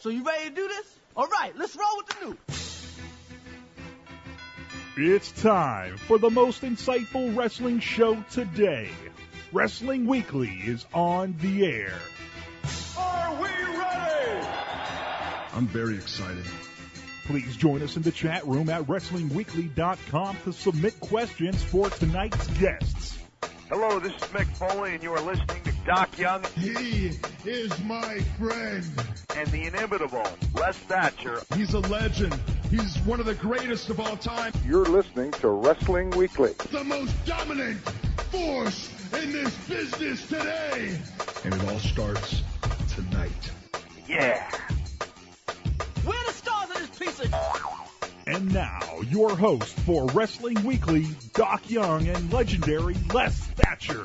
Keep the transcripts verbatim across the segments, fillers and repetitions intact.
So you ready to do this? All right, let's roll with the news. It's time for the most insightful wrestling show today. Wrestling Weekly is on the air. Are we ready? I'm very excited. Please join us in the chat room at wrestling weekly dot com to submit questions for tonight's guests. Hello, this is Mick Foley, and you are listening to Doc Young. He is my friend. And the inimitable Les Thatcher. He's a legend. He's one of the greatest of all time. You're listening to Wrestling Weekly. The most dominant force in this business today. And it all starts tonight. Yeah. We're the stars of this piece of... And now, your host for Wrestling Weekly, Doc Young and legendary Les Thatcher.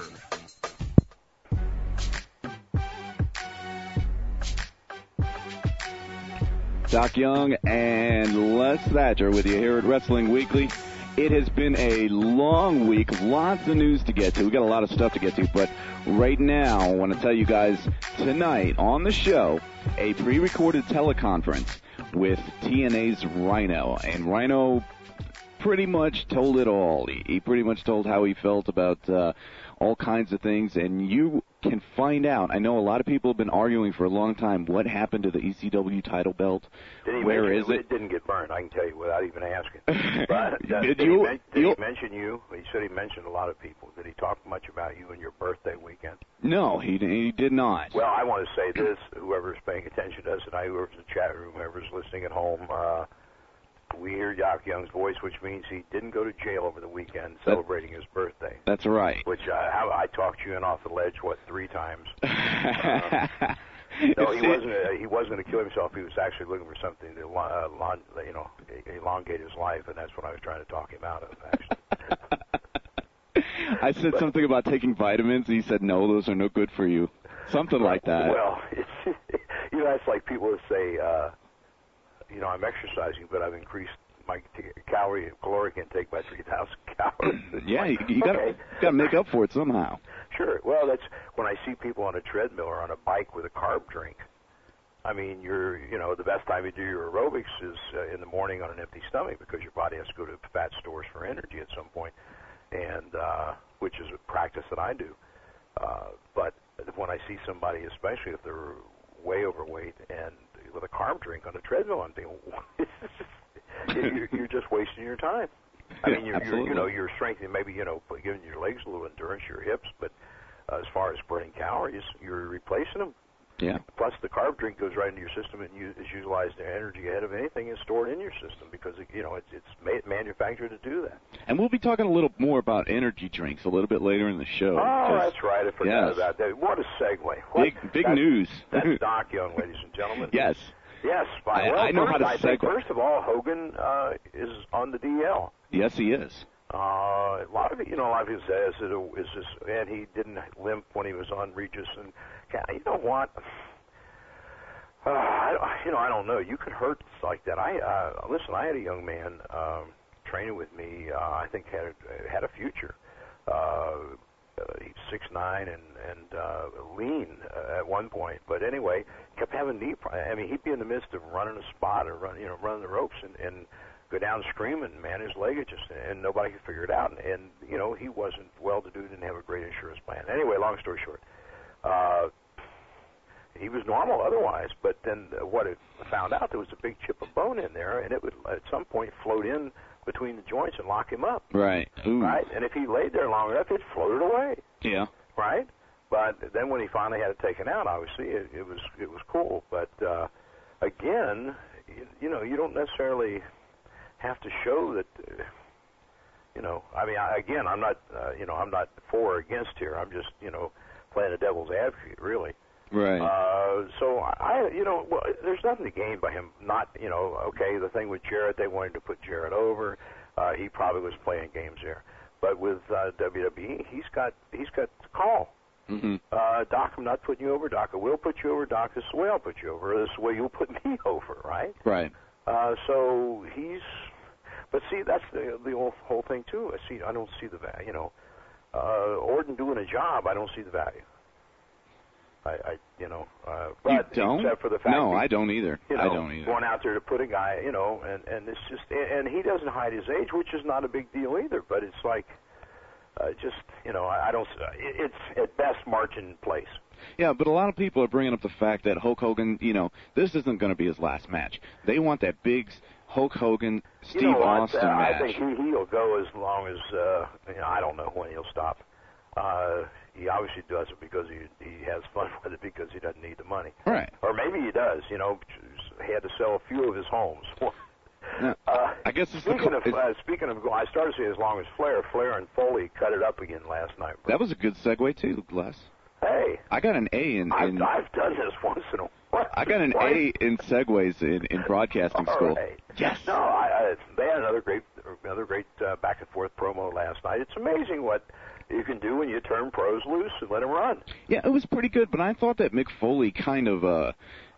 Doc Young and Les Thatcher with you here at Wrestling Weekly. It has been a long week, lots of news to get to. We got a lot of stuff to get to, but right now I want to tell you guys tonight on the show a pre-recorded teleconference with T N A's Rhino, and Rhino pretty much told it all. He, he pretty much told how he felt about uh, all kinds of things, and you can find out. I know a lot of people have been arguing for a long time what happened to the E C W title belt. Did he Where is it? it? It didn't get burned, I can tell you without even asking. But, uh, did did, you, he, men- did you, he mention you? He said he mentioned a lot of people. Did he talk much about you and your birthday weekend? No, he, he did not. Well, I want to say this. Whoever's paying attention to us tonight, whoever's in the chat room, whoever's listening at home, uh, we hear Doc Young's voice, which means he didn't go to jail over the weekend celebrating his birthday. That's right. Which uh, how I talked you in off the ledge, what, three times? um, no, he wasn't. Uh, he wasn't going to kill himself. He was actually looking for something to, uh, lon, you know, elongate his life, and that's what I was trying to talk him out of. Actually, I said but, something about taking vitamins, and he said, "No, those are no good for you." Something like that. Well, it's, you know, that's like people that say. Uh, You know, I'm exercising, but I've increased my t- calorie caloric intake by three thousand calories. Yeah, like, you, you got okay. to make up for it somehow. Sure. Well, that's when I see people on a treadmill or on a bike with a carb drink. I mean, you're, you know, the best time you do your aerobics is uh, in the morning on an empty stomach because your body has to go to fat stores for energy at some point, and uh, which is a practice that I do. Uh, but when I see somebody, especially if they're way overweight and with a carb drink on a treadmill, I'm thinking, you're, you're just wasting your time. I mean, you're, you're, you know, you're strengthening, maybe, you know, giving your legs a little endurance, your hips, but uh, as far as burning calories, you're replacing them. Yeah. Plus, the carb drink goes right into your system and you, is utilized their energy ahead of anything is stored in your system because, it, you know, it's, it's made, manufactured to do that. And we'll be talking a little more about energy drinks a little bit later in the show. Oh, that's right. I forgot yes. about that. What a segue. What? Big, big that's, news. That's Doc Young, ladies and gentlemen. Yes. Yes. Well, I, I know first, how to I segue. think, first of all, Hogan uh, is on the D L. Yes, he is. Uh, a lot of it, you know, a lot of people say, is, it, is this, and he didn't limp when he was on Regis. And, you know what? Uh, I, you know, I don't know. You could hurt like that. I uh, listen. I had a young man um, training with me. Uh, I think had a, had a future. Uh, uh, he's six nine and and uh, lean uh, at one point. But anyway, kept having knee. I mean, he'd be in the midst of running a spot or run, you know, running the ropes and, and go down screaming. Man, his leg had just and nobody could figure it out. And, and you know, he wasn't well to do. Didn't have a great insurance plan. Anyway, long story short. Uh, He was normal otherwise, but then what it found out, there was a big chip of bone in there, and it would at some point float in between the joints and lock him up. Right. Ooh. Right? And if he laid there long enough, it floated away. Yeah. Right? But then when he finally had it taken out, obviously, it, it was it was cool. But, uh, again, you, you know, you don't necessarily have to show that, uh, you know, I mean, I, again, I'm not, uh, you know, I'm not for or against here. I'm just, you know, playing a devil's advocate, really. Right. Uh, so I, you know, well, there's nothing to gain by him not, you know, okay, the thing with Jarrett, they wanted to put Jarrett over. Uh, he probably was playing games there. But with uh, W W E, he's got he's got the call. Mm-hmm. Uh, Doc, I'm not putting you over. Doc, I will put you over. Doc, this is the way I'll put you over. This is the way you'll put me over, right? Right. Uh, so he's, but see, that's the the whole, whole thing too. I see, I don't see the value. You know, uh, Orton doing a job, I don't see the value. I, I you know, uh, You but don't? except for the fact No, that, I don't either. you know, I don't either. going out there to put a guy, you know, and and it's just, and he doesn't hide his age, which is not a big deal either. But it's like, uh, just you know, I, I don't. It's at best marching in place. Yeah, but a lot of people are bringing up the fact that Hulk Hogan, you know, this isn't going to be his last match. They want that big Hulk Hogan, Steve you know what? Austin uh, match. I think he he'll go as long as uh, you know. I don't know when he'll stop. Uh, he obviously does it because he he has fun with it because he doesn't need the money. Right. Or maybe he does. You know, he had to sell a few of his homes. Now, uh, I guess it's speaking the, of uh, speaking of, I started to say as long as Flair, Flair and Foley cut it up again last night. Bro. that was a good segue too, Les. Hey, I got an A in. I've, in I've done this once in a while. I got an A in segues in, in broadcasting All school. right. Yes. No, I, I, they had another great, another great uh, back and forth promo last night. It's amazing what you can do when you turn pros loose and let them run. Yeah, it was pretty good, but I thought that Mick Foley kind of uh,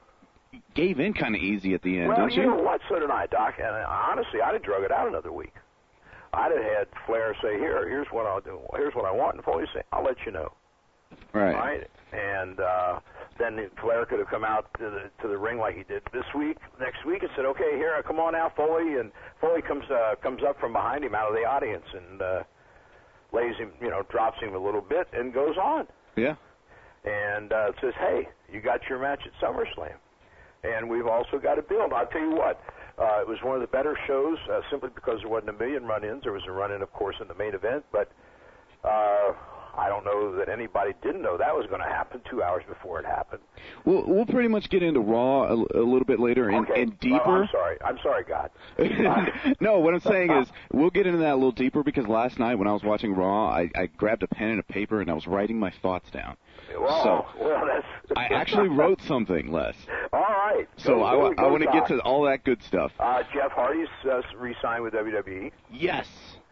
gave in kind of easy at the end, Well, don't you you? know what? So did I, Doc. And uh, honestly, I'd have drug it out another week. I'd have had Flair say, "Here, here's what I'll do. Here's what I want," and Foley say, "I'll let you know." Right. Right. And uh, then Flair could have come out to the to the ring like he did this week, next week, and said, "Okay, here, come on now, Foley." And Foley comes uh, comes up from behind him out of the audience and uh, lays him, you know, drops him a little bit and goes on. Yeah. And uh, says, "Hey, you got your match at SummerSlam, and we've also got a build." I'll tell you what. Uh, it was one of the better shows uh, simply because there wasn't a million run-ins. There was a run-in, of course, in the main event, but. Uh, I don't know that anybody didn't know that was going to happen two hours before it happened. We'll, we'll pretty much get into Raw a, a little bit later and, okay. and deeper. Oh, I'm sorry. I'm sorry, God. Uh, no, what I'm saying is we'll get into that a little deeper because last night when I was watching Raw, I, I grabbed a pen and a paper and I was writing my thoughts down. well, so well, that's, I actually wrote something, Les. All right. So go, I, go, I want to Doc. get to all that good stuff. Uh, Jeff Hardy's uh, re-signed with W W E. Yes.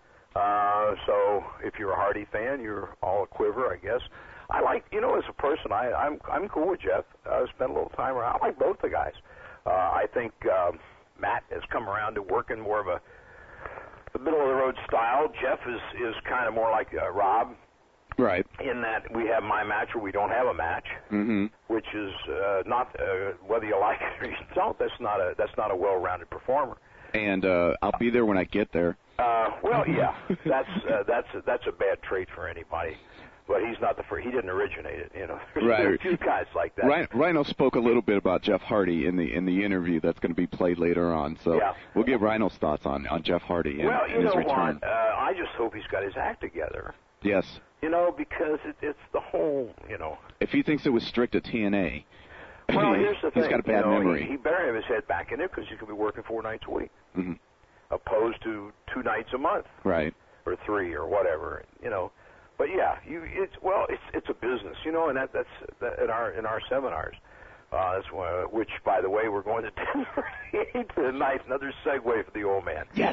Uh, so if you're a Hardy fan, you're all a quiver, I guess. I like, you know, as a person, I, I'm I'm cool with Jeff. I spent a little time around. I like both the guys. Uh, I think um, Matt has come around to working more of a the middle of the road style. Jeff is is kind of more like uh, Rob, Right. in that we have my match or we don't have a match, Mm-hmm. which is uh, not uh, whether you like it or you don't. That's not a that's not a well-rounded performer. And uh, I'll be there when I get there. Uh, well, yeah, that's uh, that's a, that's a bad trait for anybody. But he's not the first. He didn't originate it, you know. There's Right. a few guys like that. Rhino, Rhino spoke a little bit about Jeff Hardy in the in the interview that's going to be played later on. So Yeah. we'll get Rhino's thoughts on, on Jeff Hardy and, Well, and you his know return. what? Uh, I just hope he's got his act together. Yes. You know, because it, it's the whole, you know. If he thinks it was strict at T N A, Well, here's the thing. he's got a bad you know, memory. He, he better have his head back in it because you could be working four nights a week, Mm-hmm. opposed to two nights a month Right. or three or whatever. You know. But yeah, you it's well, it's it's a business, you know, and that that's that, in our in our seminars. Uh, that's why, which, by the way, we're going to Denver tonight. Another segue for the old man. Yes.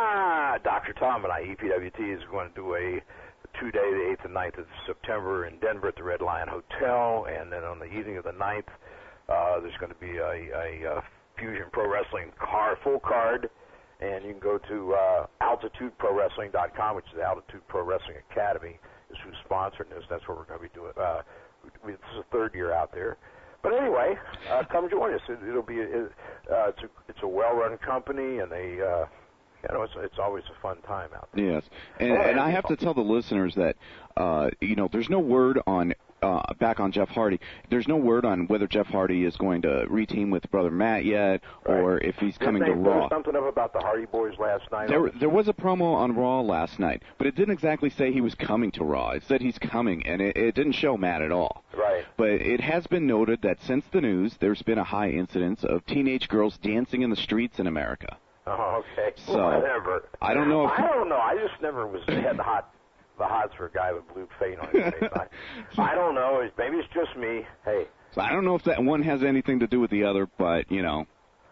Ah, Doctor Tom and I, E P W T, is going to do a two-day, the eighth and ninth of September in Denver at the Red Lion Hotel, and then on the evening of the ninth, uh, there's going to be a, a, a Fusion Pro Wrestling car full card. And you can go to uh, altitude pro wrestling dot com, which is the Altitude Pro Wrestling Academy, is who's sponsoring this. That's where we're going to be doing. Uh, we, this is the third year out there. But anyway, uh, come join us. It, it'll be. It, uh, it's a it's a well-run company, and they, uh, you know, it's it's always a fun time out there. Yes. And, Oh, and I yeah. have to tell the listeners that, uh, you know, there's no word on. Uh, back on Jeff Hardy, there's no word on whether Jeff Hardy is going to reteam with Brother Matt yet, or Right. if he's Didn't coming they to put Raw. something up about the Hardy Boys last night. There, there was a promo on Raw last night, but it didn't exactly say he was coming to Raw. It said he's coming, and it, it didn't show Matt at all. Right. But it has been noted that since the news, there's been a high incidence of teenage girls dancing in the streets in America. Oh, okay. So, Whatever. I don't know if- I don't know. I just never was had the hot the hots for a guy with blue paint on his face. I, I don't know. It's, maybe it's just me. Hey, So I don't know if that one has anything to do with the other, but, you know.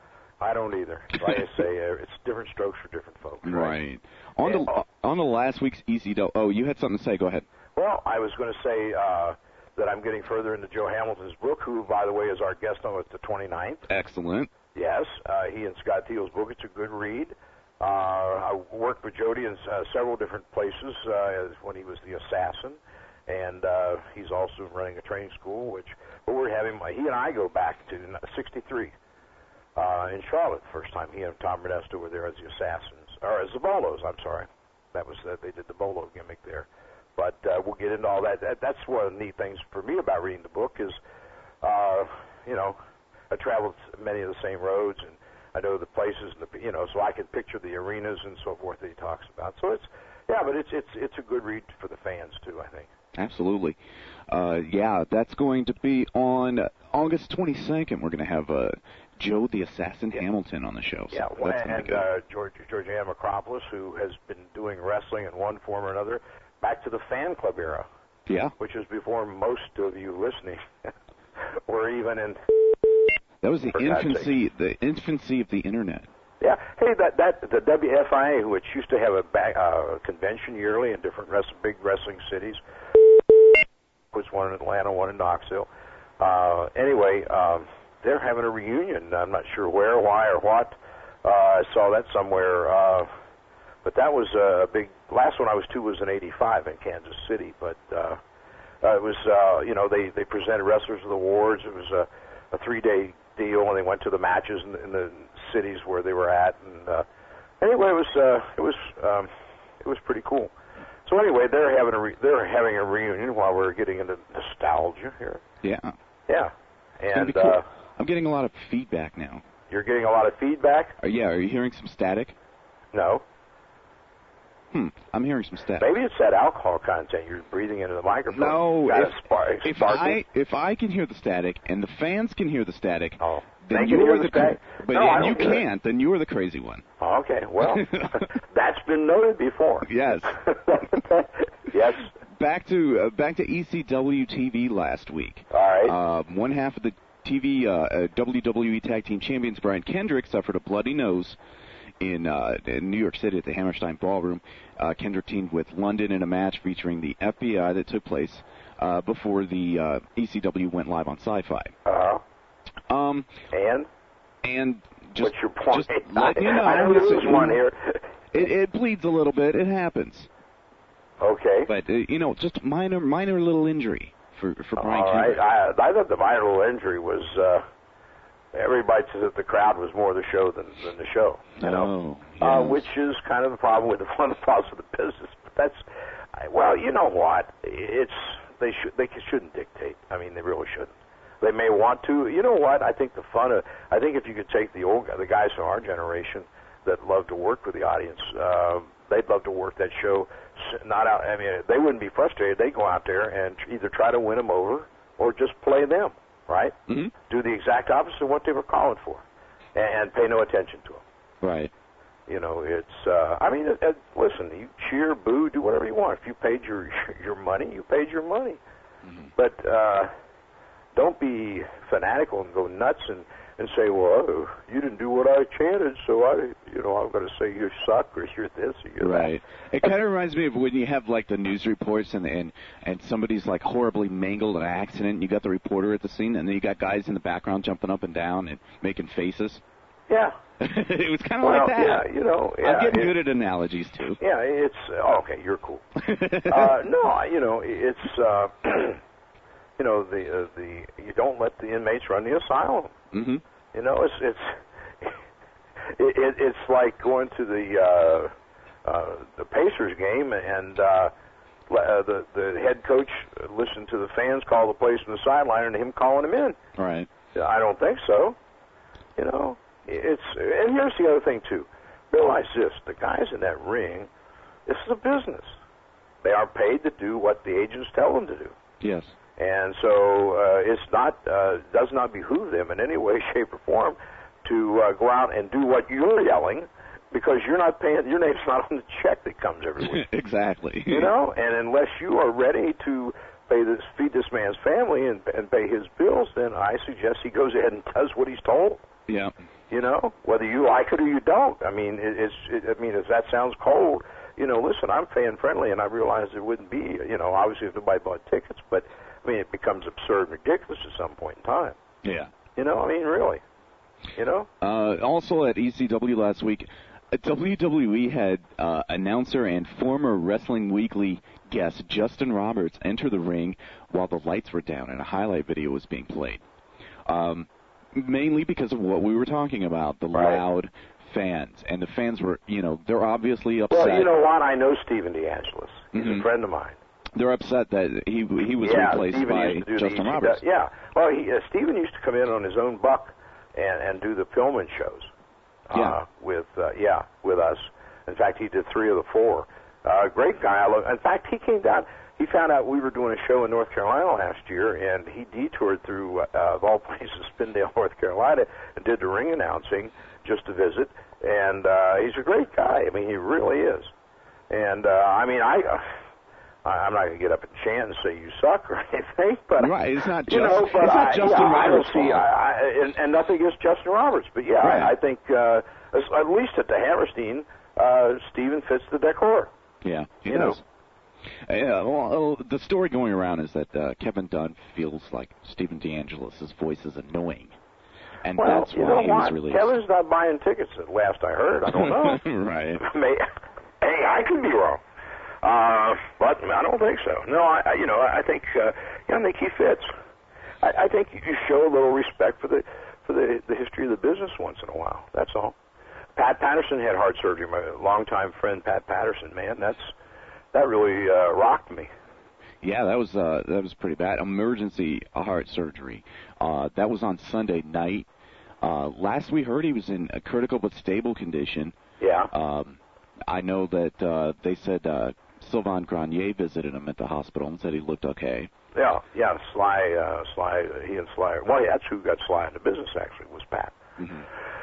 I don't either. Like I say, uh, it's different strokes for different folks. Right. On Yeah. the on the last week's E C W. Oh, you had something to say. Go ahead. Well, I was going to say uh, that I'm getting further into Joe Hamilton's book, who, by the way, is our guest on the twenty-ninth. Excellent. Yes, uh, he and Scott Thiel's book. It's a good read. Uh, I worked with Jody in uh, several different places uh, when he was the assassin, and uh, he's also running a training school, which but we're having, he and I go back to sixty-three uh, in Charlotte, first time he and Tom Ernesto were there as the Assassins, or as the Bolos, I'm sorry. That was, uh, they did the Bolo gimmick there. But uh, we'll get into all that. that. That's one of the neat things for me about reading the book is, uh, you know, I traveled many of the same roads, and I know the places, and the, you know, so I can picture the arenas and so forth that he talks about. So it's, yeah, but it's it's it's a good read for the fans too, I think. Absolutely. Uh, yeah, that's going to be on August twenty-second. We're going to have uh, Joe the Assassin yeah. Hamilton on the show. So yeah, well, that's and uh, George Georgiana Macropolis, who has been doing wrestling in one form or another, back to the fan club era. Yeah. Which is before most of you listening were even in. That was the infancy, the infancy of the internet. Yeah. Hey, that that the W F I A, which used to have a back, uh, convention yearly in different rest, big wrestling cities, was one in Atlanta, one in Knoxville. Uh, anyway, um, they're having a reunion. I'm not sure where, why, or what. Uh, I saw that somewhere. Uh, but that was a big. Last one I was to was in eighty-five in Kansas City. But uh, uh, it was, uh, you know, they they presented wrestlers with awards. It was a, a three-day deal, and they went to the matches in, in the cities where they were at. And uh, anyway, it was uh, it was um, it was pretty cool. So anyway, they're having a re- they're having a reunion while we're getting into nostalgia here. Yeah. Yeah. And cool. uh, I'm getting a lot of feedback now. You're getting a lot of feedback? Uh, yeah. Are you hearing some static? No. Hmm. I'm hearing some static. Maybe it's that alcohol content you're breathing into the microphone. No. Got If, a spark, if spark I if I can hear the static and the fans can hear the static, oh. then they can you're hear the the static. but no, and you can't. Then you're the crazy one. Oh, okay. Well, that's been noted before. Yes. Yes. Back to uh, back to E C W T V last week. All right. Uh, one half of the T V uh, uh, W W E Tag Team Champions Brian Kendrick suffered a bloody nose in, uh, in New York City at the Hammerstein Ballroom. Uh, Kendrick teamed with London in a match featuring the F B I that took place uh, before the uh, E C W went live on Sci-Fi. Uh-huh. Um, and? And just, what's your point? just let you know. I know there was one here. It, it bleeds a little bit. It happens. Okay. But, uh, you know, just minor minor little injury for, for Brian All Kendrick. right. I, I thought the viral injury was, uh, everybody says that the crowd was more the show than, than the show, you know, oh, yes. uh, which is kind of the problem with the one of the problems with the business. But that's, I, well, you know what? It's, they, should, they shouldn't dictate. I mean, they really shouldn't. They may want to. You know what? I think the fun of, I think if you could take the old, the guys from our generation that love to work with the audience, uh, they'd love to work that show. Not out. I mean, they wouldn't be frustrated. They go out there and either try to win them over or just play them, right? Mm-hmm. Do the exact opposite of what they were calling for, and pay no attention to them. Right. You know, it's. Uh, I mean, it, it, listen. You cheer, boo, do whatever you want. If you paid your your money, you paid your money. Mm-hmm. But uh, don't be fanatical and go nuts and. And say, well, oh, you didn't do what I chanted, so I, you know, I'm going to say you suck or you're this or you're right. that. It kind of reminds me of when you have like the news reports and and and somebody's like horribly mangled in an accident. And you got the reporter at the scene, and then you got guys in the background jumping up and down and making faces. Yeah. It was kind of well, like that. Yeah, you know. Yeah, I'm getting it, good at analogies too. Yeah, it's oh, okay. You're cool. uh, no, you know, it's uh, you know the uh, the you don't let the inmates run the asylum. Mm-hmm. You know, it's it's it, it, it's like going to the uh, uh, the Pacers game and uh, uh, the the head coach listened to the fans call the plays from the sideline and him calling them in. Right. I don't think so. You know, it's and here's the other thing too. Realize this: the guys in that ring, this is a business. They are paid to do what the agents tell them to do. Yes. And so uh, it's not uh, does not behoove them in any way, shape, or form to uh, go out and do what you're yelling because you're not paying. Your name's not on the check that comes every week. Exactly. You know, and unless you are ready to pay this, feed this man's family and, and pay his bills, then I suggest he goes ahead and does what he's told. Yeah. You know, whether you like it or you don't. I mean, it, it's. It, I mean, if that sounds cold, you know, listen, I'm fan friendly, and I realize it wouldn't be. You know, obviously if nobody bought tickets, but. I mean, it becomes absurd and ridiculous at some point in time. Yeah. You know, I mean, really. You know? Uh, also at E C W last week, W W E had uh, announcer and former Wrestling Weekly guest Justin Roberts enter the ring while the lights were down and a highlight video was being played. Um, mainly because of what we were talking about, the right. loud fans. And the fans were, you know, they're obviously upset. Well, you know what? I know Stephen DeAngelis. He's mm-hmm. a friend of mine. They're upset that he he was yeah, replaced Stephen by used to do Justin the Roberts. Yeah. Well, he, uh, Stephen used to come in on his own buck and, and do the Pillman shows. Uh, yeah. With uh, yeah, with us. In fact, he did three of the four. Uh, great guy. I love, in fact, he came down. He found out we were doing a show in North Carolina last year, and he detoured through, uh, of all places, Spindale, North Carolina, and did the ring announcing just to visit. And uh, he's a great guy. I mean, he really is. And uh, I mean, I. Uh, I'm not going to get up and chant and say you suck or anything, but right, it's not just, you know, but it's not I, Justin yeah, Roberts' I don't see, I, I, and, and nothing against Justin Roberts, but yeah, right. I, I think uh, at least at the Hammerstein, uh, Steven fits the decor. Yeah, he you does. know. Yeah, well, the story going around is that uh, Kevin Dunn feels like Stephen DeAngelis' voice is annoying, and well, that's you why know he what? was released. Kevin's not buying tickets. At last I heard, I don't know. Right. May, hey, I could be wrong. Uh, but I don't think so. No, I, I you know, I think, uh, yeah, I think he fits. I, I think you show a little respect for the for the, the history of the business once in a while. That's all. Pat Patterson had heart surgery. My longtime friend Pat Patterson, man, that's that really uh, rocked me. Yeah, that was uh, that was pretty bad. Emergency heart surgery. Uh, that was on Sunday night. Uh, last we heard, he was in a critical but stable condition. Yeah. Um, I know that uh, they said. Uh, Sylvain Grenier visited him at the hospital and said he looked okay. Yeah, yeah, Sly, uh, Sly, he and Sly, well, yeah, that's who got Sly into business, actually, was Pat. Mm-hmm.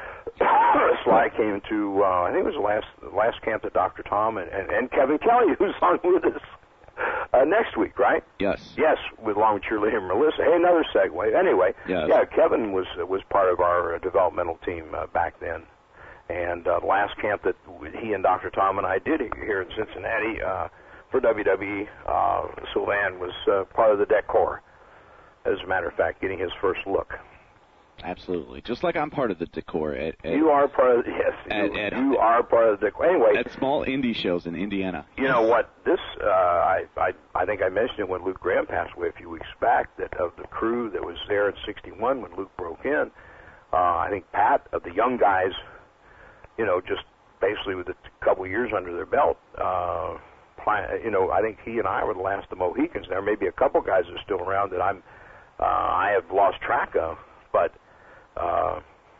Sly came to, uh, I think it was the last, the last camp that Doctor Tom and, and, and Kevin Kelly, who's on with us uh, next week, right? Yes. Yes, with along with cheerleader Melissa. Hey, another segue. Anyway, yes. yeah, Kevin was was part of our uh, developmental team uh, back then. And uh, the last camp that he and Doctor Tom and I did here in Cincinnati uh, for W W E, uh, Sylvain was uh, part of the decor. As a matter of fact, getting his first look. Absolutely. Just like I'm part of the decor. At, at, you are part of, yes, at, you, at, you are part of the decor. Anyway. At small indie shows in Indiana. You know what? This, uh, I, I, I think I mentioned it when Luke Graham passed away a few weeks back, that of the crew that was there in sixty-one when Luke broke in, uh, I think Pat, of the young guys, you know, just basically with a couple years under their belt, uh, you know, I think he and I were the last of the Mohicans. There may be a couple guys that are still around that I'm, uh, I have lost track of, but, uh,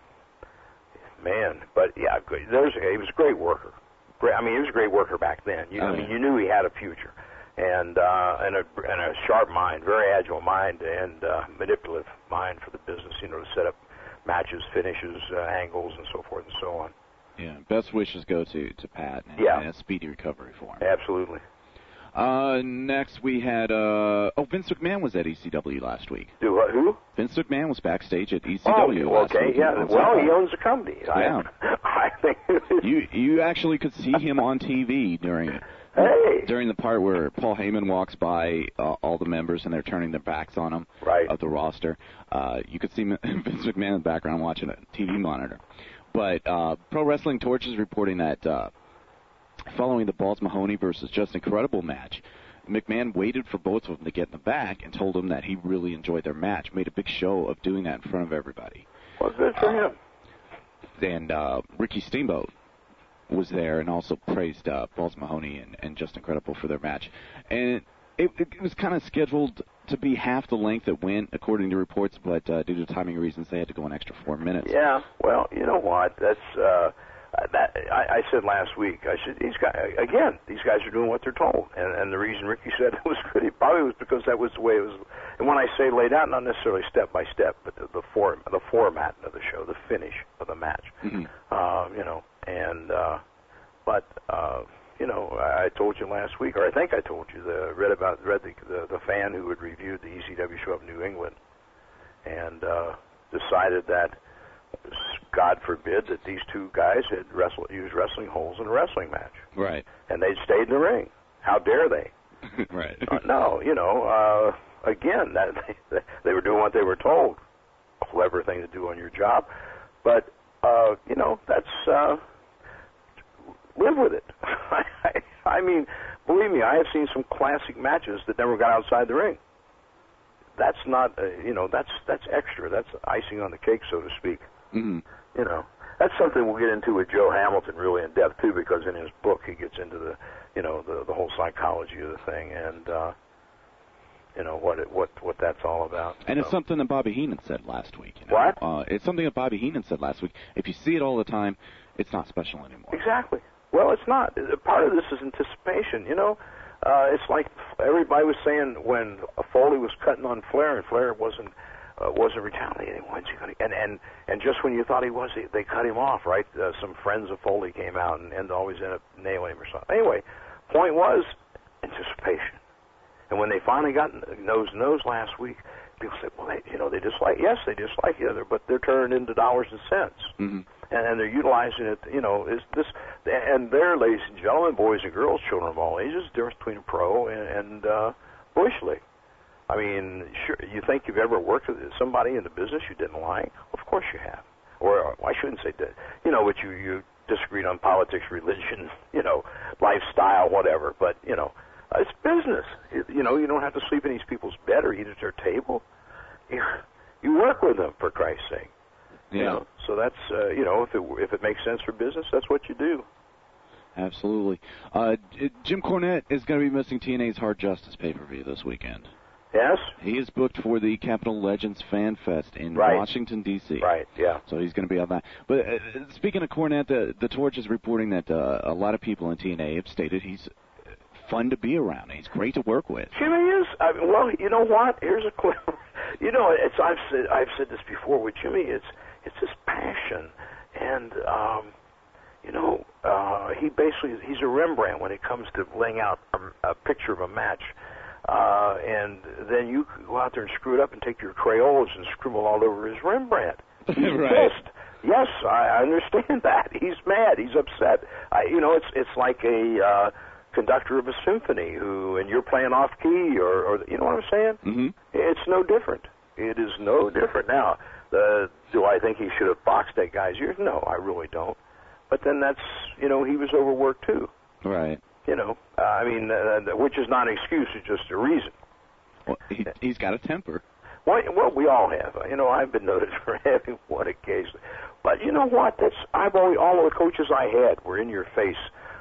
man, but yeah, there's he was a great worker. Great, I mean, he was a great worker back then. You, oh, I mean, yeah. you knew he had a future, and uh, and a and a sharp mind, very agile mind, and uh, manipulative mind for the business. You know, to set up matches, finishes, uh, angles, and so forth and so on. Yeah, best wishes go to, to Pat and, yeah. and a speedy recovery for him. Absolutely. Uh, next we had, uh, oh, Vince McMahon was at E C W last week. Do what, who? Vince McMahon was backstage at E C W oh, last okay, week. yeah. Well, he owns the company. Yeah. I, I think you you actually could see him on T V during hey. during the part where Paul Heyman walks by uh, all the members and they're turning their backs on him right. of the roster. Uh, you could see Vince McMahon in the background watching a T V monitor. But uh, Pro Wrestling Torch is reporting that uh, following the Balls Mahoney versus Just Incredible match, McMahon waited for both of them to get in the back and told them that he really enjoyed their match, made a big show of doing that in front of everybody. Well, good for uh, him. And uh, Ricky Steamboat was there and also praised uh, Balls Mahoney and, and Just Incredible for their match. And it, it was kind of scheduled to be half the length it went, according to reports, but uh, due to timing reasons, they had to go an extra four minutes. Yeah, well, you know what? That's uh, that. I, I said last week. I said these guys again. These guys are doing what they're told, and, and the reason Ricky said it was good, it probably was because that was the way it was. And when I say laid out, not necessarily step by step, but the, the form, the format of the show, the finish of the match. Mm-hmm. Uh, you know, and uh, but. Uh, You know, I told you last week, or I think I told you, the, read about read the, the the fan who had reviewed the E C W show of New England, and uh, decided that, God forbid, that these two guys had wrestled, used wrestling holes in a wrestling match. Right. And they'd stayed in the ring. How dare they? Right. uh, no, you know, uh, again, that they, they were doing what they were told. Clever thing to do on your job, but uh, you know, that's. Uh, live with it. I, I mean, believe me, I have seen some classic matches that never got outside the ring. That's not, uh, you know, that's that's extra. That's icing on the cake, so to speak. Mm-hmm. You know, that's something we'll get into with Joe Hamilton really in depth too, because in his book he gets into the, you know, the the whole psychology of the thing and, uh, you know, what it, what what that's all about. And so. It's something that Bobby Heenan said last week. You know? What? Uh, it's something that Bobby Heenan said last week. If you see it all the time, it's not special anymore. Exactly. Well, it's not. Part of this is anticipation, you know. Uh, it's like everybody was saying when Foley was cutting on Flair, and Flair wasn't uh, wasn't retaliating. When's he gonna? And and and just when you thought he was, they, they cut him off, right? Uh, some friends of Foley came out and, and always ended up nailing him or something. Anyway, point was anticipation. And when they finally got nose to nose last week, people said, well, they, you know, they dislike. Yes, they dislike each other, but they're turning into dollars and cents. Mm-hmm. And, and they're utilizing it, you know, is this, and there, ladies and gentlemen, boys and girls, children of all ages, the difference between a pro and, and uh, Bush League. I mean, sure, you think you've ever worked with somebody in the business you didn't like? Of course you have. Or I shouldn't say that, you know, but you, you disagreed on politics, religion, you know, lifestyle, whatever. But, you know, it's business. You, you know, you don't have to sleep in these people's bed or eat at their table. You, you work with them, for Christ's sake. Yeah. You know, so that's, uh, you know, if it if it makes sense for business, that's what you do. Absolutely. Uh, Jim Cornette is going to be missing T N A's Hard Justice pay-per-view this weekend. Yes? He is booked for the Capital Legends Fan Fest in right. Washington, D C Right, yeah. So he's going to be on that. But uh, speaking of Cornette, the, the Torch is reporting that uh, a lot of people in T N A have stated he's fun to be around. He's great to work with. Jimmy is. I mean, well, you know what? Here's a clue. You know, it's I've said I've said this before with Jimmy. It's it's his passion, and um, you know, uh, he basically he's a Rembrandt when it comes to laying out a, a picture of a match. Uh, and then you go out there and screw it up and take your Crayolas and scribble all over his Rembrandt. He's right. pissed. Yes, I understand that. He's mad. He's upset. I, you know, it's it's like a uh, conductor of a symphony who, and you're playing off key, or, or you know what I'm saying? Mm-hmm. It's no different. It is no different. Now, uh, do I think he should have boxed that guy's ears? No, I really don't. But then that's, you know, he was overworked too. Right. You know, uh, I mean, uh, which is not an excuse, it's just a reason. Well, he, he's got a temper. Well, well, we all have. You know, I've been noted for having one occasion. But you know what? That's I've always, all of the coaches I had were in your face.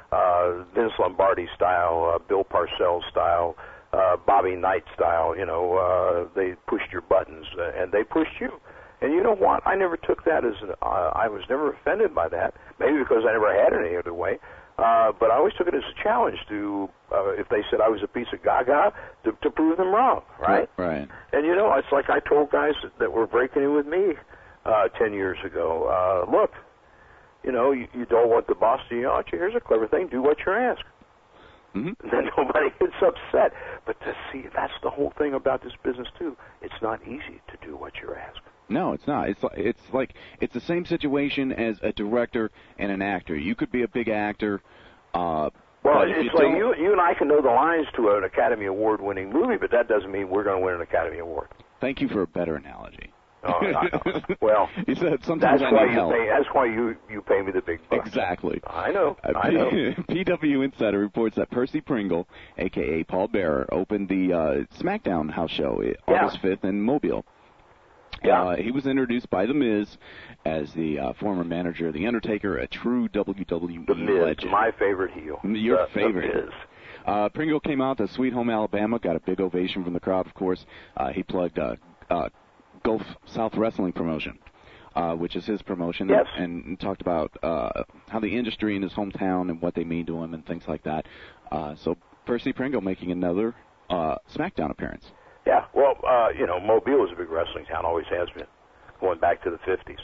Uh, Vince Lombardi style, uh, Bill Parcells style, uh, Bobby Knight style. You know, uh, they pushed your buttons, uh, and they pushed you. And you know what? I never took that as an, uh, I was never offended by that. Maybe because I never had it any other way. Uh, but I always took it as a challenge to, uh, if they said I was a piece of gaga, to, to prove them wrong, right? Right. And, you know, it's like I told guys that, that were breaking in with me uh, ten years ago, uh, look, you know, you, you don't want the boss to yell at you. Here's a clever thing. Do what you're asked. Mm-hmm. And then nobody gets upset. But to see, that's the whole thing about this business, too. It's not easy to do what you're asked. No, it's not. It's like, it's like it's the same situation as a director and an actor. You could be a big actor. Uh, well, but it's you like you, you and I can know the lines to an Academy Award-winning movie, but that doesn't mean we're going to win an Academy Award. Thank you for a better analogy. Oh, I, well, you said sometimes that's I why need you help. pay. That's why you you pay me the big bucks. Exactly. I know. Uh, I know. P W Insider reports that Percy Pringle, a k a. Paul Bearer, opened the uh, SmackDown house show Yeah. August fifth in Mobile. Yeah. Uh, he was introduced by The Miz as the uh, former manager of The Undertaker, a true W W E The Miz, legend. my favorite heel. Your the, favorite. The Miz. Uh, Pringle came out to Sweet Home Alabama, got a big ovation from the crowd, of course. Uh, he plugged uh, uh, Gulf South Wrestling Promotion, uh, which is his promotion, yes. and, and talked about uh, how the industry in his hometown and what they mean to him and things like that. Uh, so Percy Pringle making another uh, SmackDown appearance. Yeah, well, uh, you know, Mobile is a big wrestling town, always has been, going back to the fifties.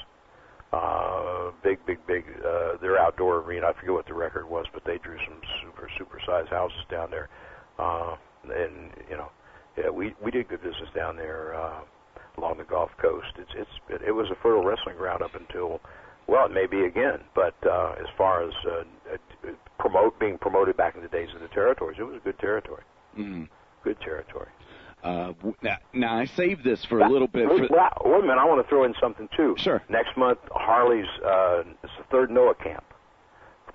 Uh, big, big, big, uh, their outdoor arena, I forget what the record was, but they drew some super, super-sized houses down there. Uh, and, you know, yeah, we, we did good business down there uh, along the Gulf Coast. It's, it's, it, it was a fertile wrestling ground up until, well, it may be again, but uh, as far as uh, uh, promote being promoted back in the days of the territories, it was a good territory. Mm-hmm. Good territory. Uh, now, now, I saved this for a little bit. For well, wait a minute, I want to throw in something, too. Sure. Next month, Harley's, uh, it's the third Noah camp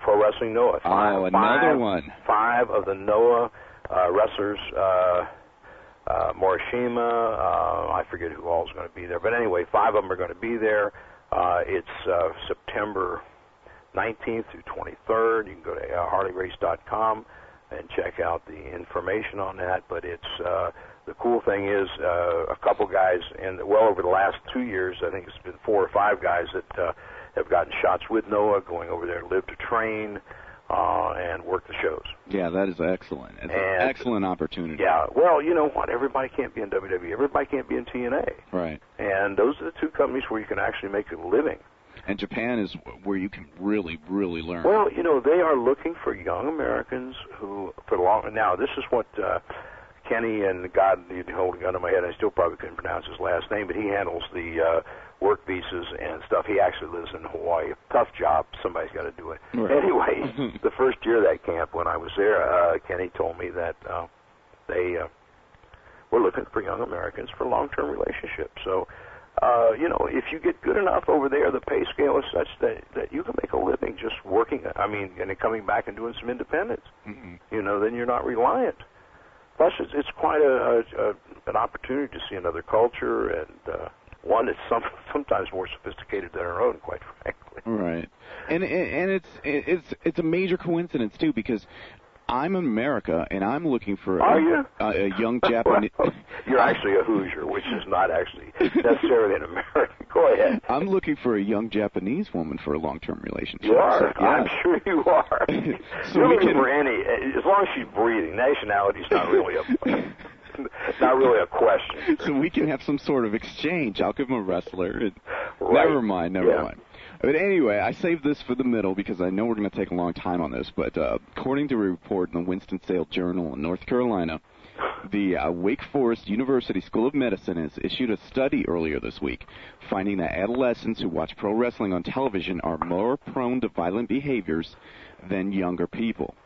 Pro Wrestling Noah. Five, oh, another five, one. Five of the Noah uh, wrestlers, uh, uh, Morishima, uh, I forget who all is going to be there. But anyway, five of them are going to be there. Uh, it's uh, September nineteenth through twenty-third. You can go to uh, harley race dot com and check out the information on that. But it's uh, the cool thing is uh, a couple guys, and well over the last two years, I think it's been four or five guys that uh, have gotten shots with Noah, going over there to live to train uh, and work the shows. Yeah, that is excellent. It's and, an excellent opportunity. Yeah, well, you know what? Everybody can't be in W W E. Everybody can't be in T N A. Right. And those are the two companies where you can actually make a living. And Japan is where you can really, really learn. Well, you know, they are looking for young Americans who, for long. Now, this is what uh, Kenny and God, you'd hold a gun to my head. I still probably couldn't pronounce his last name, but he handles the uh, work visas and stuff. He actually lives in Hawaii. Tough job. Somebody's got to do it. Right. Anyway, the first year of that camp, when I was there, uh, Kenny told me that uh, they uh, were looking for young Americans for long-term relationships. So. Uh, you know, if you get good enough over there, the pay scale is such that, that you can make a living just working, I mean, and then coming back and doing some independence. Mm-hmm. You know, then you're not reliant. Plus, it's, it's quite a, a, a an opportunity to see another culture and uh, one that's some, sometimes more sophisticated than our own, quite frankly. Right. And and it's it's it's a major coincidence, too, because I'm in America, and I'm looking for Are a, you? a, a young Japanese... You're actually a Hoosier, which is not actually necessarily an American. Go ahead. I'm looking for a young Japanese woman for a long-term relationship. You are. So, yeah. I'm sure you are. So You're we looking can... for any, as long as she's breathing. Nationality's not really a... Not really a question. So we can have some sort of exchange. I'll give him a wrestler. And... Right. Never mind, never yeah. mind. But anyway, I saved this for the middle because I know we're going to take a long time on this. But uh, according to a report in the Winston-Salem Journal in North Carolina, the uh, Wake Forest University School of Medicine has issued a study earlier this week, finding that adolescents who watch pro wrestling on television are more prone to violent behaviors than younger people.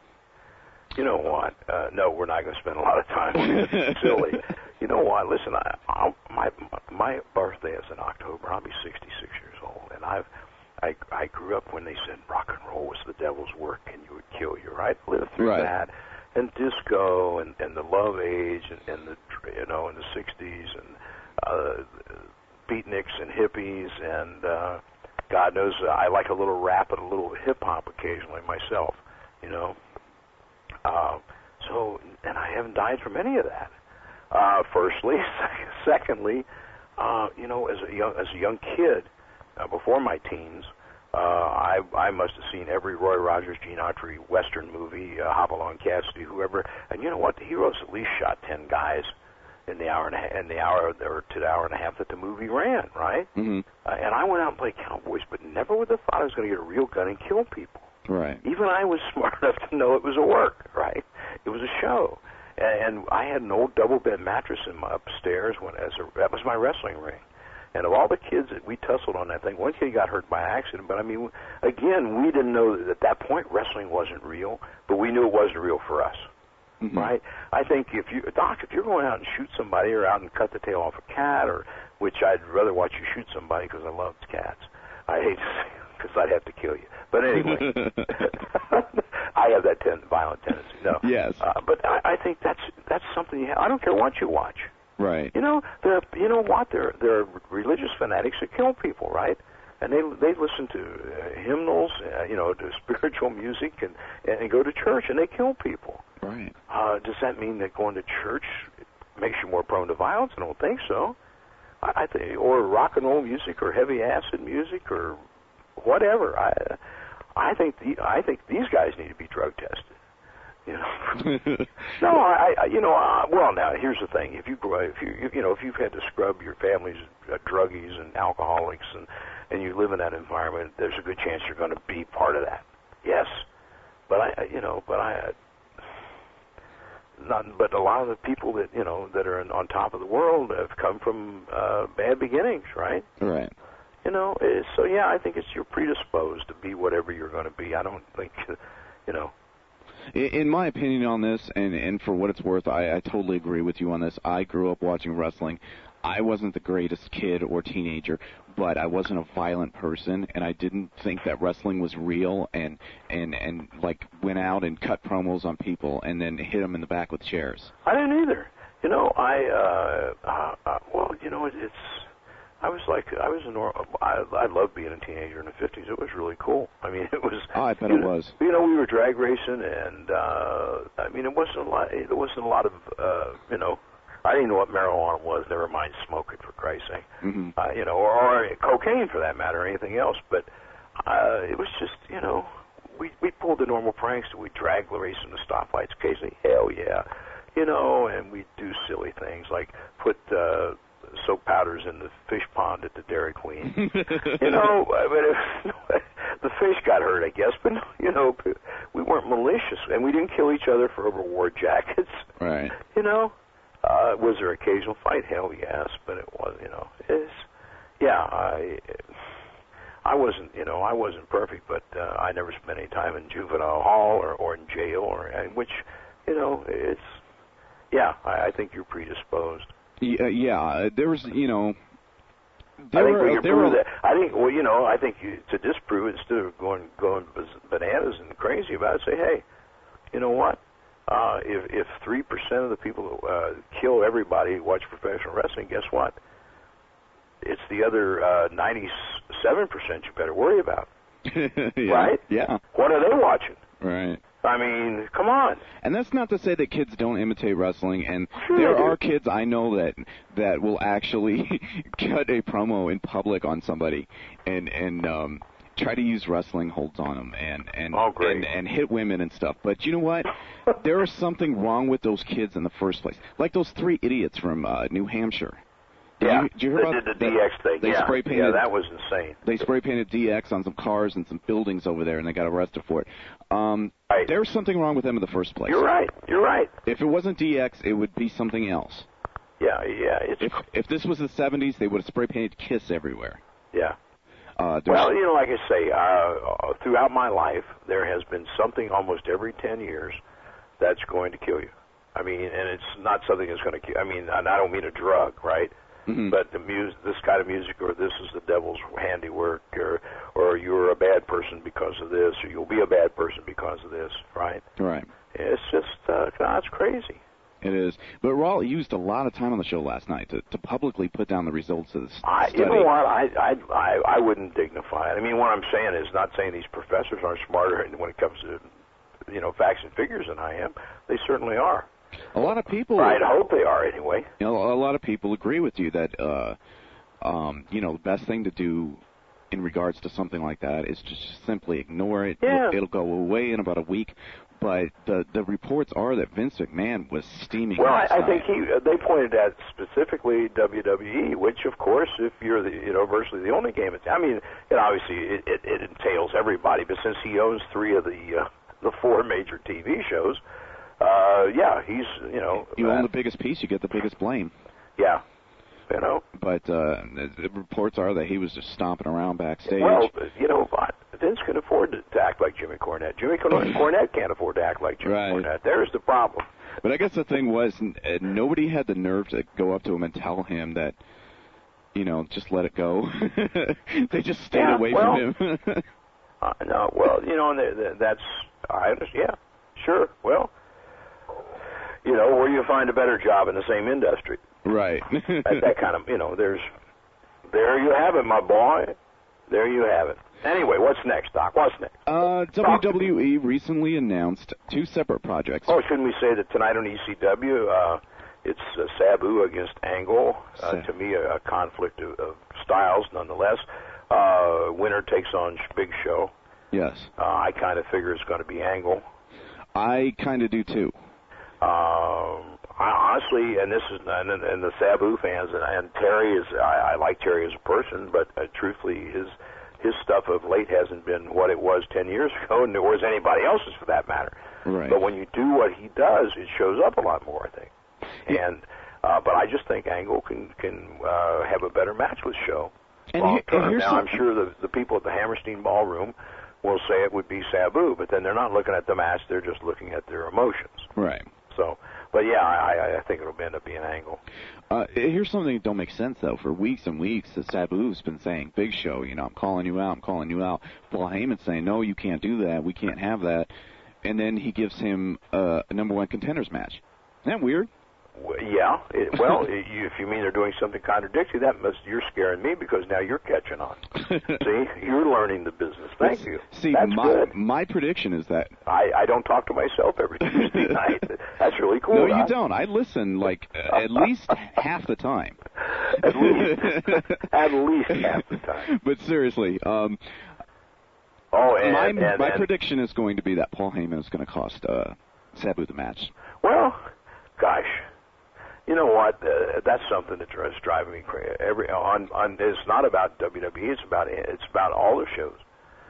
You know what? Uh, no, we're not going to spend a lot of time on it. It's silly. You know what? Listen, I, I'll, my my birthday is in October. I'll be sixty-six years old, and I've I I grew up when they said rock and roll was the devil's work and you would kill you. Right? Lived through Right. that, and disco, and and the love age, and, and the you know in the sixties, and uh, beatniks and hippies, and uh, God knows uh, I like a little rap and a little hip hop occasionally myself. You know. Uh, so, and I haven't died from any of that. Uh, firstly, secondly, uh, you know, as a young as a young kid, uh, before my teens, uh, I I must have seen every Roy Rogers, Gene Autry Western movie, uh, Hopalong Cassidy, whoever. And you know what? The heroes at least shot ten guys in the hour and a half, in the hour or to the hour and a half that the movie ran, right? Mm-hmm. Uh, and I went out and played cowboys, but never with the thought I was going to get a real gun and kill people. Right. Even I was smart enough to know it was a work, right? It was a show. And I had an old double bed mattress in my upstairs when as a, that was my wrestling ring. And of all the kids that we tussled on that thing, one kid got hurt by accident. But I mean, again, we didn't know that at that point wrestling wasn't real, but we knew it wasn't real for us, mm-hmm. right? I think if you, Doc, if you're going out and shoot somebody or out and cut the tail off a cat, or which I'd rather watch you shoot somebody because I love cats. I hate to say because I'd have to kill you. But anyway, I have that ten- violent tendency. No. Yes. Uh, but I, I think that's that's something you have. I don't care what you watch. Right. You know, there. You know what? There there are religious fanatics that kill people, right? And they they listen to uh, hymnals, uh, you know, to spiritual music, and and go to church, and they kill people. Right. Uh, does that mean that going to church makes you more prone to violence? I don't think so. I, I think, or rock and roll music, or heavy acid music, or whatever. I I think the, I think these guys need to be drug tested. You know. no, I, I you know uh, well now here's the thing. If you grow if you you know if you've had to scrub your family's uh, druggies and alcoholics and and you live in that environment, there's a good chance you're going to be part of that. Yes, but I you know but I. Not, but a lot of the people that you know that are in, on top of the world have come from uh, bad beginnings, right? Right. You know, uh, so yeah, I think it's you're predisposed to be whatever you're going to be. I don't think, you know. In my opinion on this, and, and for what it's worth, I, I totally agree with you on this. I grew up watching wrestling. I wasn't the greatest kid or teenager, but I wasn't a violent person, and I didn't think that wrestling was real, and and and like went out and cut promos on people and then hit them in the back with chairs. I didn't either. You know, I uh, uh, uh well, you know, it, it's. I was like, I was a normal. I, I loved being a teenager in the fifties. It was really cool. I mean, it was. Oh, I bet it know, was. You know, we were drag racing, and uh, I mean, it wasn't a lot. There wasn't a lot of, uh, you know, I didn't know what marijuana was. Never mind smoking, for Christ's sake. Mm-hmm. Uh, you know, or, or cocaine for that matter, or anything else. But uh, it was just, you know, we we pulled the normal pranks. We drag race in the stoplights occasionally. Hell yeah, you know, and we do silly things like put. Uh, soap powders in the fish pond at the Dairy Queen. You know, I mean, if, the fish got hurt, I guess, but, you know, we weren't malicious, and we didn't kill each other for reward jackets. Right. You know, uh, was there occasional fight? Hell yes, but it was, you know, it's, yeah, I, I wasn't, you know, I wasn't perfect, but uh, I never spent any time in juvenile hall or, or in jail, or which, you know, it's, yeah, I, I think you're predisposed. Yeah, yeah, there was, you know, I think were, we can there prove were, that. I think, well, you know, I think you, to disprove it, instead of going going bananas and crazy about it, say, hey, you know what? Uh, if if three percent of the people uh, kill everybody who watch professional wrestling, guess what? It's the other uh, ninety-seven percent you better worry about, yeah, right? Yeah. What are they watching? Right. I mean, come on. And that's not to say that kids don't imitate wrestling, and Sure there they do. are kids I know that that will actually cut a promo in public on somebody and and um, try to use wrestling holds on them and and, Oh, great. and and hit women and stuff. But you know what? There is something wrong with those kids in the first place. Like those three idiots from uh, New Hampshire. Did Yeah, you, did you hear the, about the, the D X thing. They yeah, spray painted. yeah, that was insane. They spray painted D X on some cars and some buildings over there, and they got arrested for it. Um, Right. There's something wrong with them in the first place. You're right. You're right. If it wasn't D X, it would be something else. Yeah, yeah. It's If if this was the seventies, they would have spray painted KISS everywhere. yeah. Uh, there's- Well, you know, like I say, uh, throughout my life, there has been something almost every ten years that's going to kill you. I mean, and it's not something that's going to kill. I mean, and I don't mean a drug, right? Mhm. But the music, this kind of music, or this is the devil's handiwork, or or you're a bad person because of this, or you'll be a bad person because of this, right? Right. It's just, uh, God, it's crazy. It is. But Raw used a lot of time on the show last night to, to publicly put down the results of this I, study. you know what? I, I I I wouldn't dignify it. I mean, what I'm saying is not saying these professors aren't smarter when it comes to, you know, facts and figures than I am. They certainly are. A lot of people. I'd hope they are anyway. You know, a lot of people agree with you that, uh, um, you know, the best thing to do in regards to something like that is to just simply ignore it. Yeah. It'll go away in about a week. But the the reports are that Vince McMahon was steaming. Well, I, last I night. think he uh, they pointed at specifically W W E, which of course, if you're the you know virtually the only game, it's, I mean, it obviously it, it, it entails everybody, but since he owns three of the uh, the four major T V shows, uh, yeah, he's you know You uh, own the biggest piece, you get the biggest blame. yeah, you know. But uh, the, the reports are that he was just stomping around backstage. Well, you know, Vince can afford to, to act like Jimmy Cornette. Jimmy Cornette can't afford to act like Jimmy Right. Cornette. There's the problem. But I guess the thing was, n- uh, nobody had the nerve to go up to him and tell him that, you know, just let it go. They just stayed Yeah, away well, from him. Uh, no, well, you know, and th- th- that's I understand. Yeah, sure. Well, you know, where you find a better job in the same industry. Right. that, that kind of, you know, there's, there you have it, my boy. There you have it. Anyway, what's next, Doc? What's next? Uh, W W E recently announced two separate projects. Oh, shouldn't we say that tonight on E C W, uh, it's uh, Sabu against Angle. Uh, Sa- to me, a, a conflict of, of styles, nonetheless. Uh, winner takes on Sh- Big Show. Yes. Uh, I kind of figure it's going to be Angle. I kind of do too. Um, I, honestly, and this is and, and the Sabu fans and, and Terry is I, I like Terry as a person, but uh, truthfully, his his stuff of late hasn't been what it was ten years ago, nor is anybody else's for that matter. Right. But when you do what he does, it shows up a lot more, I think. Yeah. And uh, but I just think Angle can can uh, have a better match with Show. And long he- and term. here's Now, some- I'm sure the the people at the Hammerstein Ballroom will say it would be Sabu, but then they're not looking at the match; they're just looking at their emotions. Right. So, but yeah, I, I think it'll end up being Angle. Uh, here's something that don't make sense, though. For weeks and weeks, the Sabu's been saying, Big Show, you know, I'm calling you out, I'm calling you out. Paul Heyman's saying, no, you can't do that, we can't have that. And then he gives him uh, a number one contenders match. Isn't that weird? Well, yeah. It, well, it, you, if you mean they're doing something contradictory, that must you're scaring me because now you're catching on. See, you're learning the business. Thank you. See, That's my good. my prediction is that I, I don't talk to myself every Tuesday night. That's really cool. no, you I, don't. I listen like uh, at least half the time. At least, at least half the time. But seriously, um, oh, and, my and, my and, prediction is going to be that Paul Heyman is going to cost uh, Sabu the match. Well, gosh. You know what? Uh, that's something that's driving me crazy. Every on on it's not about W W E. It's about it's about all the shows.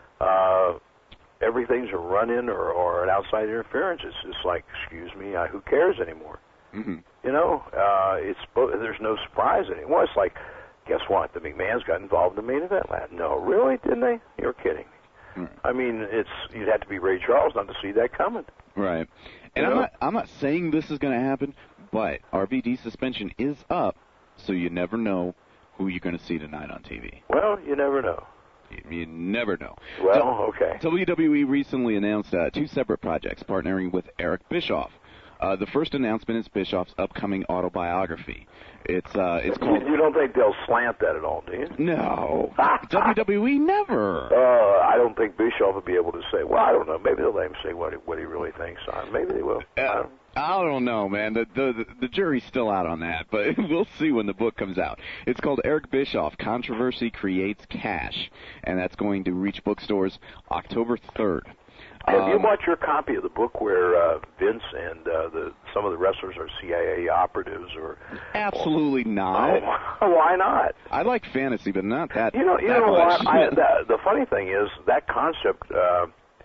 Uh, everything's a run-in or, or an outside interference. It's just like, excuse me, I, who cares anymore? Mm-hmm. You know, uh, it's there's no surprise anymore. It's like, guess what? The McMahons got involved in the main event last. No, really? Didn't they? You're kidding me. Right. I mean, it's you'd have to be Ray Charles not to see that coming. Right. And You I'm know? not I'm not saying this is going to happen, but R V D suspension is up, so you never know who you're going to see tonight on T V. Well, you never know. You, you never know. Well, okay. W W E recently announced uh, two separate projects partnering with Eric Bischoff. Uh, the first announcement is Bischoff's upcoming autobiography. It's uh, it's called. You don't think they'll slant that at all, do you? No, W W E never. Uh, I don't think Bischoff will be able to say. Well, I don't know. Maybe they'll let him say what he, what he really thinks on. Maybe they will. I Uh, don't- I don't know, man. The, the the jury's still out on that, but we'll see when the book comes out. It's called Eric Bischoff, Controversy Creates Cash, and that's going to reach bookstores October third. Have you Um, bought your copy of the book where uh, Vince and uh, the some of the wrestlers are C I A operatives? Or Absolutely not. Oh, why not? I like fantasy, but not that. You know, you that know much. what? I, the, the funny thing is that concept uh,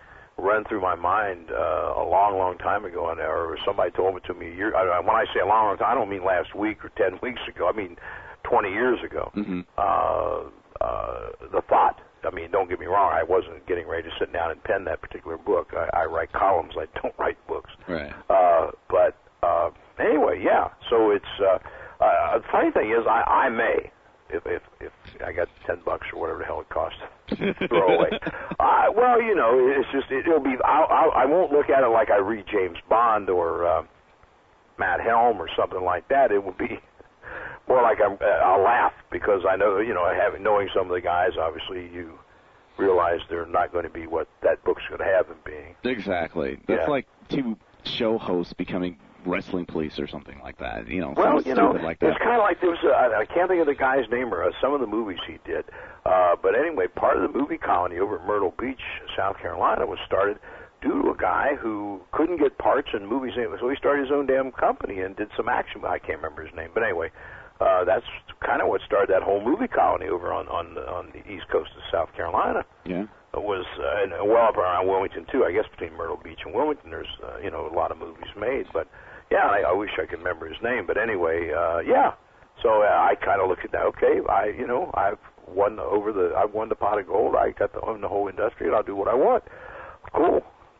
ran through my mind uh, a long, long time ago, and or somebody told it to me. A year, I, when I say a long, long time, I don't mean last week or ten weeks ago. I mean twenty years ago. Mm-hmm. Uh, uh, the thought. I mean, don't get me wrong. I wasn't getting ready to sit down and pen that particular book. I, I write columns. I don't write books. Right. Uh, but uh, anyway, yeah. So it's uh, uh, the funny thing is, I, I may, if if if I got ten bucks or whatever the hell it costs to throw away. Uh, well, you know, it's just it, it'll be. I'll, I'll, I won't look at it like I read James Bond or uh, Matt Helm or something like that. It will be more like I'm, uh, I'll laugh because I know, you know, having knowing some of the guys, obviously you realize they're not going to be what that book's going to have them being. Exactly. That's Yeah. like two show hosts becoming wrestling police or something like that. You know, Well, something you know, stupid like it's that. kind of like there was. A, I can't think of the guy's name or uh, some of the movies he did. Uh, but anyway, part of the movie colony over at Myrtle Beach, South Carolina, was started due to a guy who couldn't get parts in movies, so he started his own damn company and did some action. I can't remember his name, but anyway, uh, that's kind of what started that whole movie colony over on on the, on the east coast of South Carolina. Yeah. It was uh, and well up around Wilmington too. I guess between Myrtle Beach and Wilmington, there's uh, you know a lot of movies made. But yeah, I, I wish I could remember his name. But anyway, uh, yeah. So uh, I kind of look at that. Okay, I you know I've won over the I've won the pot of gold. I got to own the whole industry, and I'll do what I want. Cool.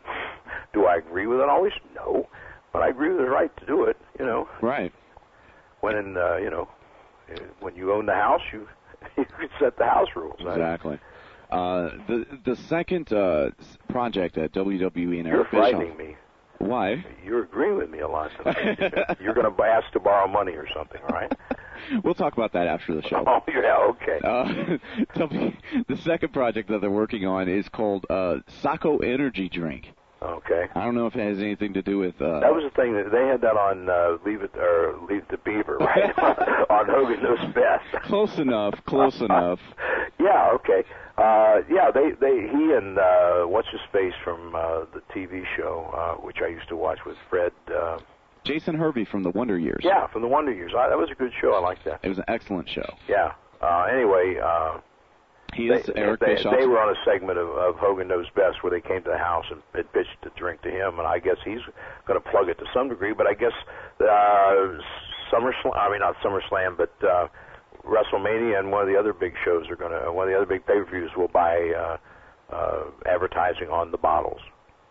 Do I agree with it always? No, but I agree with the right to do it. You know. Right. When uh, you know, when you own the house, you you can set the house rules. Right? Exactly. Uh, the the second uh, s- project at W W E and You're Eric Bischoff. frightening me. Why? You're agreeing with me a lot tonight. You're going to ask to borrow money or something, all right? We'll talk about that after the show. Oh, yeah, okay. Uh, w, the second project that they're working on is called uh, Saco Energy Drink. Okay. I don't know if it has anything to do with. Uh, That was the thing that they had that on uh, Leave It or Leave the Beaver, right? on Hogan Knows Best. close enough. Close enough. Yeah. Okay. Uh, yeah. They they he and uh, what's his face from uh, the T V show, uh, which I used to watch with Fred. Uh, Jason Hervey from the Wonder Years. yeah, from the Wonder Years. I, that was a good show. I liked that. It was an excellent show. Yeah. Uh, anyway. Uh, He They, is Eric they, Bischoff. they were on a segment of, of Hogan Knows Best where they came to the house and, and pitched a drink to him, and I guess he's going to plug it to some degree. But I guess uh, SummerSlam, I mean not SummerSlam, but uh, WrestleMania and one of the other big shows are going to, one of the other big pay-per-views will buy uh, uh, advertising on the bottles.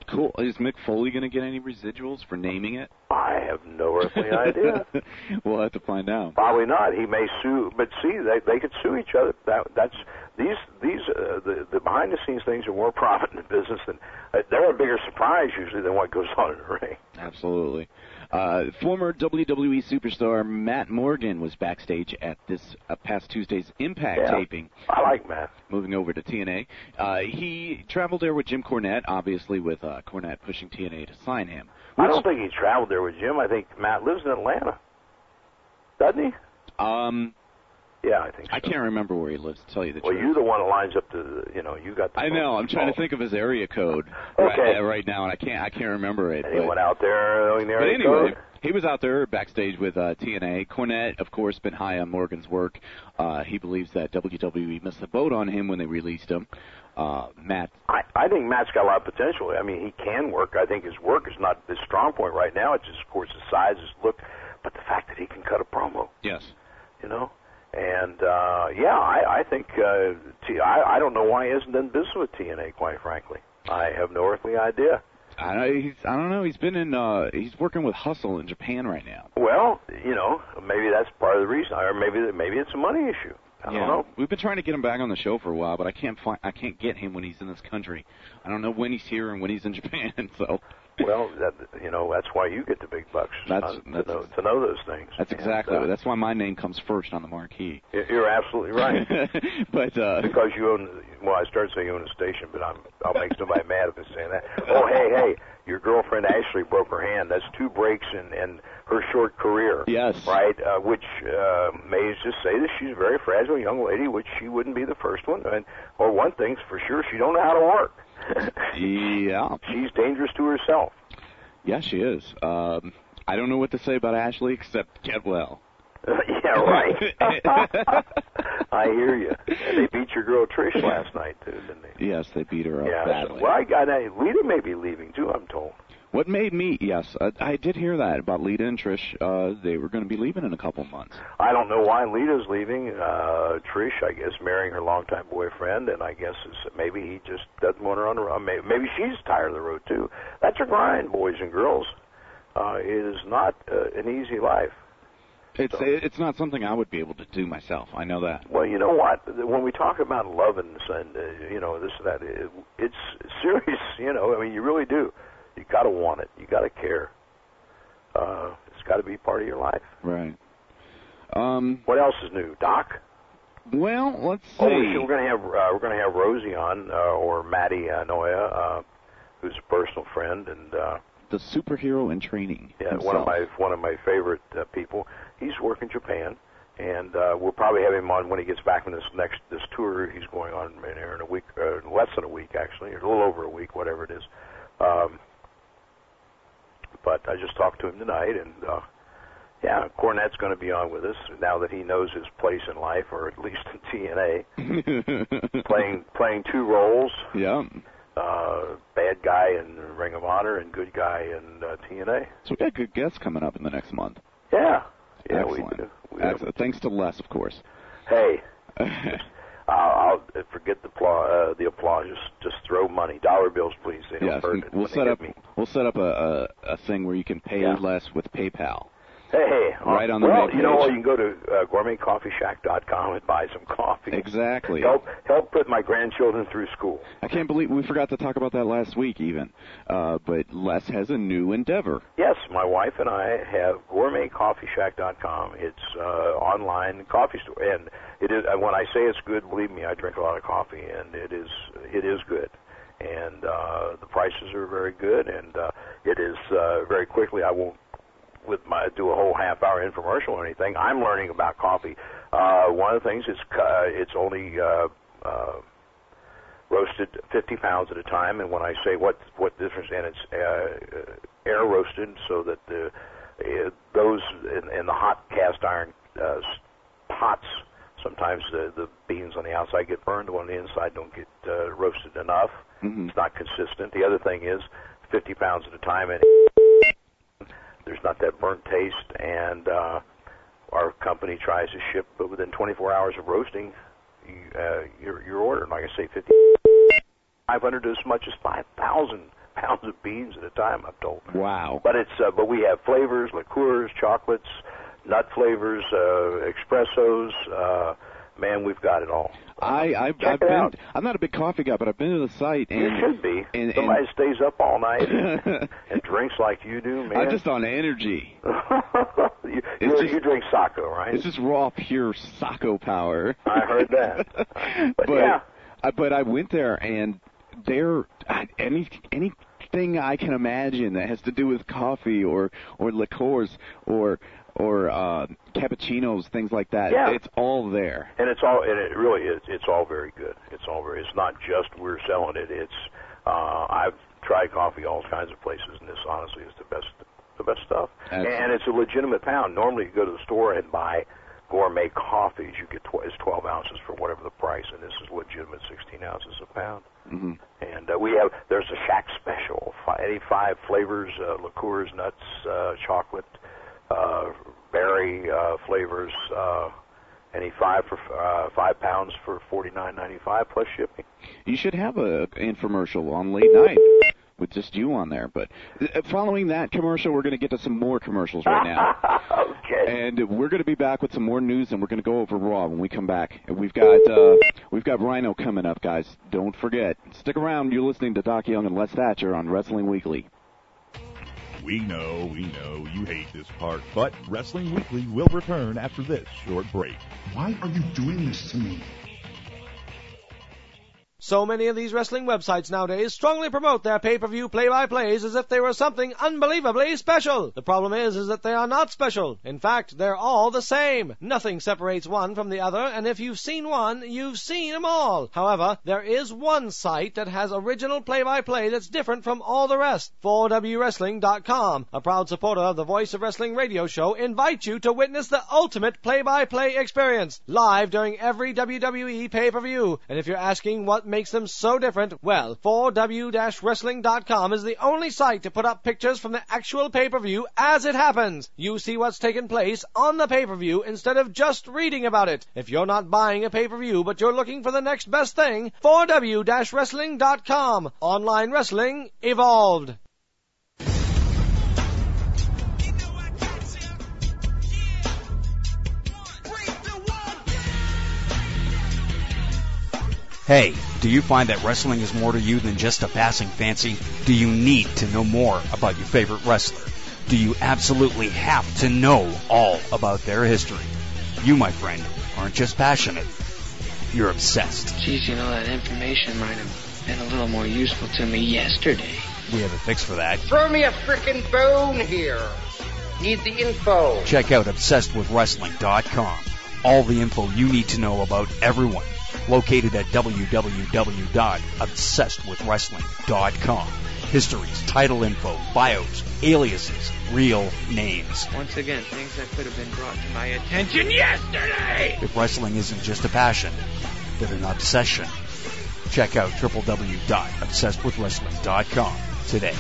Cool. Is Mick Foley going to get any residuals for naming it? I have no earthly idea. We'll have to find out. Probably not. He may sue, but see, they they could sue each other. That that's these these uh, the the behind the scenes things are more profit in the business than uh, they're a bigger surprise usually than what goes on in the ring. Absolutely. Uh, former W W E superstar Matt Morgan was backstage at this uh, past Tuesday's Impact Yeah, taping. I like Matt. Moving over to T N A. Uh, he traveled there with Jim Cornette, obviously with uh, Cornette pushing T N A to sign him. I don't think he traveled there with Jim. I think Matt lives in Atlanta. Doesn't he? Um, yeah, I think so. I can't remember where he lives, to tell you the well, truth. you're the one that lines up to, you know, you got the I know. I'm trying to think of his area code okay. right, right now, and I can't I can't remember it. Anyone but, out there knowing the but area anyway, code? he was out there backstage with uh, T N A. Cornette, of course, been high on Morgan's work. Uh, he believes that W W E missed the boat on him when they released him. Uh, Matt. I, I think Matt's got a lot of potential. I mean, he can work. I think his work is not his strong point right now. It's just, of course, his size, his look, but the fact that he can cut a promo. Yes. You know? And, uh, yeah, I, I think, uh, T, I, I don't know why he hasn't done business with T N A, quite frankly. I have no earthly idea. I, he's, I don't know. He's been in, uh, he's working with Hustle in Japan right now. Well, you know, maybe that's part of the reason, or maybe maybe it's a money issue. I yeah. don't know. We've been trying to get him back on the show for a while, but I can't find, I can't get him when he's in this country. I don't know when he's here and when he's in Japan. So. Well, that, you know, that's why you get the big bucks. That's, uh, that's to, know, to know those things. That's exactly. And, uh, that's why my name comes first on the marquee. You're absolutely right. but uh, because you own, well, I started saying you own a station, but I'm, I'll make somebody mad if I say that. Oh, hey, hey, your girlfriend Ashley broke her hand. That's two breaks in, in her short career. Yes. Right, uh, which uh, may just say that she's a very fragile young lady, which she wouldn't be the first one. And, or one thing's for sure, she don't know how to work. Yeah. She's dangerous to herself. Yeah, she is. Um, I don't know what to say about Ashley except get well. Yeah, right. I hear you. And they beat your girl Trish last night, too, didn't they? Yes, they beat her up yeah, badly. Well, I got uh, Lita may be leaving, too, I'm told. What made me, yes, I, I did hear that about Lita and Trish. Uh, they were going to be leaving in a couple months. I don't know why Lita's leaving. Uh, Trish, I guess, marrying her longtime boyfriend, and I guess it's, maybe he just doesn't want her on the road. Maybe, maybe she's tired of the road, too. That's a grind, boys and girls. Uh, it is not uh, an easy life. It's so, it's not something I would be able to do myself. I know that. Well, you know what? When we talk about love and, and uh, you know, this and that, it, it's serious, you know. I mean, you really do. You got to want it. You got to care. Uh, it's got to be part of your life. Right. Um, what else is new, Doc? Well, let's see. Oh, we're going to have uh, we're going to have Rosie on, uh, or Maddie uh, Noya, uh, who's a personal friend, and uh, the superhero in training. Yeah, himself. one of my one of my favorite uh, people. He's working Japan, and uh, we'll probably have him on when he gets back from this next this tour he's going on in, in a week, uh, less than a week actually, or a little over a week, whatever it is. Um, but I just talked to him tonight, and uh, yeah, Cornette's going to be on with us now that he knows his place in life, or at least in T N A, playing playing two roles. Yeah. Uh, bad guy in Ring of Honor and good guy in uh, T N A. So we got good guests coming up in the next month. Yeah. Yeah, Excellent. we do. We Excellent. Thanks to Les, of course. Hey, I'll, I'll forget the applause. Uh, the applause. Just, just throw money, dollar bills, please. They don't yes, hurt it we'll when set they up. hit me. We'll set up a, a, a thing where you can pay Yeah. Les with PayPal. Hey, hey, right uh, on the well, main you know page. what? You can go to uh, gourmet coffee shack dot com and buy some coffee. Exactly. Help, help put my grandchildren through school. I can't believe we forgot to talk about that last week, even. Uh, but Les has a new endeavor. Yes, my wife and I have gourmet coffee shack dot com. It's uh, online coffee store, and it is. Uh, when I say it's good, believe me, I drink a lot of coffee, and it is it is good. And uh, the prices are very good, and uh, it is uh, very quickly. I won't with my do a whole half hour infomercial or anything. I'm learning about coffee. Uh, one of the things is uh, it's only uh, uh, roasted fifty pounds at a time, and when I say what what difference, and it's uh, air roasted so that the uh, those in, in the hot cast iron uh, pots, sometimes the, the beans on the outside get burned, the one on the inside don't get uh, roasted enough. Mm-hmm. It's not consistent. The other thing is fifty pounds at a time, and there's not that burnt taste, and uh, our company tries to ship, but within twenty-four hours of roasting, you, uh, your your order, like I say, fifty, five hundred to as much as five thousand pounds of beans at a time, I'm told. Wow. But it's uh, but we have flavors, liqueurs, chocolates, nut flavors, uh, espressos. Uh, man, we've got it all. I, I've, Check I've it been. out. I'm not a big coffee guy, but I've been to the site. And, You should be. And, Somebody and, stays up all night and, and drinks like you do, man. I'm just on energy. you, you, just- you drink Sacco, right? It's just raw, pure Sacco power. I heard that. But, but yeah. I, but I went there, and there any anything I can imagine that has to do with coffee or or liqueurs or or uh, cappuccinos, things like that. Yeah. It's all there. And it's all, and it really is. It's all very good. It's all very. It's not just we're selling it. It's. Uh, I've tried coffee all kinds of places, and this honestly is the best, the best stuff. Excellent. And it's a legitimate pound. Normally, you go to the store and buy gourmet coffees. You get tw- it's twelve ounces for whatever the price, and this is legitimate sixteen ounces a pound. Mm-hmm. And uh, we have there's a Shack special, five, any five flavors, uh, liqueurs, nuts, uh, chocolate. Uh, berry uh, flavors, uh, any five for uh, five pounds for forty nine ninety five plus shipping. You should have a infomercial on late night with just you on there. But uh, following that commercial, we're going to get to some more commercials right now. Okay. And we're going to be back with some more news, and we're going to go over Raw when we come back. And we've got uh, we've got Rhino coming up, guys. Don't forget. Stick around. You're listening to Doc Young and Les Thatcher on Wrestling Weekly. We know, we know, you hate this part, but Wrestling Weekly will return after this short break. Why are you doing this to me? So many of these wrestling websites nowadays strongly promote their pay-per-view play-by-plays as if they were something unbelievably special. The problem is, is that they are not special. In fact, they're all the same. Nothing separates one from the other, and if you've seen one, you've seen them all. However, there is one site that has original play-by-play that's different from all the rest. four W Wrestling dot com, a proud supporter of the Voice of Wrestling radio show, invites you to witness the ultimate play-by-play experience, live during every W W E pay-per-view. And if you're asking what makes them so different, well, four W Wrestling dot com is the only site to put up pictures from the actual pay-per-view as it happens. You see what's taken place on the pay-per-view instead of just reading about it. If you're not buying a pay-per-view but you're looking for the next best thing, four W Wrestling dot com. Online wrestling evolved. Hey, do you find that wrestling is more to you than just a passing fancy? Do you need to know more about your favorite wrestler? Do you absolutely have to know all about their history? You, my friend, aren't just passionate. You're obsessed. Geez, you know, that information might have been a little more useful to me yesterday. We have a fix for that. Throw me a frickin' bone here. Need the info. Check out obsessed with wrestling dot com. All the info you need to know about everyone. Located at w w w dot obsessed with wrestling dot com. Histories, title info, bios, aliases, real names. Once again, things that could have been brought to my attention yesterday. If wrestling isn't just a passion, then an obsession. Check out w w w dot obsessed with wrestling dot com today.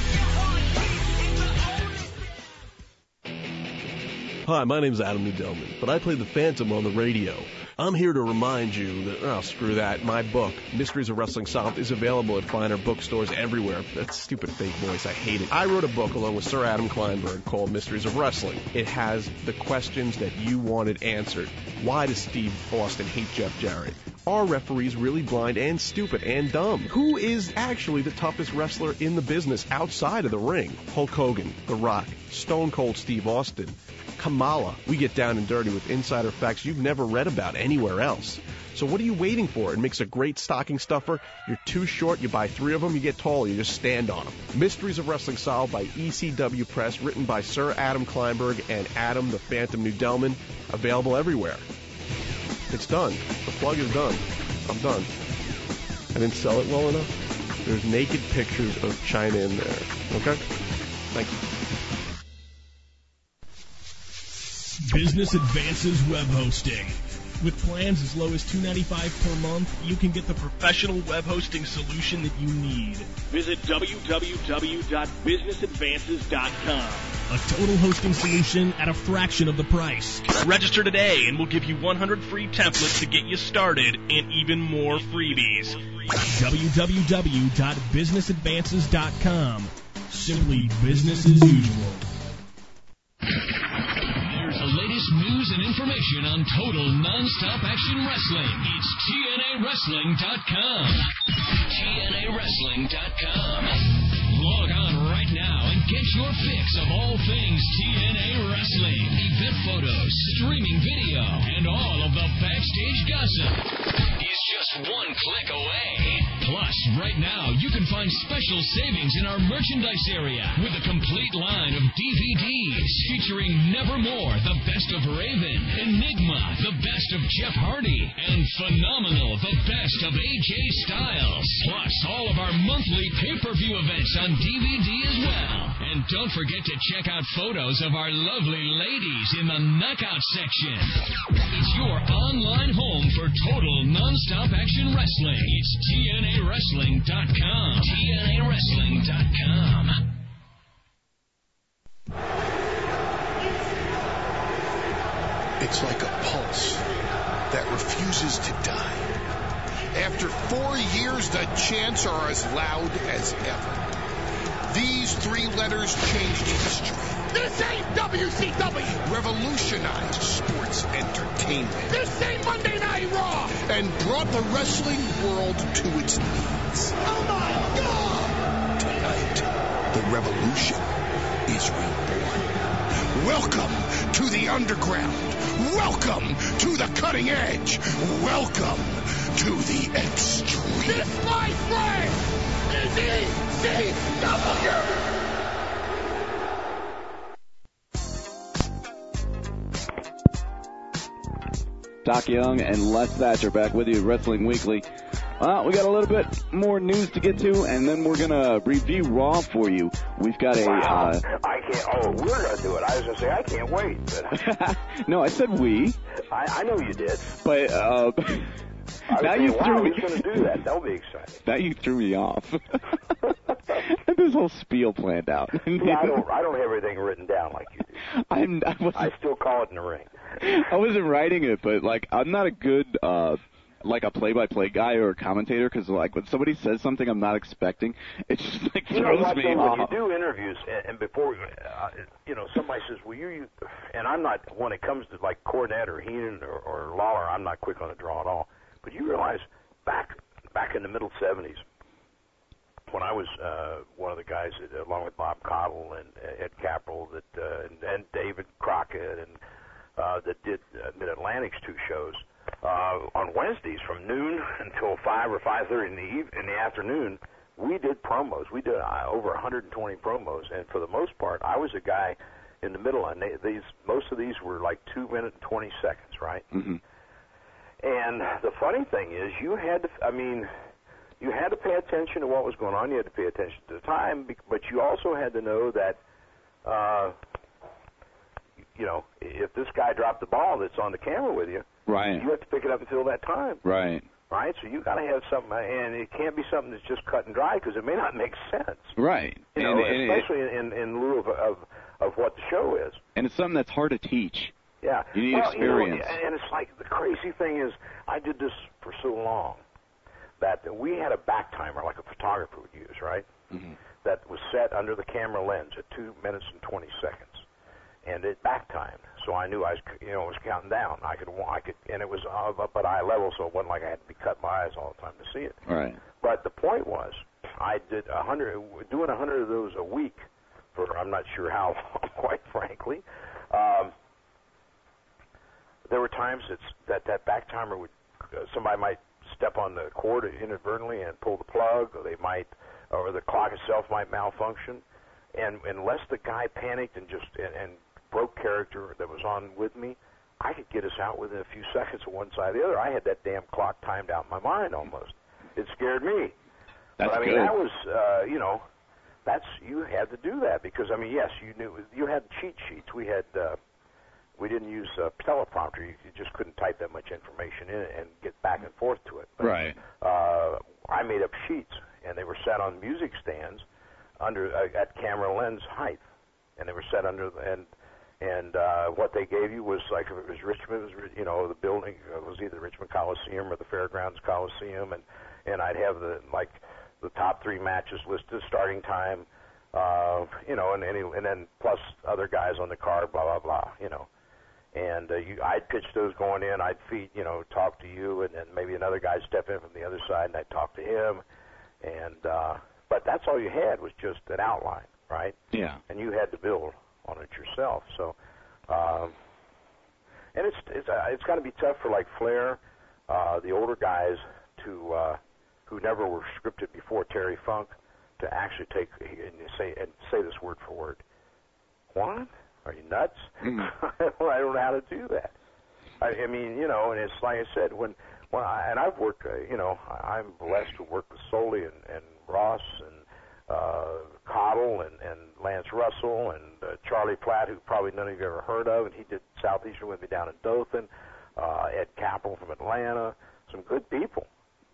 Hi, my name's Adam Nudelman, but I play the Phantom on the radio. I'm here to remind you that, oh, screw that, my book, Mysteries of Wrestling Solved, is available at finer bookstores everywhere. That stupid fake voice, I hate it. I wrote a book along with Sir Adam Kleinberg called Mysteries of Wrestling. It has the questions that you wanted answered. Why does Steve Austin hate Jeff Jarrett? Are referees really blind and stupid and dumb? Who is actually the toughest wrestler in the business outside of the ring? Hulk Hogan, The Rock, Stone Cold Steve Austin, Kamala. We get down and dirty with insider facts you've never read about anywhere else. So what are you waiting for? It makes a great stocking stuffer. You're too short, you buy three of them, you get taller, you just stand on them. Mysteries of Wrestling Solved by E C W Press, written by Sir Adam Kleinberg and Adam the Phantom Nudelman. Available everywhere. It's done. The plug is done. I'm done. I didn't sell it well enough. There's naked pictures of China in there. Okay? Thank you. Business Advances Web Hosting. With plans as low as two dollars and ninety-five cents per month, you can get the professional web hosting solution that you need. Visit w w w dot business advances dot com. A total hosting solution at a fraction of the price. Register today and we'll give you one hundred free templates to get you started and even more freebies. w w w dot business advances dot com. Simply business as usual. Here's the latest news and information on total non-stop action wrestling. It's T N A wrestling dot com. T N A wrestling dot com. Log on right now and get your fix of all things T N A Wrestling. Event photos, streaming video, and all of the backstage gossip is just one click away. Plus, right now, you can find special savings in our merchandise area with a complete line of D V Ds featuring Nevermore, the best of Raven, Enigma, the best of Jeff Hardy, and Phenomenal, the best of A J Styles. Plus, all of our monthly pay-per-view events on D V D as well. And don't forget to check out photos of our lovely ladies in the knockout section. It's your online home for total non-stop action wrestling. It's T N A wrestling dot com. T N A wrestling dot com. It's like a pulse that refuses to die. After four years, the chants are as loud as ever. These three letters changed history. This ain't W C W. Revolutionized sports entertainment. This ain't Monday Night Raw. And brought the wrestling world to its knees. Oh my God! Tonight, the revolution is reborn. Welcome to the underground. Welcome to the cutting edge. Welcome to the extreme. This, my friend, is E C W. Doc Young and Les Thatcher back with you at Wrestling Weekly. Well, we got a little bit more news to get to, and then we're going to review Raw for you. We've got a... Wow. Uh, I can't... Oh, we're going to do it. I was going to say, I can't wait. But no, I said we. I, I know you did. But, uh... I now was you saying, threw wow, me... he's going to do that. That'll be exciting. Now you threw me off. This whole spiel planned out. Yeah, I don't, I don't have everything written down like you do. I'm, I, wasn't, I still call it in the ring. I wasn't writing it, but, like, I'm not a good... uh like a play-by-play guy or a commentator, because like when somebody says something I'm not expecting, it just like you throws know what, me though, off. When you do interviews, and, and before, uh, you know, somebody says, "Well, you," you," and I'm not when it comes to like Cornette or Heenan or, or Lawler, I'm not quick on the draw at all. But you realize back back in the middle seventies, when I was uh, one of the guys that, along with Bob Cottle and uh, Ed Capel, that uh, and, and David Crockett, and uh, that did uh, Mid-Atlantic's two shows. Uh, on Wednesdays from noon until five or five thirty in the eve- in the afternoon, we did promos. We did uh, over one hundred twenty promos, and for the most part, I was a guy in the middle. And they, these most of these were like two minutes and twenty seconds, right? Mm-hmm. And the funny thing is, you had to. I mean, you had to pay attention to what was going on. You had to pay attention to the time, but you also had to know that. Uh, you know, if this guy dropped the ball that's on the camera with you, right, you have to pick it up until that time. Right. Right? So you got to have something, and it can't be something that's just cut and dry because it may not make sense. Right. You and, know, and especially it, in, in lieu of, of of what the show is. And it's something that's hard to teach. Yeah. You need well, experience. You know, and it's like the crazy thing is, I did this for so long that we had a back timer like a photographer would use, right? Mm-hmm. That was set under the camera lens at two minutes and twenty seconds. And it back timed, so I knew I was, you know, it was counting down. I could, I could, and it was up at eye level, so it wasn't like I had to be cut my eyes all the time to see it. Right. But the point was, I did a hundred, doing a hundred of those a week for I'm not sure how long, quite frankly. Um, there were times that that that back timer would, uh, somebody might step on the cord inadvertently and pull the plug, or they might, or the clock itself might malfunction, and unless the guy panicked and just and, and broke character that was on with me, I could get us out within a few seconds of one side or the other. I had that damn clock timed out in my mind almost. It scared me. That's but I mean, good. that was, uh, you know, that's, you had to do that because, I mean, yes, you knew, you had cheat sheets. We had, uh, we didn't use a teleprompter. You, you just couldn't type that much information in and get back and forth to it. But, right. Uh, I made up sheets, and they were set on music stands under uh, at camera lens height. and they were set under and and uh, what they gave you was like if it was Richmond, it was, you know, the building it was either Richmond Coliseum or the Fairgrounds Coliseum, and and I'd have the like the top three matches listed, starting time, uh, you know, and any and then plus other guys on the card, blah blah blah, you know. And uh, you, I'd pitch those going in. I'd feed, you know, talk to you, and then maybe another guy step in from the other side, and I'd talk to him. And uh, but that's all you had was just an outline, right? Yeah. And you had to build on it yourself. So, um, and it's it's uh, it's got to be tough for like Flair, uh, the older guys, to uh, who never were scripted before, Terry Funk, to actually take and say and say this word for word. What? Are you nuts? Mm. Well, I don't know how to do that. I, I mean, you know, and it's like I said, when, when I, and I've worked, uh, you know, I'm blessed to work with Soley and, and Ross and uh, Cottle and, and Lance Russell and uh, Charlie Platt, who probably none of you ever heard of, and he did Southeastern with me down in Dothan, uh, Ed Capel from Atlanta, some good people.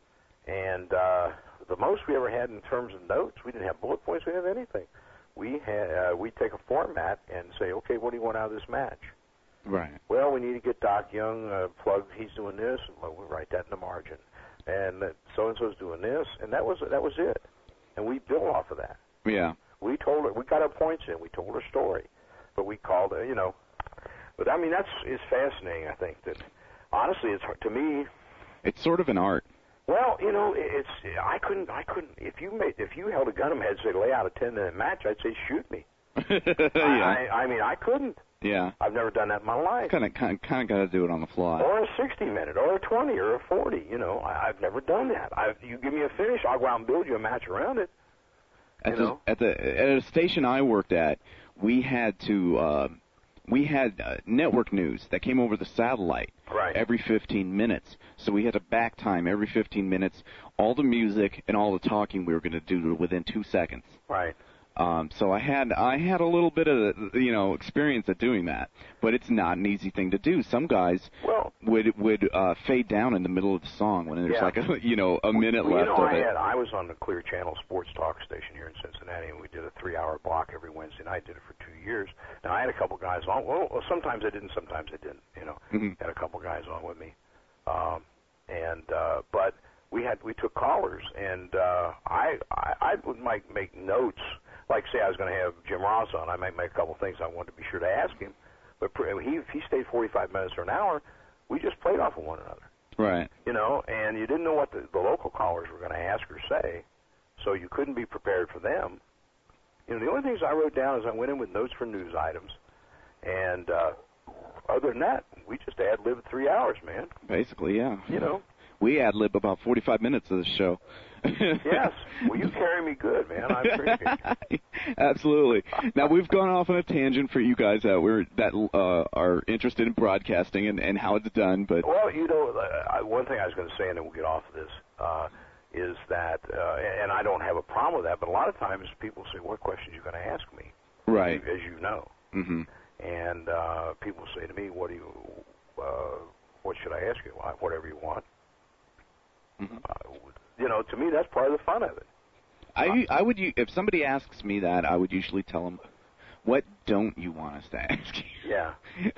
And uh, the most we ever had in terms of notes, we didn't have bullet points, we didn't have anything. We had uh, we take a format and say, okay, what do you want out of this match? Right. Well, we need to get Doc Young uh, plugged. He's doing this. Well, we write that in the margin, and so and so's doing this, and that was that was it. And we built off of that. Yeah. We told her we got our points in. We told her story, but we called her, you know. But I mean, that's is fascinating. I think that honestly, it's hard, to me. It's sort of an art. Well, you know, it's I couldn't I couldn't if you made if you held a gun in my head and said lay out a ten minute match, I'd say shoot me. yeah. I, I mean I couldn't. Yeah. I've never done that in my life. Kind of kind of, kind of got to do it on the fly. Or a sixty minute, or a twenty, or a forty. You know, I, I've never done that. I you give me a finish, I'll go out and build you a match around it. At you the, know? at the at a station I worked at, we had to uh, we had uh, network news that came over the satellite right. every fifteen minutes. So we had to back time every fifteen minutes, all the music and all the talking we were going to do within two seconds. Right. Um, so I had I had a little bit of you know experience at doing that, but it's not an easy thing to do. Some guys well, would would uh, fade down in the middle of the song when there's yeah. like a you know a minute well, left you know, of I it. Had, I was on the Clear Channel Sports Talk station here in Cincinnati, and we did a three-hour block every Wednesday night. Did it for two years. Now I had a couple guys on. Well, sometimes I didn't, sometimes I didn't. You know, mm-hmm. had a couple guys on with me, um, and uh, but we had we took callers, and uh, I, I I would make make notes. Like, say I was going to have Jim Ross on, I might make a couple things I wanted to be sure to ask him. But he, if he stayed forty-five minutes or an hour, we just played off of one another. Right. You know, and you didn't know what the, the local callers were going to ask or say, so you couldn't be prepared for them. You know, the only things I wrote down is I went in with notes for news items. And uh, other than that, we just ad-libbed three hours, man. Basically, yeah. You know. We ad-lib about forty-five minutes of the show. Yes. Well, you carry me good, man. I appreciate it. Absolutely. Now, we've gone off on a tangent for you guys that we're that uh, are interested in broadcasting and, and how it's done. But well, you know, uh, one thing I was going to say, and then we'll get off of this, uh, is that, uh, and I don't have a problem with that, but a lot of times people say, what questions are you going to ask me? Right. As you know. Mm-hmm. And uh, people say to me, what do you, uh, what should I ask you? Whatever you want. Mm-hmm. Uh, you know, to me, that's part of the fun of it. I I would if somebody asks me that, I would usually tell them, "What don't you want us to ask you?" Yeah.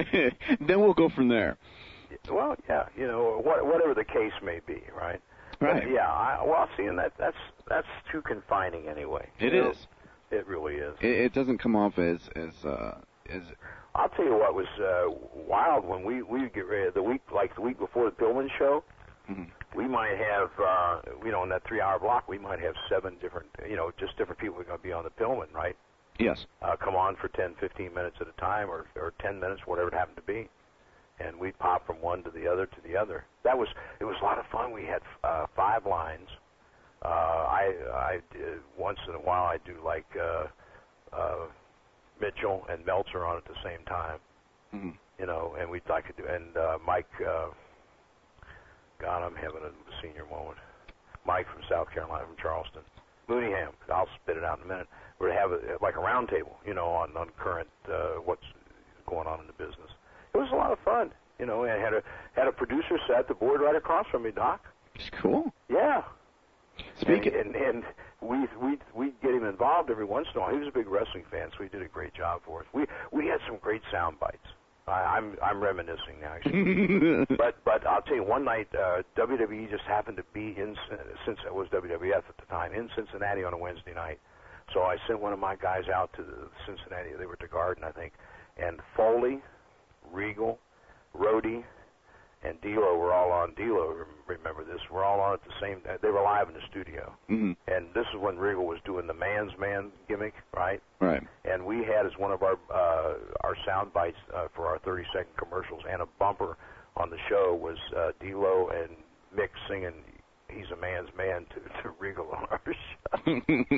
Then we'll go from there. Well, yeah, you know, what, whatever the case may be, right? Right. But yeah. I, well, see, and that that's that's too confining anyway. It you is. Know? It really is. It, it doesn't come off as as uh, as. I'll tell you what was uh, wild when we we get ready the week like the week before the Pillman show. Mm-hmm. We might have, uh, you know, in that three-hour block, we might have seven different, you know, just different people who are going to be on the Pillman, right? Yes. Uh, come on for ten, fifteen minutes at a time, or or ten minutes, whatever it happened to be, and we'd pop from one to the other to the other. That was it was a lot of fun. We had uh, five lines. Uh, I I did, once in a while I do like uh, uh, Mitchell and Meltzer on at the same time, mm-hmm. you know, and we'd like to do and uh, Mike. Uh, God, I'm having a senior moment. Mike from South Carolina, from Charleston. Mooneyham, I'll spit it out in a minute. We're to have a, like a round table, you know, on, on current, uh, what's going on in the business. It was a lot of fun, you know, and I had a, had a producer sat at the board right across from me, Doc. It's cool. Yeah. Speaking and, and, and we we we'd get him involved every once in a while. He was a big wrestling fan, so he did a great job for us. We we had some great sound bites. I, I'm I'm reminiscing now, actually. but but I'll tell you, one night uh, W W E just happened to be in, since it was W W F at the time, in Cincinnati on a Wednesday night. So I sent one of my guys out to the Cincinnati. They were to Garden, I think, and Foley, Regal, Rhodey, and D'Lo were all on. D'Lo, remember this? We're all on at the same. They were live in the studio, mm-hmm. and this is when Regal was doing the man's man gimmick, right? Right. And we had as one of our uh, our sound bites uh, for our thirty second commercials, and a bumper on the show was uh, D'Lo and Mick singing "He's a Man's Man" to, to Regal on our show.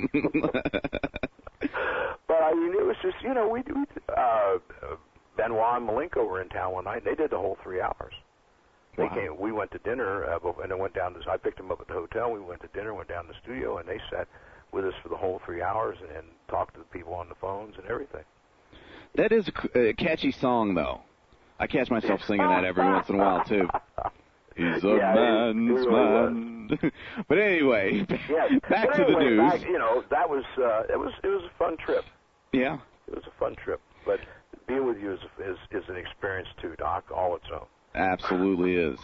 But I mean, it was just, you know, we we uh, Benoit and Malenko were in town one night. And they did the whole three hours. They wow. came. We went to dinner, uh, and then went down to. I picked them up at the hotel. We went to dinner, went down to the studio, and they sat with us for the whole three hours and talked to the people on the phones and everything. That is a, a catchy song, though. I catch myself singing that every once in a while too. He's a yeah, man's it, it really man. But anyway, yes. back but to anyway, the news. Back, you know, that was uh, it was it was a fun trip. Yeah, it was a fun trip. But being with you is is, is an experience too, Doc, all its own. Absolutely is.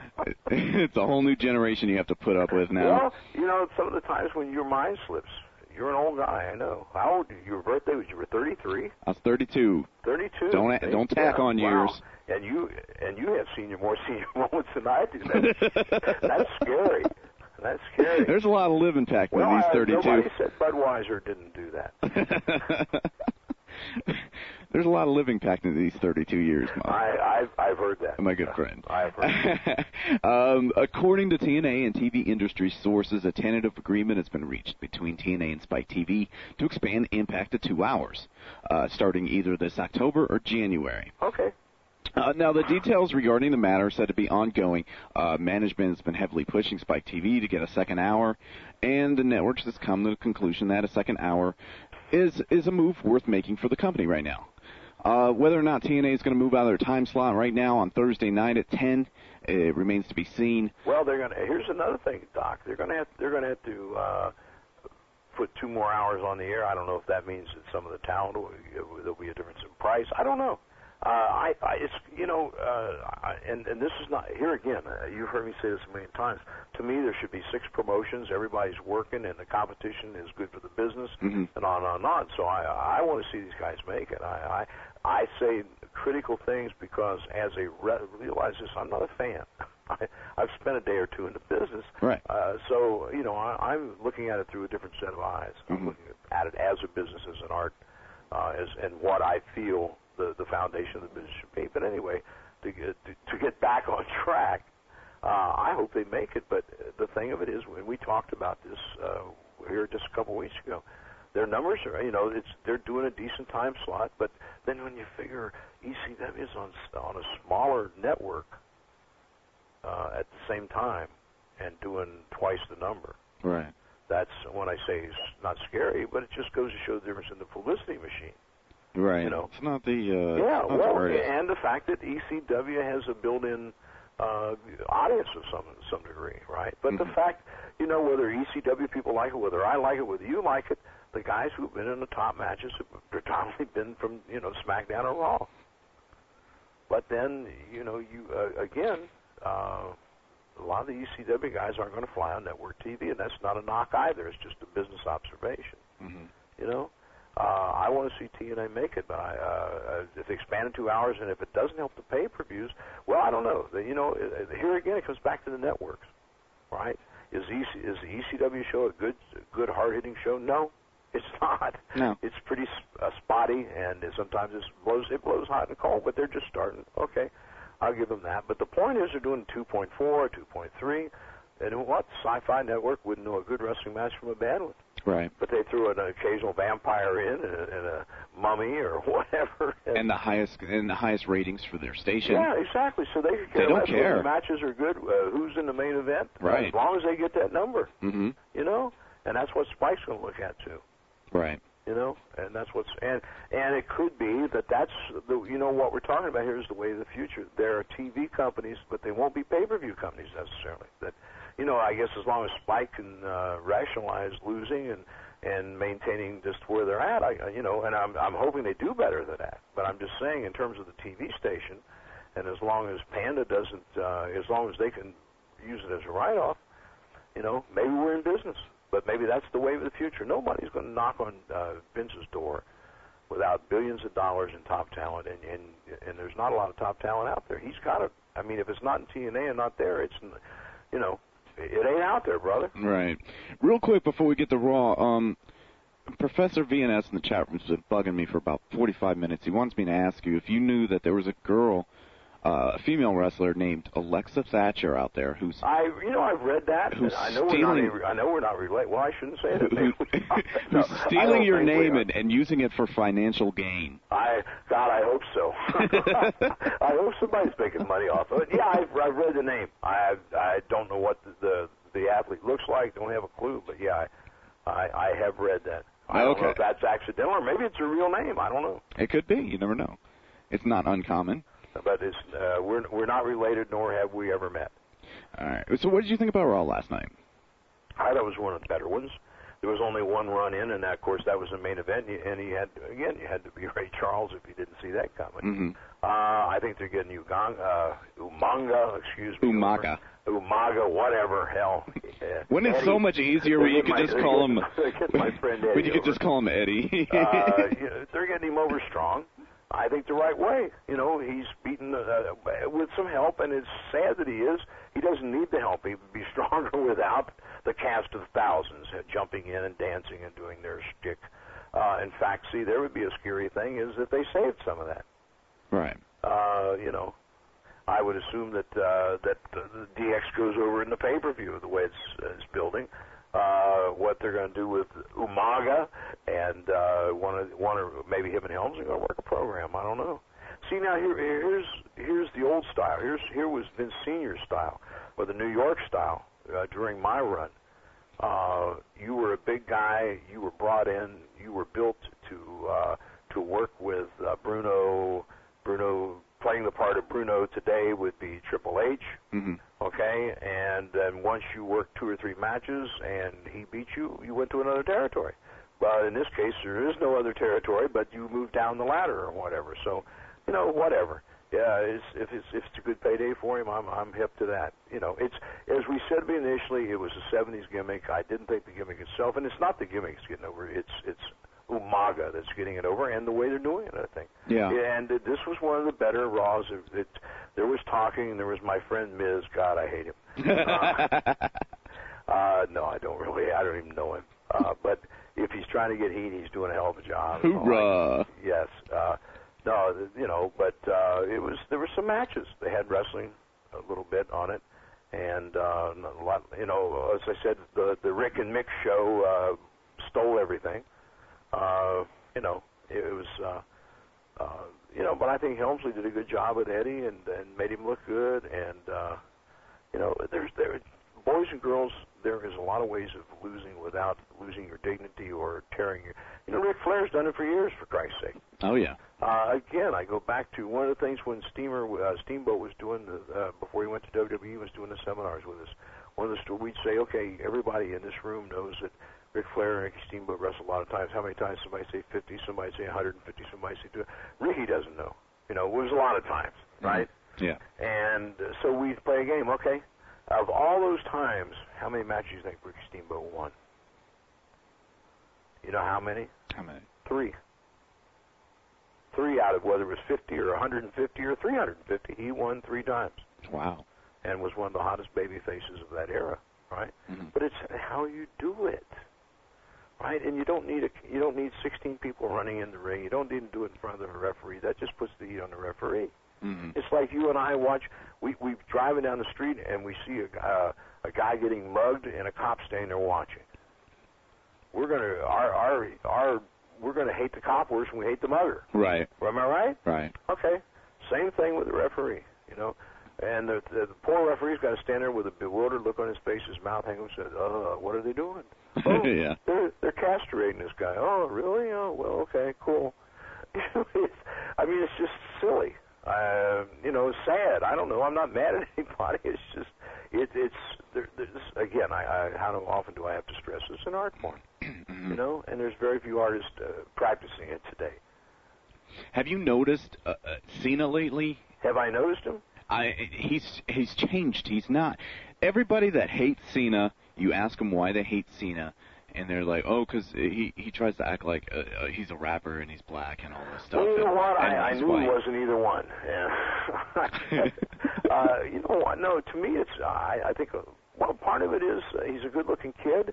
It's a whole new generation you have to put up with now. Well, you know, some of the times when your mind slips. You're an old guy, I know. How old? Your birthday was you were thirty-three. I was thirty-two. Thirty-two. Don't don't tack yeah, on wow. years. And you and you have senior more senior moments than I do. That's, that's scary. That's scary. There's a lot of living packed well, with these I, thirty-two. Nobody said Budweiser didn't do that. There's a lot of living packed into these thirty-two years, Mom. I, I've, I've heard that. My good friend. I've heard that. um, according to T N A and T V industry sources, a tentative agreement has been reached between T N A and Spike T V to expand Impact to two hours, uh, starting either this October or January. Okay. Uh, now, the details regarding the matter are said to be ongoing. Uh, management has been heavily pushing Spike T V to get a second hour, and the networks has come to the conclusion that a second hour is is a move worth making for the company right now. Uh, whether or not T N A is going to move out of their time slot right now on Thursday night at ten, it remains to be seen. Well, they're going to. Here's another thing, Doc. They're going to have. They're going to have to uh, put two more hours on the air. I don't know if that means that some of the talent will, there'll be a difference in price. I don't know. Uh, I, I, it's you know, uh, I, and and this is not here again. Uh, you've heard me say this a million times. To me, there should be six promotions. Everybody's working, and the competition is good for the business, mm-hmm. and on and on and on. So I, I want to see these guys make it. I, I, I say critical things because as a re- realize this, I'm not a fan. I, I've spent a day or two in the business, right? Uh, so you know, I, I'm looking at it through a different set of eyes. Mm-hmm. I'm looking at it as a business, as an art, uh, as and what I feel. The, the foundation of the business should be. But anyway, to get, to, to get back on track, uh, I hope they make it. But the thing of it is, when we talked about this uh, here just a couple weeks ago, their numbers are, you know, it's they're doing a decent time slot. But then when you figure E C W is on on a smaller network uh, at the same time and doing twice the number, right? That's when I say it's not scary, but it just goes to show the difference in the publicity machine. Right. You know, it's not the uh, yeah. not Well, the and the fact that E C W has a built-in uh, audience of some some degree, right? But mm-hmm. the fact, you know, whether E C W people like it, whether I like it, whether you like it, the guys who've been in the top matches have predominantly been from you know SmackDown or Raw. But then you know you uh, again, uh, a lot of the E C W guys aren't going to fly on network T V, and that's not a knock either. It's just a business observation. Mm-hmm. You know. Uh, I want to see T N A make it, but I, uh, if they expand in two hours and if it doesn't help the pay-per-views, well, I don't know. The, you know, here again, it comes back to the networks, right? Is, E C, is the E C W show a good, good hard-hitting show? No, it's not. No. It's pretty uh, spotty, and it, sometimes it blows, it blows hot and cold, but they're just starting. Okay, I'll give them that. But the point is they're doing two point four, two point three, and what? Sci-Fi Network wouldn't know a good wrestling match from a bad one. Right. But they threw an occasional vampire in and a, and a mummy or whatever. And, and the highest and the highest ratings for their station. Yeah, exactly. So they could care they don't less care. whether the matches are good, uh, who's in the main event, right? As long as they get that number, mm-hmm. you know. And that's what Spike's going to look at too. Right. You know, and that's what's and and it could be that that's the you know what we're talking about here is the way of the future. There are T V companies, but they won't be pay-per-view companies necessarily. That you know, I guess as long as Spike can uh, rationalize losing and and maintaining just where they're at, I, you know, and I'm I'm hoping they do better than that. But I'm just saying, in terms of the T V station, and as long as Panda doesn't, uh, as long as they can use it as a write-off, you know, maybe we're in business. But maybe that's the wave of the future. Nobody's going to knock on uh, Vince's door without billions of dollars in top talent, and, and and there's not a lot of top talent out there. He's got to. I mean, if it's not in T N A and not there, it's, you know, it ain't out there, brother. Right. Real quick before we get to Raw, um, Professor V N S in the chat room has been bugging me for about forty-five minutes. He wants me to ask you if you knew that there was a girl, uh, a female wrestler named Alexa Thatcher out there who's I, you know, I've read that. Who's I know stealing, we're not. I know we're not related. Well, I shouldn't say that. who, No, who's stealing I your don't think name we are. and, and using it for financial gain. I God, I hope so. I hope somebody's making money off of it. Yeah, I've, I've read the name. I I don't know what the, the the athlete looks like. Don't have a clue. But yeah, I I, I have read that. I don't Okay. know if that's accidental or maybe it's a real name. I don't know. It could be. You never know. It's not uncommon. But it's uh, we're we're not related, nor have we ever met. All right. So what did you think about Raw last night? I thought it was one of the better ones. There was only one run in, and that, of course, that was the main event. And he had, again, you had to be Ray Charles if you didn't see that coming. Mm-hmm. Uh, I think they're getting Uganga, uh, Umanga, excuse me. Umaga. Umaga, whatever, hell. Yeah. Wouldn't it Eddie, so much easier when you could my, just call him get my friend Eddie when you could over. just call him Eddie? uh, you know, they're getting him over strong. I think the right way. You know, he's beaten uh, with some help, and it's sad that he is. He doesn't need the help. He would be stronger without the cast of thousands uh, jumping in and dancing and doing their shtick. Uh, in fact, see, there would be a scary thing is that they saved some of that. Right. Uh, you know, I would assume that uh, that the D X goes over in the pay-per-view the way it's, uh, it's building. Uh, what they're going to do with Umaga and uh, one of one or maybe him and Helms are going to work a program. I don't know. See now here here's here's the old style. Here's here was Vince Senior's style or the New York style uh, during my run. Uh, you were a big guy. You were brought in. You were built to uh, to work with uh, Bruno. Bruno playing the part of Bruno today would be Triple H. Mm-hmm. Okay, and then once you worked two or three matches and he beat you, you went to another territory. But in this case, there is no other territory, but you moved down the ladder or whatever. So, you know, whatever. Yeah, it's, if it's if it's a good payday for him, I'm I'm hip to that. You know, it's as we said initially, it was a seventies gimmick. I didn't think the gimmick itself, and it's not the gimmick that's getting over. It's it's Umaga that's getting it over, and the way they're doing it, I think. Yeah. And uh, this was one of the better Raws. It, it, there was talking, and there was my friend Miz. God, I hate him. uh, uh, no, I don't really. I don't even know him. Uh, but if he's trying to get heat, he's doing a hell of a job. Hoorah! Like, yes. Uh, no, you know, but uh, it was. There were some matches. They had wrestling a little bit on it, and uh, a lot. You know, as I said, the the Rick and Mick show uh, stole everything. Uh, you know, it, it was, uh, uh, you know, but I think Helmsley did a good job with Eddie and, and made him look good. And, uh, you know, there's, there, boys and girls, there is a lot of ways of losing without losing your dignity or tearing your, you know, Ric Flair's done it for years, for Christ's sake. Oh, yeah. Uh, again, I go back to one of the things when Steamer, uh, Steamboat was doing, the, uh, before he went to W W E, was doing the seminars with us. One of the, we'd say, okay, everybody in this room knows that Ric Flair and Ricky Steamboat wrestle a lot of times. How many times? Somebody say fifty, somebody say one hundred fifty, somebody say two. Ricky doesn't know. You know, it was a lot of times, right? Mm-hmm. Yeah. And uh, so we play a game. Okay, of all those times, how many matches do you think Ricky Steamboat won? You know how many? How many? Three. Three out of whether it was fifty or one hundred fifty or three hundred fifty. He won three times. Wow. And was one of the hottest baby faces of that era, right? Mm-hmm. But it's how you do it. Right, and you don't need a you don't need sixteen people running in the ring. You don't need to do it in front of the referee. That just puts the heat on the referee. Mm-hmm. It's like you and I watch. We we driving down the street and we see a uh, a guy getting mugged and a cop standing there watching. We're gonna our our our we're gonna hate the cop worse than we hate the mugger. Right. Am I right? Right. Okay. Same thing with the referee. You know. And the, the, the poor referee's got to stand there with a bewildered look on his face, his mouth hanging, and says, "Uh, what are they doing? Oh, yeah. They're they're castrating this guy. Oh, really? Oh, well, okay, cool." it's, I mean, it's just silly. Uh, you know, it's sad. I don't know. I'm not mad at anybody. It's just it, it's there, there's, again, I, I, how often do I have to stress this? It's an art form, you know, and there's very few artists uh, practicing it today. Have you noticed uh, uh, Cena lately? Have I noticed him? I he's he's changed. He's not. Everybody that hates Cena, you ask them why they hate Cena, and they're like, oh, because he he tries to act like uh, uh, he's a rapper and he's black and all this stuff. Well, you know what? And, I, I and knew white. he wasn't either one. Yeah. uh, you know what? No, to me, it's I, I think uh, well, part of it is uh, he's a good-looking kid,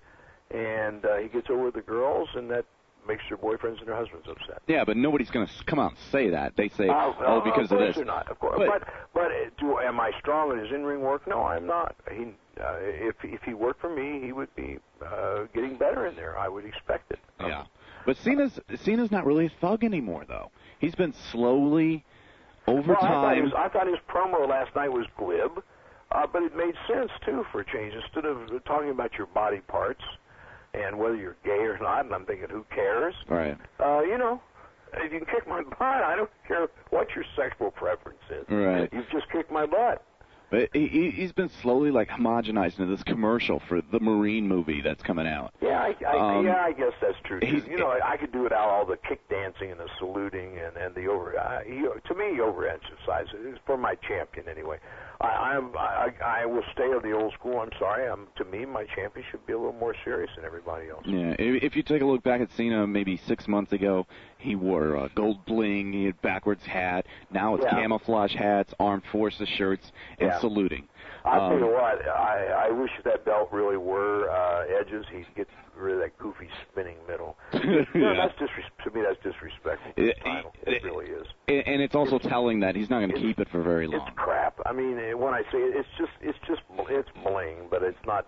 and uh, he gets over the girls, and that makes their boyfriends and their husbands upset. Yeah, but nobody's going to come out and say that. They say, Uh, oh, because of, of course this. They're not, of course. But, But but, uh, do am I strong in his in-ring work? No, I'm not. He uh, if if he worked for me, he would be uh, getting better in there. I would expect it. yeah. But Cena's Cena's not really a thug anymore, though. He's been slowly, over well, I thought, time. his, I thought his promo last night was glib, uh, but it made sense too for a change. Instead of talking about your body parts and whether you're gay or not, and I'm thinking, who cares? Right. Uh, you know, if you can kick my butt, I don't care what your sexual preference is. Right. You've just kicked my butt. But he, he- he's been slowly, like, homogenized into this commercial for the Marine movie that's coming out. Yeah, I, I, Um, yeah, I guess that's true too. he's- You know, I, I could do it out all the kick dancing and the saluting and and the over. Uh, he, to me, he overemphasizes it. It's for my champion anyway. I, I'm I, I will stay of the old school. I'm sorry. I'm to me, my champion should be a little more serious than everybody else. Yeah, if, if you take a look back at Cena maybe six months ago, he wore uh, gold bling, he had backwards hat. Now it's Yeah. camouflage hats, armed forces shirts, and Yeah. saluting. I'll tell Um, you what. I I wish that belt really were uh, edges. He'd get rid of that goofy spinning middle. You know, Yeah. that's disres- to me. That's disrespectful to the It- title. it- It really is. And, and it's also telling that he's not going to keep it for very long. It's crap. I mean, eh, when I say it, it's just, it's just, it's bling, but it's not.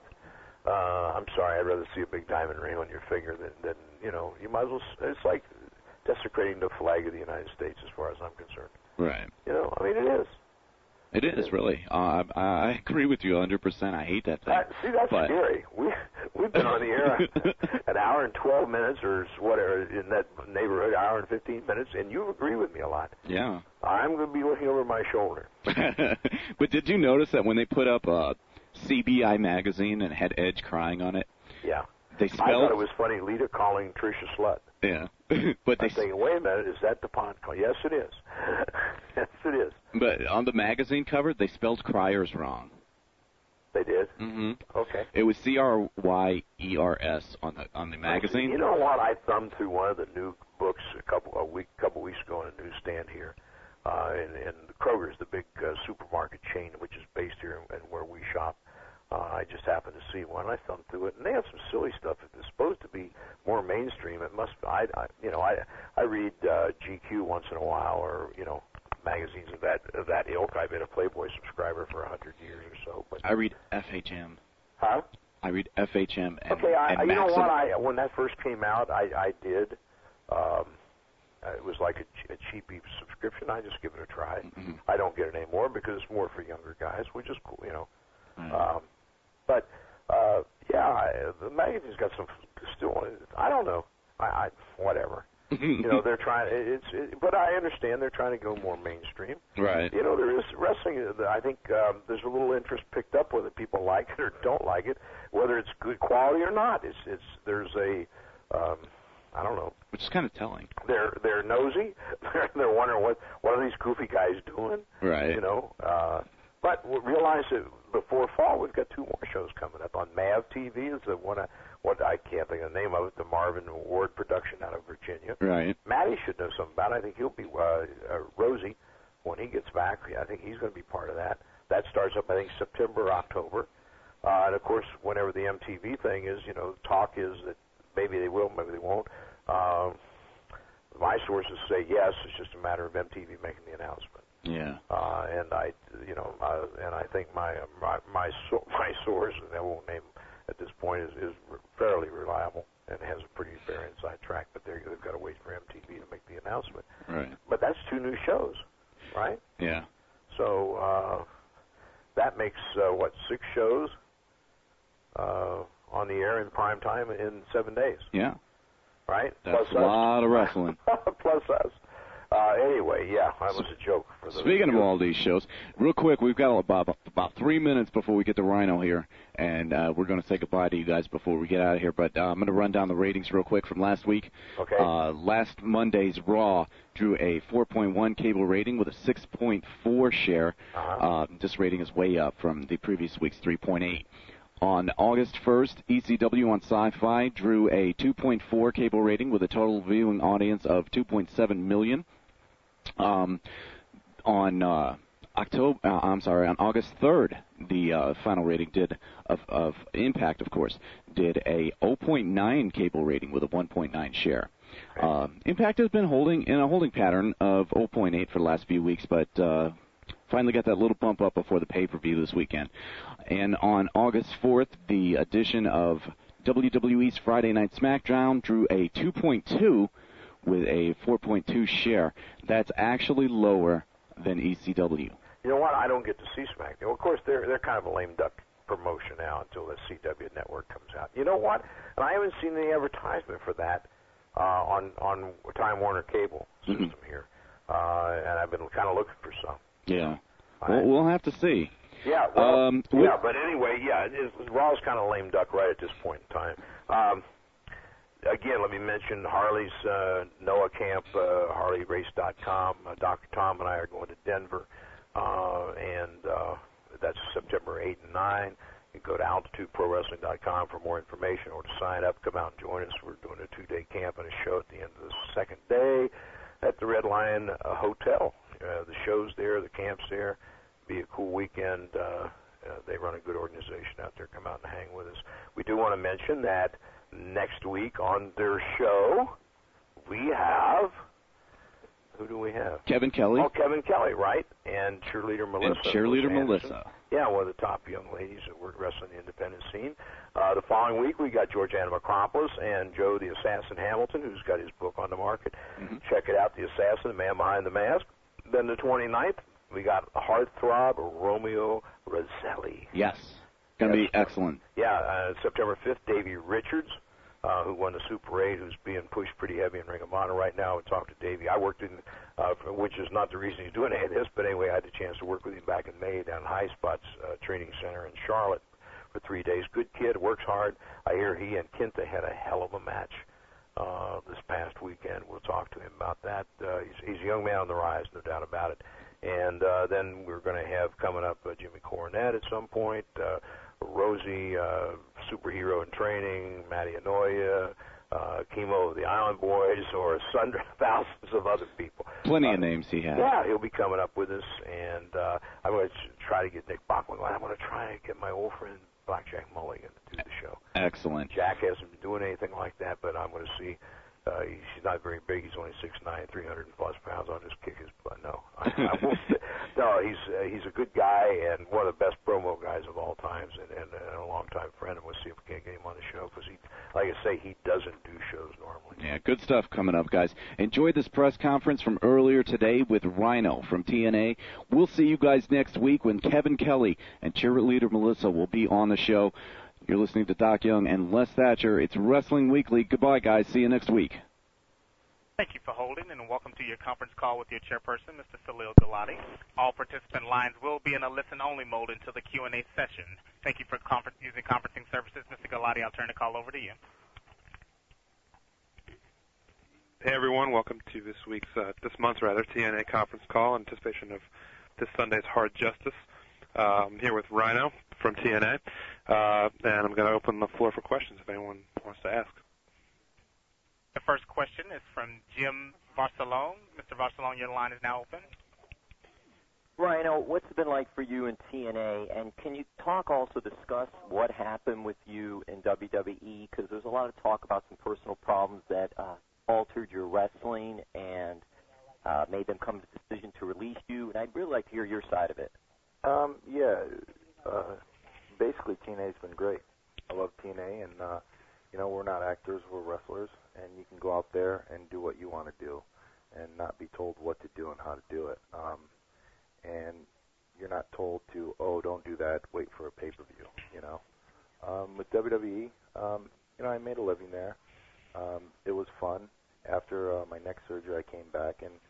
Uh, I'm sorry. I'd rather see a big diamond ring on your finger than, than you know. You might as well. It's like desecrating the flag of the United States, as far as I'm concerned. Right. You know, I mean, it is. It is, really. Uh, I, I agree with you one hundred percent. I hate that thing. Uh, see, that's but, scary. We we've been on the air an hour and twelve minutes, or whatever in that neighborhood, hour and fifteen minutes, and you agree with me a lot. Yeah. I'm going to be looking over my shoulder. But did you notice that when they put up uh, C B I magazine and had Edge crying on it? Yeah. They I spelled. thought it was funny. Lita calling Trish a slut. Yeah. But they I'm thinking, wait a minute, is that DuPont call? Yes, it is. Yes, it is. But on the magazine cover, they spelled Cryers wrong. They did? Mm-hmm. Okay. It was C R Y E R S on the on the magazine. You know what? I thumbed through one of the new books a couple a week couple weeks ago on a newsstand here, uh, and, and Kroger's the big uh, supermarket chain, which is based here and where we shop. Uh, I just happened to see one. I thumbed through it, and they have some silly stuff. If it's supposed to be more mainstream, it must. I, I you know, I I read uh, G Q once in a while, or you know, magazines of that of that ilk. I've been a Playboy subscriber for a hundred years or so. But I read F H M. Huh? I read F H M and, okay, I, and you know Maxim. what? I when that first came out, I I did. Um, it was like a, ch- a cheapy subscription. I just give it a try. Mm-hmm. I don't get it anymore because it's more for younger guys, which is cool, you know. Mm-hmm. Um, but uh, yeah, I, the magazine's got some still. I don't know. I, I whatever. you know, they're trying. It's, it, but I understand they're trying to go more mainstream. Right. You know, there is wrestling. I think um, there's a little interest picked up whether people like it or don't like it, whether it's good quality or not. It's it's there's a um, I don't know. Which is kind of telling. They're they're nosy. They're they're wondering what what are these goofy guys doing. Right. You know. Uh, but we realize that before fall we've got two more shows coming up on Mav T V. Is the one I, what I can't think of the name of it. The Marvin Ward production out of Virginia. Right. Matty should know something about it. I think he'll be uh, uh, Rosie when he gets back. I think he's going to be part of that. That starts up I think September, October, uh, and of course whenever the M T V thing is, you know, talk is that maybe they will, maybe they won't. Um, my sources say yes. It's just a matter of M T V making the announcement. Yeah. Uh, and I, you know, uh, and I think my my my, so, my source, and I won't name at this point, is, is fairly reliable and has a pretty fair inside track. But they're, they've got to wait for M T V to make the announcement. Right. But that's two new shows, right? Yeah. So uh, that makes uh, what six shows uh, on the air in prime time in seven days. Yeah. Right. That's Plus a lot us. of wrestling. Plus us. Uh, anyway, yeah, that was a joke. For those Speaking of all these shows, real quick, we've got about about three minutes before we get to Rhino here, and uh, we're going to say goodbye to you guys before we get out of here. But uh, I'm going to run down the ratings real quick from last week. Okay. Uh, last Monday's Raw drew a four point one cable rating with a six point four share. Uh-huh. Uh, this rating is way up from the previous week's three point eight. On August first, E C W on Sci-Fi drew a two point four cable rating with a total viewing audience of two point seven million. Um, on uh, October, uh, I'm sorry, on August third, the uh, final rating did of, of Impact, of course, did a zero point nine cable rating with a one point nine share. Uh, Impact has been holding in a holding pattern of zero point eight for the last few weeks, but uh, finally got that little bump up before the pay-per-view this weekend. And on August fourth, the edition of W W E's Friday Night SmackDown drew a two point two with a four point two share. That's actually lower than E C W. You know what? I don't get to see SmackDown. Well, of course, they're they're kind of a lame duck promotion now until the C W network comes out. You know what? And I haven't seen any advertisement for that uh, on on Time Warner cable system Mm-hmm. here, uh, and I've been kind of looking for some. Yeah. I, Well, we'll have to see. Yeah. Well, Um, yeah. But anyway, yeah. It is, Raw's kind of a lame duck right at this point in time. Um, Again, let me mention Harley's uh, Noah Camp, uh, Harley Race dot com. Uh, Doctor Tom and I are going to Denver, uh, and uh, that's September eighth and ninth. You can go to altitude pro wrestling dot com for more information or to sign up. Come out and join us. We're doing a two-day camp and a show at the end of the second day at the Red Lion uh, Hotel. Uh, the show's there, the camp's there. Be a cool weekend. Uh, uh, they run a good organization out there. Come out and hang with us. We do want to mention that next week on their show, we have, who do we have? Kevin Kelly. Oh, Kevin Kelly, right? And cheerleader Melissa. And cheerleader Anderson. Melissa. Yeah, one of the top young ladies that work wrestling the independent scene. Uh, the following week, we got George Anamacropoulos and Joe the Assassin Hamilton, who's got his book on the market. Mm-hmm. Check it out, The Assassin, the Man Behind the Mask. Then the twenty-ninth, we got Heartthrob Romeo Roselli. Yes. Going to Yes. be excellent. Yeah, uh, September fifth, Davey Richards, uh, who won the Super eight, who's being pushed pretty heavy in Ring of Honor right now. We talked to Davey. I worked in, uh, for, which is not the reason he's doing any of this, but anyway, I had the chance to work with him back in May down at High Spots uh, Training Center in Charlotte for three days. Good kid, works hard. I hear he and Kenta had a hell of a match uh, this past weekend. We'll talk to him about that. Uh, he's, he's a young man on the rise, no doubt about it. And uh, then we're going to have coming up uh, Jimmy Cornette at some point, uh, Rosie, uh, superhero in training, Matty Anoia, uh, Chemo of the Island Boys, or sundry thousands of other people. Plenty uh, of names he has. Yeah, he'll be coming up with us, and uh, I'm going to try to get Nick Bachman. I'm going to try to get my old friend Blackjack Mulligan to do the show. Excellent. Jack hasn't been doing anything like that, but I'm going to see. Uh, he's not very big. He's only six nine, three hundred plus pounds. I'll just kick his butt. No, I, I won't. No, he's uh, he's a good guy and one of the best promo guys of all times, and, and, and a longtime friend. And we'll see if we can't get him on the show because he, like I say, he doesn't do shows normally. Yeah, good stuff coming up, guys. Enjoy this press conference from earlier today with Rhino from T N A. We'll see you guys next week when Kevin Kelly and cheerleader Melissa will be on the show. You're listening to Doc Young and Les Thatcher. It's Wrestling Weekly. Goodbye, guys. See you next week. Thank you for holding, and welcome to your conference call with your chairperson, Mister Salil Galati. All participant lines will be in a listen-only mode until the Q and A session. Thank you for conference, using conferencing services. Mister Galati, I'll turn the call over to you. Hey, everyone. Welcome to this week's, uh, this month's, rather, T N A conference call in anticipation of this Sunday's Hard Justice. Uh, I'm here with Rhino from T N A, uh, and I'm going to open the floor for questions if anyone wants to ask. The first question is from Jim Barcelone. Mister Barcelone, your line is now open. Rhino, what's it been like for you in T N A, and can you talk also, discuss what happened with you in W W E, because there's a lot of talk about some personal problems that uh, altered your wrestling and uh, made them come to the decision to release you, and I'd really like to hear your side of it. Um, yeah, uh, basically T N A's been great. I love T N A, and, uh, you know, we're not actors, we're wrestlers, and you can go out there and do what you want to do and not be told what to do and how to do it. Um, and you're not told to, oh, don't do that, wait for a pay-per-view, you know. Um, with W W E, um, you know, I made a living there. Um, it was fun. After uh, my neck surgery, I came back, and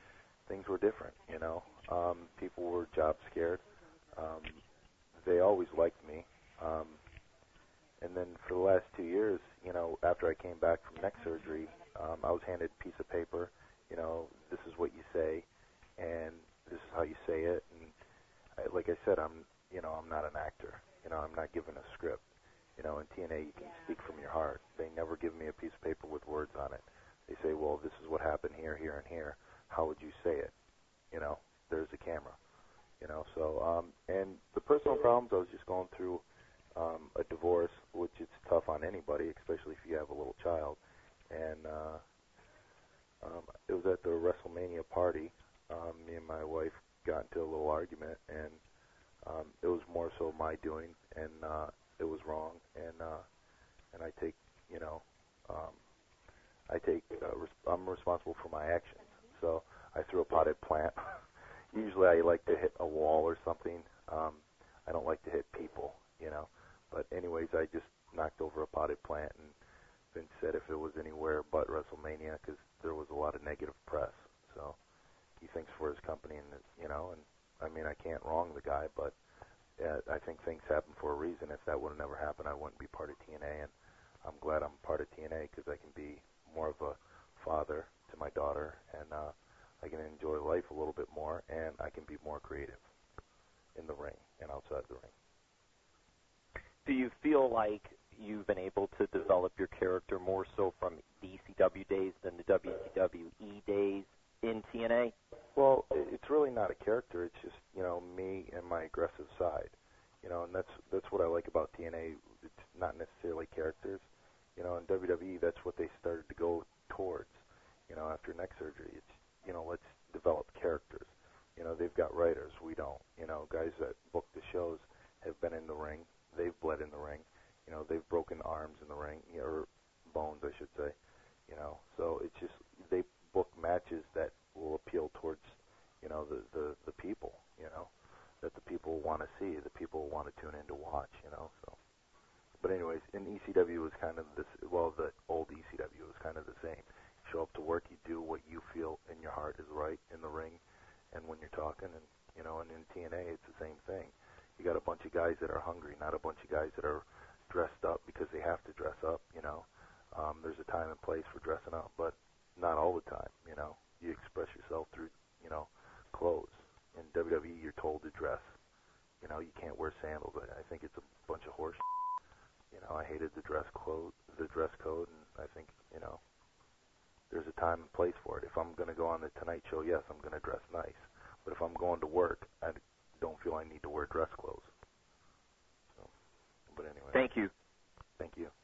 things were different. You know, um, people were job scared. Um, they always liked me. Um, and then for the last two years, you know, after I came back from neck surgery, um, I was handed a piece of paper. You know, this is what you say, and this is how you say it. And I, like I said, I'm, you know, I'm not an actor. You know, I'm not given a script. You know, in T N A, you can speak from your heart. They never give me a piece of paper with words on it. They say, well, this is what happened here, here, and here. How would you say it? You know, there's a camera. You know, so, um, and the personal problems, I was just going through um, a divorce, which it's tough on anybody, especially if you have a little child. And uh, um, it was at the WrestleMania party. Um, me and my wife got into a little argument, and um, it was more so my doing, and uh, it was wrong. And uh, and I take, you know, um, I take, uh, res- I'm responsible for my actions. So I threw a potted plant. Usually I like to hit a wall or something. Um, I don't like to hit people, you know. But anyways, I just knocked over a potted plant, and Vince said if it was anywhere but WrestleMania, because there was a lot of negative press. So he thinks for his company, and you know, and I mean, I can't wrong the guy, but uh, I think things happen for a reason. If that would have never happened, I wouldn't be part of T N A, and I'm glad I'm part of T N A because I can be more of a father to my daughter, and uh, I can enjoy life a little bit more, and I can be more creative in the ring and outside the ring. Do you feel like you've been able to develop your character more so from the E C W days than the W C W E days in T N A? Well, it's really not a character. It's just, you know, me and my aggressive side. You know, and that's that's what I like about T N A. It's not necessarily characters. You know, in W W E, that's what they started to go towards. You know, after neck surgery, it's, you know, let's develop characters. You know, they've got writers. We don't. You know, guys that book the shows have been in the ring. They've bled in the ring. You know, they've broken arms in the ring, you know, or bones, I should say. You know, so it's just they book matches that will appeal towards, you know, the, the, the people, you know, that the people want to see, the people want to tune in to watch, you know. So, but anyways, in E C W it was kind of this, well, the old E C W was kind of the same. Show up to work, you do what you feel in your heart is right in the ring, and when you're talking, and you know, and in T N A it's the same thing. You got a bunch of guys that are hungry, not a bunch of guys that are dressed up because they have to dress up, you know. Um, there's a time and place for dressing up, but not all the time, you know. You express yourself through, you know, clothes. In W W E, you're told to dress. You know, you can't wear sandals. I, I think it's a bunch of horse. You know, I hated the dress code, the dress code, and I think, you know, there's a time and place for it. If I'm going to go on the Tonight Show, yes, I'm going to dress nice. But if I'm going to work, I don't feel I need to wear dress clothes. So, but anyway. Thank you. Thank you.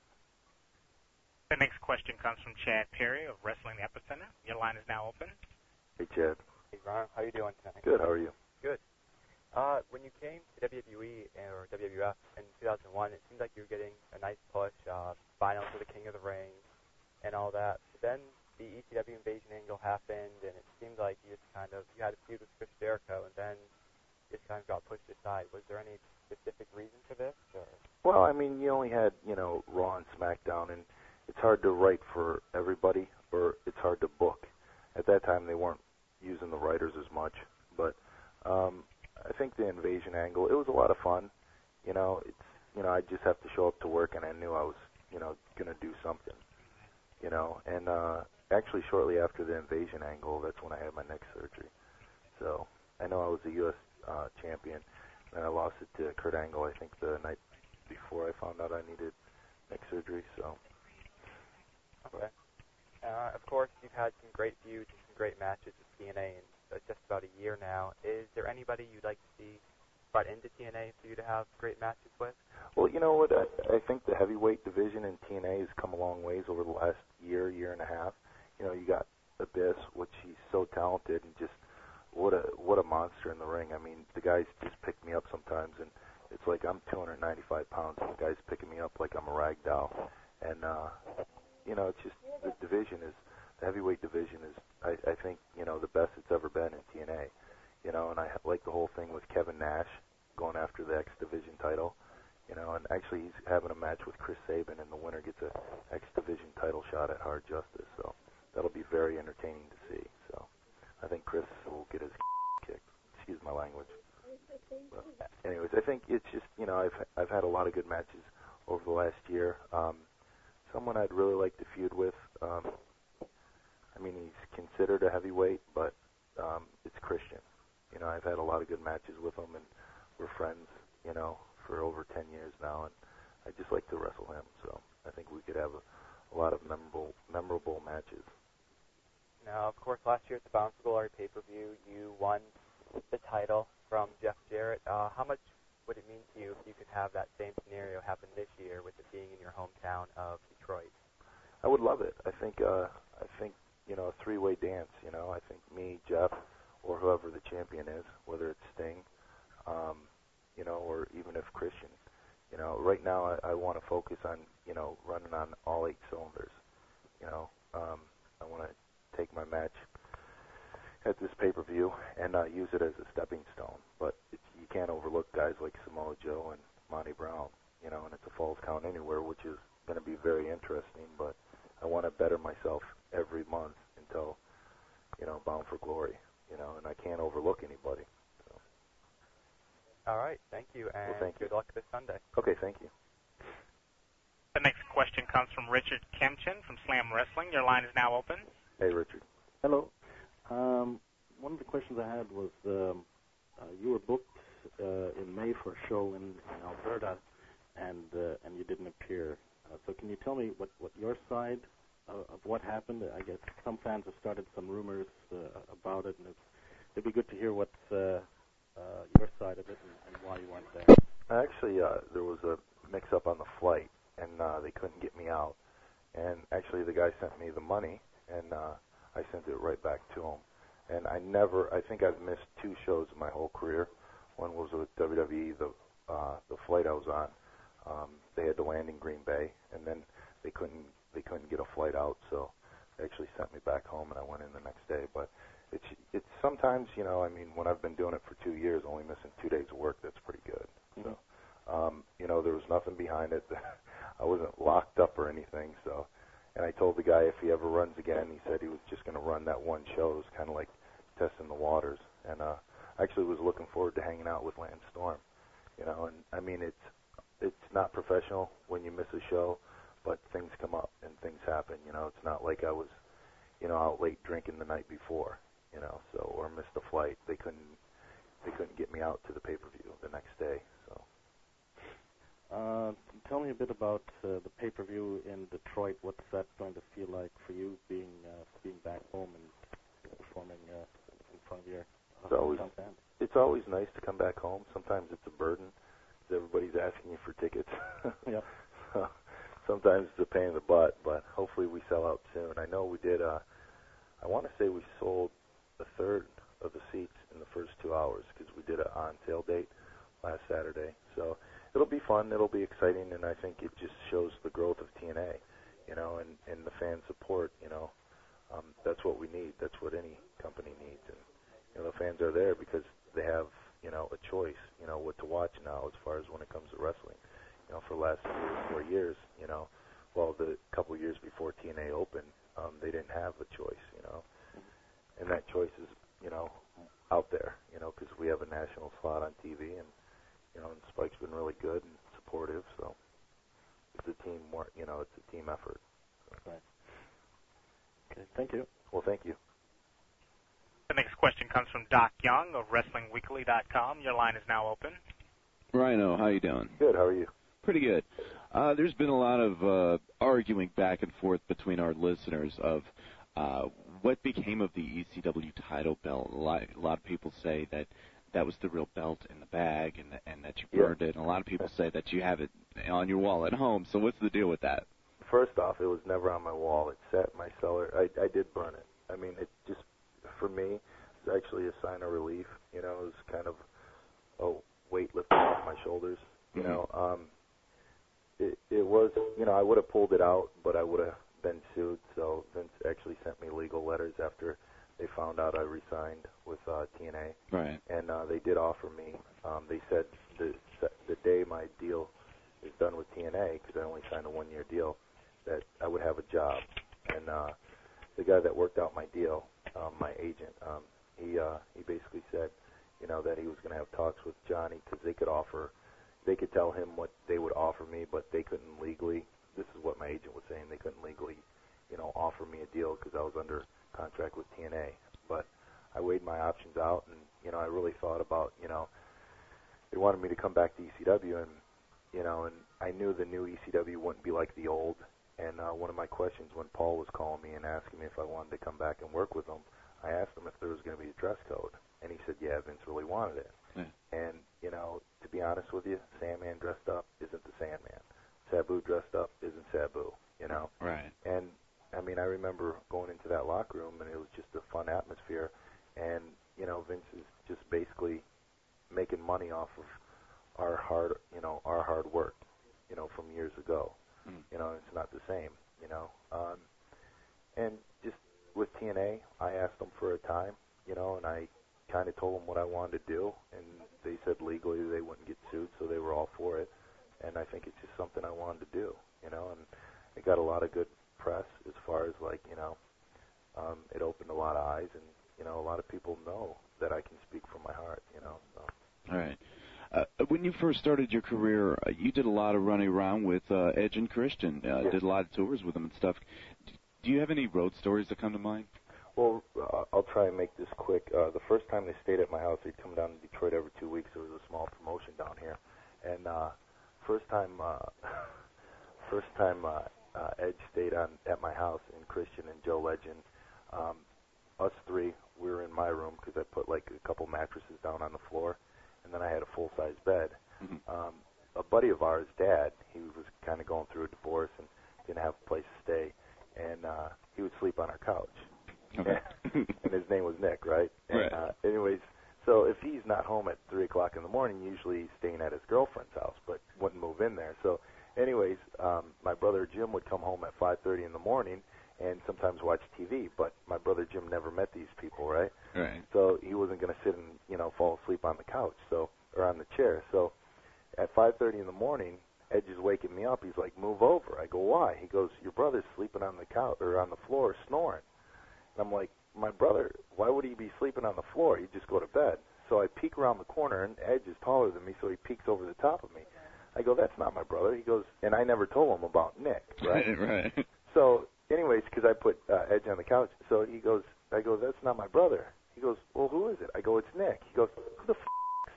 The next question comes from Chad Perry of Wrestling Epicenter. Your line is now open. Hey, Chad. Hey, Ron. How you doing tonight? Good. How are you? Good. Uh, when you came to W W E or W W F in two thousand one, it seemed like you were getting a nice push, uh, finals for the King of the Ring, and all that. But then the E C W invasion angle happened, and it seemed like you just kind of, you had a feud with Chris Jericho, and then you just kind of got pushed aside. Was there any specific reason for this? Or? Well, I mean, you only had, you know, Raw and SmackDown, and it's hard to write for everybody, or it's hard to book. At that time, they weren't using the writers as much, but um, I think the invasion angle, it was a lot of fun. You know, it's, you know, I just have to show up to work, and I knew I was, you know, going to do something. You know, and uh, actually shortly after the invasion angle, that's when I had my neck surgery. So I know I was a U S uh, champion, and I lost it to Kurt Angle, I think, the night before I found out I needed neck surgery. So. Okay. Uh, of course, you've had some great feuds and some great matches with T N A in uh, just about a year now. Is there anybody you'd like to see brought into T N A for you to have great matches with? Well, you know what? I, I think the heavyweight division in T N A has come a long ways over the last year, year and a half. You know, you got Abyss, which he's so talented and just what a what a monster in the ring. I mean, the guys just pick me up sometimes, and it's like I'm two hundred ninety-five pounds, and the guy's picking me up like I'm a rag doll. And uh, you know, it's just the division is the heavyweight division is I, I think you know the best it's ever been in T N A. You know, and I like the whole thing with Kevin Nash going after the X Division title. You know, and actually he's having a match with Chris Sabin, and the winner gets a X Division title shot at Hard Justice. So that'll be very entertaining to see. So I think Chris is a matches over the last year. Um, someone I'd really like to feud with. Um, I mean, he's considered a heavyweight, but um, it's Christian. You know, I've had a lot of good matches with him, and we're friends, you know, for over ten years now, and I just like to wrestle him. So I think we could have a, a lot of memorable, memorable matches. Now, of course, last year at the Bound for Glory pay-per-view, you won the title from Jeff Jarrett. Uh, how much would it mean to you if you could have that same scenario happen this year with it being in your hometown of Detroit? I would love it. I think, uh, I think, you know, a three-way dance. You know, I think me, Jeff, or whoever the champion is, whether it's Sting, um, you know, or even if Christian. You know, right now I, I want to focus on, you know, running on all eight cylinders. You know, um, I want to take my match at this pay-per-view and uh, use it as a stepping stone. But it's, you can't overlook guys like Samoa Joe and Monty Brown, you know, and it's a Falls Count Anywhere, which is going to be very interesting. But I want to better myself every month until, you know, Bound for Glory, you know, and I can't overlook anybody. So. All right, thank you, and well, thank good you. luck this Sunday. Okay, thank you. The next question comes from Richard Kempchin from Slam Wrestling. Your line is now open. Hey, Richard. Hello. Um, one of the questions I had was um, uh, you were booked uh, in May for a show in, in Alberta, and uh, and you didn't appear. Uh, so can you tell me what, what your side uh, of what happened? I guess some fans have started some rumors uh, about it, and it's, it'd be good to hear what's uh, uh, your side of it and, and why you weren't there. Actually, uh, there was a mix-up on the flight, and uh, they couldn't get me out. And actually, the guy sent me the money, and uh, I sent it right back to him. And I never, I think I've missed two shows in my whole career. One was with W W E, the uh, the flight I was on. Um, they had to land in Green Bay, and then they couldn't they couldn't get a flight out, so they actually sent me back home, and I went in the next day. But it's it's sometimes, you know, I mean, when I've been doing it for two years, only missing two days of work, that's pretty good. Mm-hmm. So, um, you know, there was nothing behind it. I wasn't locked up or anything, so. And I told the guy if he ever runs again, he said he was just going to run that one show. It was kind of like testing the waters. And uh, I actually was looking forward to hanging out with Lance Storm. You know, and I mean, it's it's not professional when you miss a show, but things come up and things happen. You know, it's not like I was, you know, out late drinking the night before. You know, so or missed a flight. They couldn't they couldn't get me out to the pay-per-view the next day. So. Uh, tell me a bit about uh, the pay-per-view in Detroit. What's that going to feel like for you, being uh, being back home and performing uh, in front of your uh, it's always fans? It's always nice to come back home. Sometimes it's a burden. Everybody's asking you for tickets. Yep. Sometimes it's a pain in the butt, but hopefully we sell out soon. I know we did. Uh, I want to say we sold a third of the seats in the first two hours because we did an on-sale date last Saturday. So. It'll be fun. It'll be exciting, and I think it just shows the growth of T N A, you know, and, and the fan support. You know, um, that's what we need. That's what any company needs, and you know, the fans are there because they have, you know, a choice. You know, what to watch now as far as when it comes to wrestling. You know, for the last three or four years, you know, well, the couple years before T N A opened, um, they didn't have a choice. You know, and that choice is, you know, out there. You know, because we have a national slot on T V and. You know, and Spike's been really good and supportive, so it's a team work. You know, it's a team effort. So. Right. Okay. Thank you. Well, thank you. The next question comes from Doc Young of Wrestling Weekly dot com. Your line is now open. Rhino, how you doing? Good. How are you? Pretty good. Uh, there's been a lot of uh, arguing back and forth between our listeners of uh, what became of the E C W title belt. A lot, a lot of people say that. That was the real belt in the bag, and and that you burned yeah. it. And a lot of people say that you have it on your wall at home. So what's the deal with that? First off, it was never on my wall. It sat in my cellar. I I did burn it. I mean, it just for me, it's actually a sign of relief. You know, it was kind of a weight lifted off my shoulders. You mm-hmm. know, um, it it was. You know, I would have pulled it out, but I would have been sued. So Vince actually sent me legal letters after. They found out I resigned with uh, T N A, right? And uh, they did offer me. Um, they said the the day my deal is done with T N A, because I only signed a one-year deal, that I would have a job. And uh, the guy that worked out my deal, um, my agent, um, he uh, he basically said, you know, that he was going to have talks with Johnny because they could offer, they could tell him what they would offer me, but they couldn't legally. This is what my agent was saying. They couldn't legally, you know, offer me a deal because I was under contract with T N A. But I weighed my options out, and you know, I really thought about, you know, they wanted me to come back to E C W, and you know, and I knew the new E C W wouldn't be like the old. And uh, one of my questions when Paul was calling me and asking me if I wanted to come back and work with him, I asked him if there was going to be a dress code, and he said, yeah, Vince really wanted it. Yeah. And, you know, to be honest with you, Sandman dressed up isn't the Sandman. Sabu dressed up isn't Sabu, you know? Right. And, I mean, I remember going into that locker room, and it was just a fun atmosphere. And, you know, Vince is just basically making money off of our hard, you know, our hard work, you know, from years ago. Mm. You know, it's not the same, you know. Um, and just with T N A, I asked them for a time, you know, and I kind of told them what I wanted to do, and they said legally they wouldn't get sued, so they were all for it. And I think it's just something I wanted to do, you know, and it got a lot of good press as far as, like, you know, um, it opened a lot of eyes, and, you know, a lot of people know that I can speak from my heart, you know. So. All right. Uh, when you first started your career, uh, you did a lot of running around with uh, Edge and Christian, uh, yeah. did a lot of tours with them and stuff. Do you have any road stories that come to mind? Well, uh, I'll try and make this quick. Uh, the first time they stayed at my house, they'd come down to Detroit every two weeks. There was a small promotion down here. And uh, first time uh, first time uh, uh, Edge stayed on at my house, and Christian and Joe Legend, um, us three, we were in my room because I put like a couple mattresses down on the floor. And then I had a full-size bed. Mm-hmm. Um, a buddy of ours, Dad, he was kind of going through a divorce and didn't have a place to stay, and uh, he would sleep on our couch. Okay. And, and his name was Nick, right? And, right. Uh, anyways, so if he's not home at three o'clock in the morning, usually he's staying at his girlfriend's house, but wouldn't move in there. So anyways, um, my brother Jim would come home at five thirty in the morning and sometimes watch T V, but my brother Jim never met these people, right? Right. So he wasn't going to sit and, you know, fall asleep on the couch, so or on the chair. So at five thirty in the morning, Edge is waking me up. He's like, "Move over." I go, "Why?" He goes, "Your brother's sleeping on the couch or on the floor snoring." And I'm like, "My brother, why would he be sleeping on the floor? He'd just go to bed." So I peek around the corner, and Edge is taller than me, so he peeks over the top of me. I go, "That's not my brother." He goes, and I never told him about Nick, right? Right. So anyways, because I put uh, Edge on the couch, so he goes, I go, "That's not my brother." He goes, "Well, who is it?" I go, "It's Nick." He goes, "Who the f*** is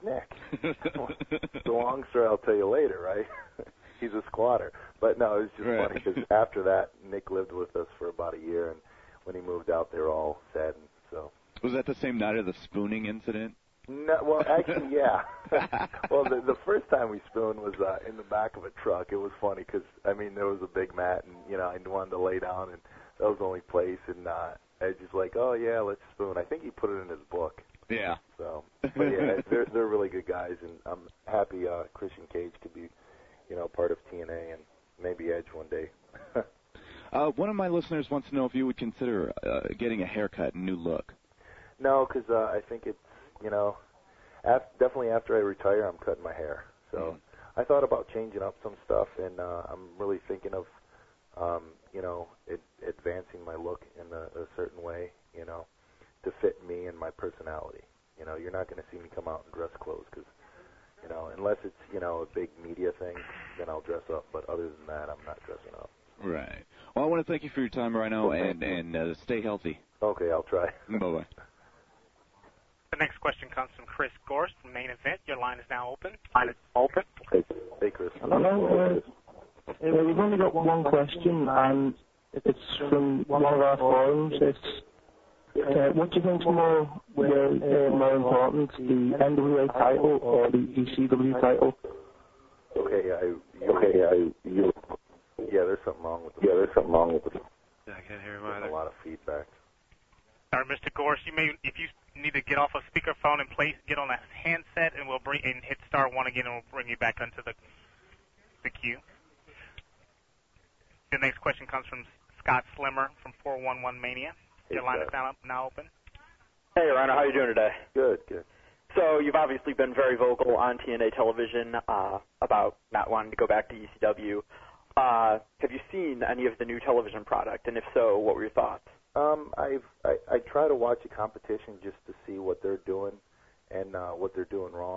Nick?" The long story I'll tell you later, right? He's a squatter. But no, it was just right. funny because after that, Nick lived with us for about a year, and when he moved out, they were all saddened. So. Was that the same night of the spooning incident? No, well, actually, yeah. Well, the, the first time we spooned was uh, in the back of a truck. It was funny because, I mean, there was a big mat, and, you know, I wanted to lay down, and that was the only place, and uh, Edge is like, "Oh, yeah, let's spoon." I think he put it in his book. Yeah. So, but, yeah, they're, they're really good guys, and I'm happy uh, Christian Cage could be, you know, part of T N A and maybe Edge one day. uh, one of my listeners wants to know if you would consider uh, getting a haircut and new look. No, because uh, I think it's, you know, af- definitely after I retire, I'm cutting my hair. So mm. I thought about changing up some stuff, and uh, I'm really thinking of, um, you know, it, advancing my look in a, a certain way, you know, to fit me and my personality. You know, you're not going to see me come out in dress clothes because, you know, unless it's, you know, a big media thing, then I'll dress up. But other than that, I'm not dressing up. Right. Well, I want to thank you for your time, Rhino, well, and, and uh, stay healthy. Okay, I'll try. Bye-bye. The next question comes from Chris Gorst from Main Event. Your line is now open. Line is open. Hey, hey Chris. Hello. Uh, we've only got one question, and it's from one of our forums. It's, uh, what do you think's more, well, uh, more important, the N W A title or the E C W title? Okay, I, you, okay, I, you, yeah, there's something wrong with it. Yeah, there's something wrong with it. Yeah, I can't hear him There's either. a lot of feedback. All right, Mister Gorst, you may, if you need to get off a speakerphone and place, get on a handset, and we'll bring and hit star one again, and we'll bring you back onto the the queue. The next question comes from Scott Slimmer from four one one Mania. Your Hey, line Scott. is now, now open. Hey, Rhino, how are you doing today? Good, good. So you've obviously been very vocal on T N A television uh, about not wanting to go back to E C W. Uh, have you seen any of the new television product? And if so, what were your thoughts? Um, I've I, I try to watch a competition just to see what they're doing and uh, what they're doing wrong.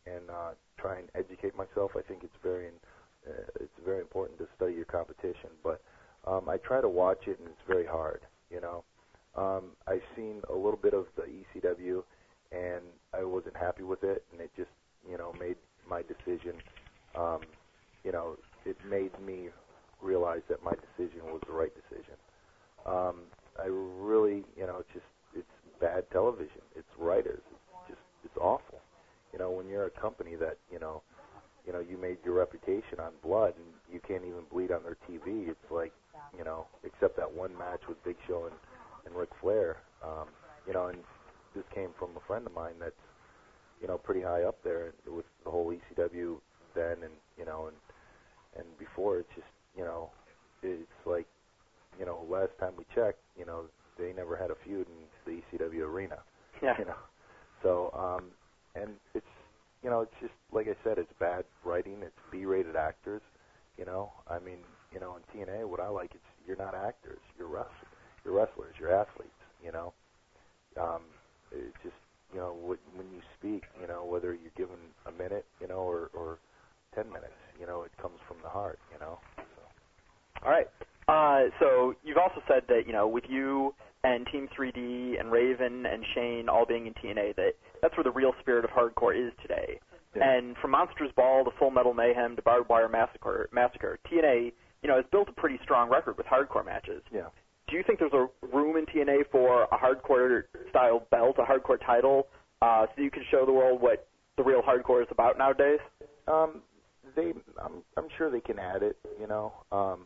and uh, try and educate myself. I think it's very uh, it's very important to study your competition. But um, I try to watch it, and it's very hard. You know, um, I've seen a little bit of the E C W, and I wasn't happy with it, and it just you know made my decision. Um, you know, it made me realize that my decision was the right decision. Um, I really, you know, it's just it's bad television. It's writers. It's just it's awful. You know, when you're a company that you know, you know, you made your reputation on blood, and you can't even bleed on their T V. It's like, you know, except that one match with Big Show and and Ric Flair. Um, you know, and this came from a friend of mine that's, you know, pretty high up there with the whole E C W then, and you know, and and before. It's just, you know, it's like, you know, last time we checked, you know, they never had a feud in the E C W arena. Yeah. You know, so um, and it's, you know, it's just like I said, it's bad writing. It's B-rated actors. You know, I mean, you know, in T N A, what I like is you're not actors. You're wrestlers. You're wrestlers. You're athletes. You know, um, it's just, you know, what, when you speak, you know, whether you're given a minute, you know, or, or ten minutes, you know, it comes from the heart. You know. So. All right. Uh, so you've also said that, you know, with you and Team three D and Raven and Shane all being in T N A, that that's where the real spirit of hardcore is today. Yeah. And from Monsters Ball to Full Metal Mayhem to Barbed Wire Massacre, Massacre, T N A, you know, has built a pretty strong record with hardcore matches. Yeah. Do you think there's a room in T N A for a hardcore style belt, a hardcore title, uh, so you can show the world what the real hardcore is about nowadays? Um, they, I'm, I'm sure they can add it. You know, um,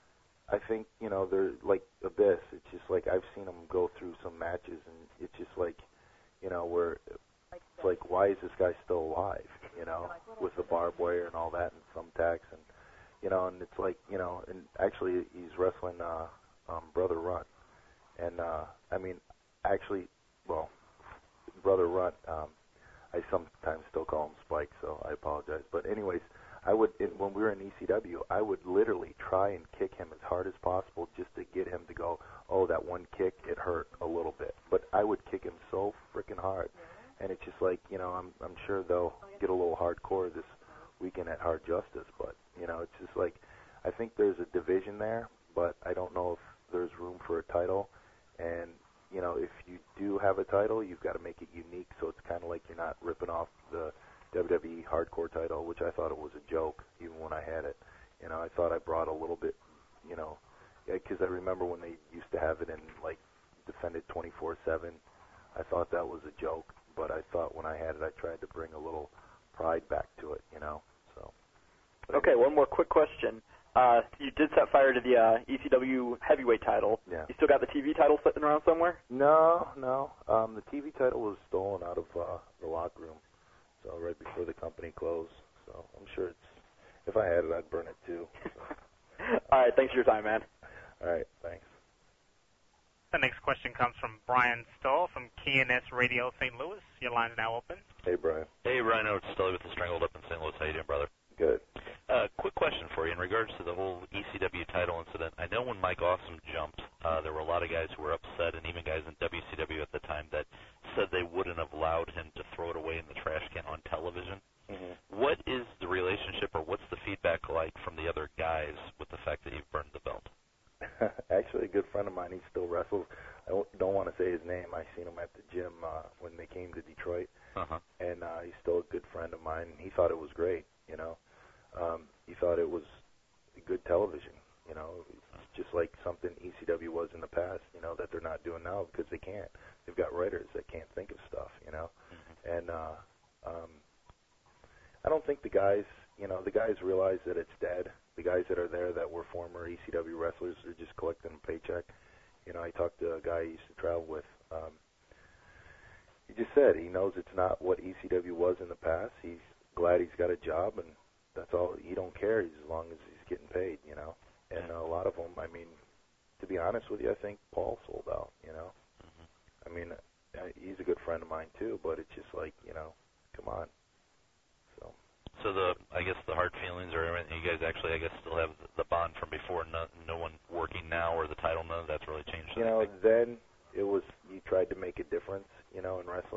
I think, you know, they're like Abyss. It's just like I've seen them go through some matches, and it's just like, you know, where it's like, why is this guy still alive? You know, with the barbed wire and all that, and thumbtacks, and you know, and it's like, you know, and actually he's wrestling uh, um, Brother Runt, and uh, I mean, actually, well, Brother Runt, um, I sometimes still call him Spike, so I apologize. But anyways, I would, in, when we were in E C W, I would literally try and kick him as hard as possible just to get him to go, oh, that one kick, it hurt a little bit. But I would kick him so freaking hard. And it's just like, you know, I'm I'm sure they'll get a little hardcore this weekend at Hard Justice. But, you know, it's just like, I think there's a division there, but I don't know if there's room for a title. And, you know, if you do have a title, you've got to make it unique, so it's kind of like you're not ripping off the W W E Hardcore title, which I thought it was a joke, even when I had it. You know, I thought I brought a little bit, you know, because I remember when they used to have it in, like, defended twenty-four seven. I thought that was a joke, but I thought when I had it, I tried to bring a little pride back to it, you know. So. Okay, one more quick question. Uh, you did set fire to the uh, E C W heavyweight title. Yeah. You still got the T V title sitting around somewhere? No, no. Um, the T V title was stolen out of uh, the locker room. So right before the company closed. So I'm sure it's, if I had it, I'd burn it too. So. All right, thanks for your time, man. All right, thanks. The next question comes from Brian Stoll from K N S Radio Saint Louis. Your line is now open. Hey, Brian. Hey, Rhino. It's Stolly with the Strangled Up in Saint Louis. How you doing, brother? Good. Uh, quick question for you in regards to the whole E C W title incident. I know when Mike Awesome jumped, uh, there were a lot of guys who were upset, and even guys in W C W at the time that said they wouldn't have allowed him to throw it away in the trash can on television. Mm-hmm. What is the relationship, or what's the feedback like from the other guys with the fact that you've burned the belt? Actually, a good friend of mine, he still wrestles. I don't want to say his name. I seen him at the gym uh, when they came to Detroit, uh-huh. and uh, he's still a good friend of mine. He thought it was great, you know. Um, he thought it was good television, you know, it's just like something E C W was in the past, you know, that they're not doing now because they can't. They've got writers that can't think of stuff, you know. Mm-hmm. And uh, um, I don't think the guys, you know, the guys realize that it's dead. The guys that are there that were former E C W wrestlers are just collecting a paycheck. You know, I talked to a guy I used to travel with. Um, he just said he knows it's not what E C W was in the past. He's glad he's got a job, and that's all. He don't care as long as he's getting paid, you know. And a lot of them, I mean, to be honest with you, I think Paul sold out, you know. Mm-hmm. I mean, uh, he's a good friend of mine too, but it's just like, you know, come on. So. So the, I guess the hard feelings or everything, you guys actually, I guess, still have the bond from before. No, no one working now, or the title, none of that's really changed. You know, then it was, you tried to make a difference, you know, in wrestling,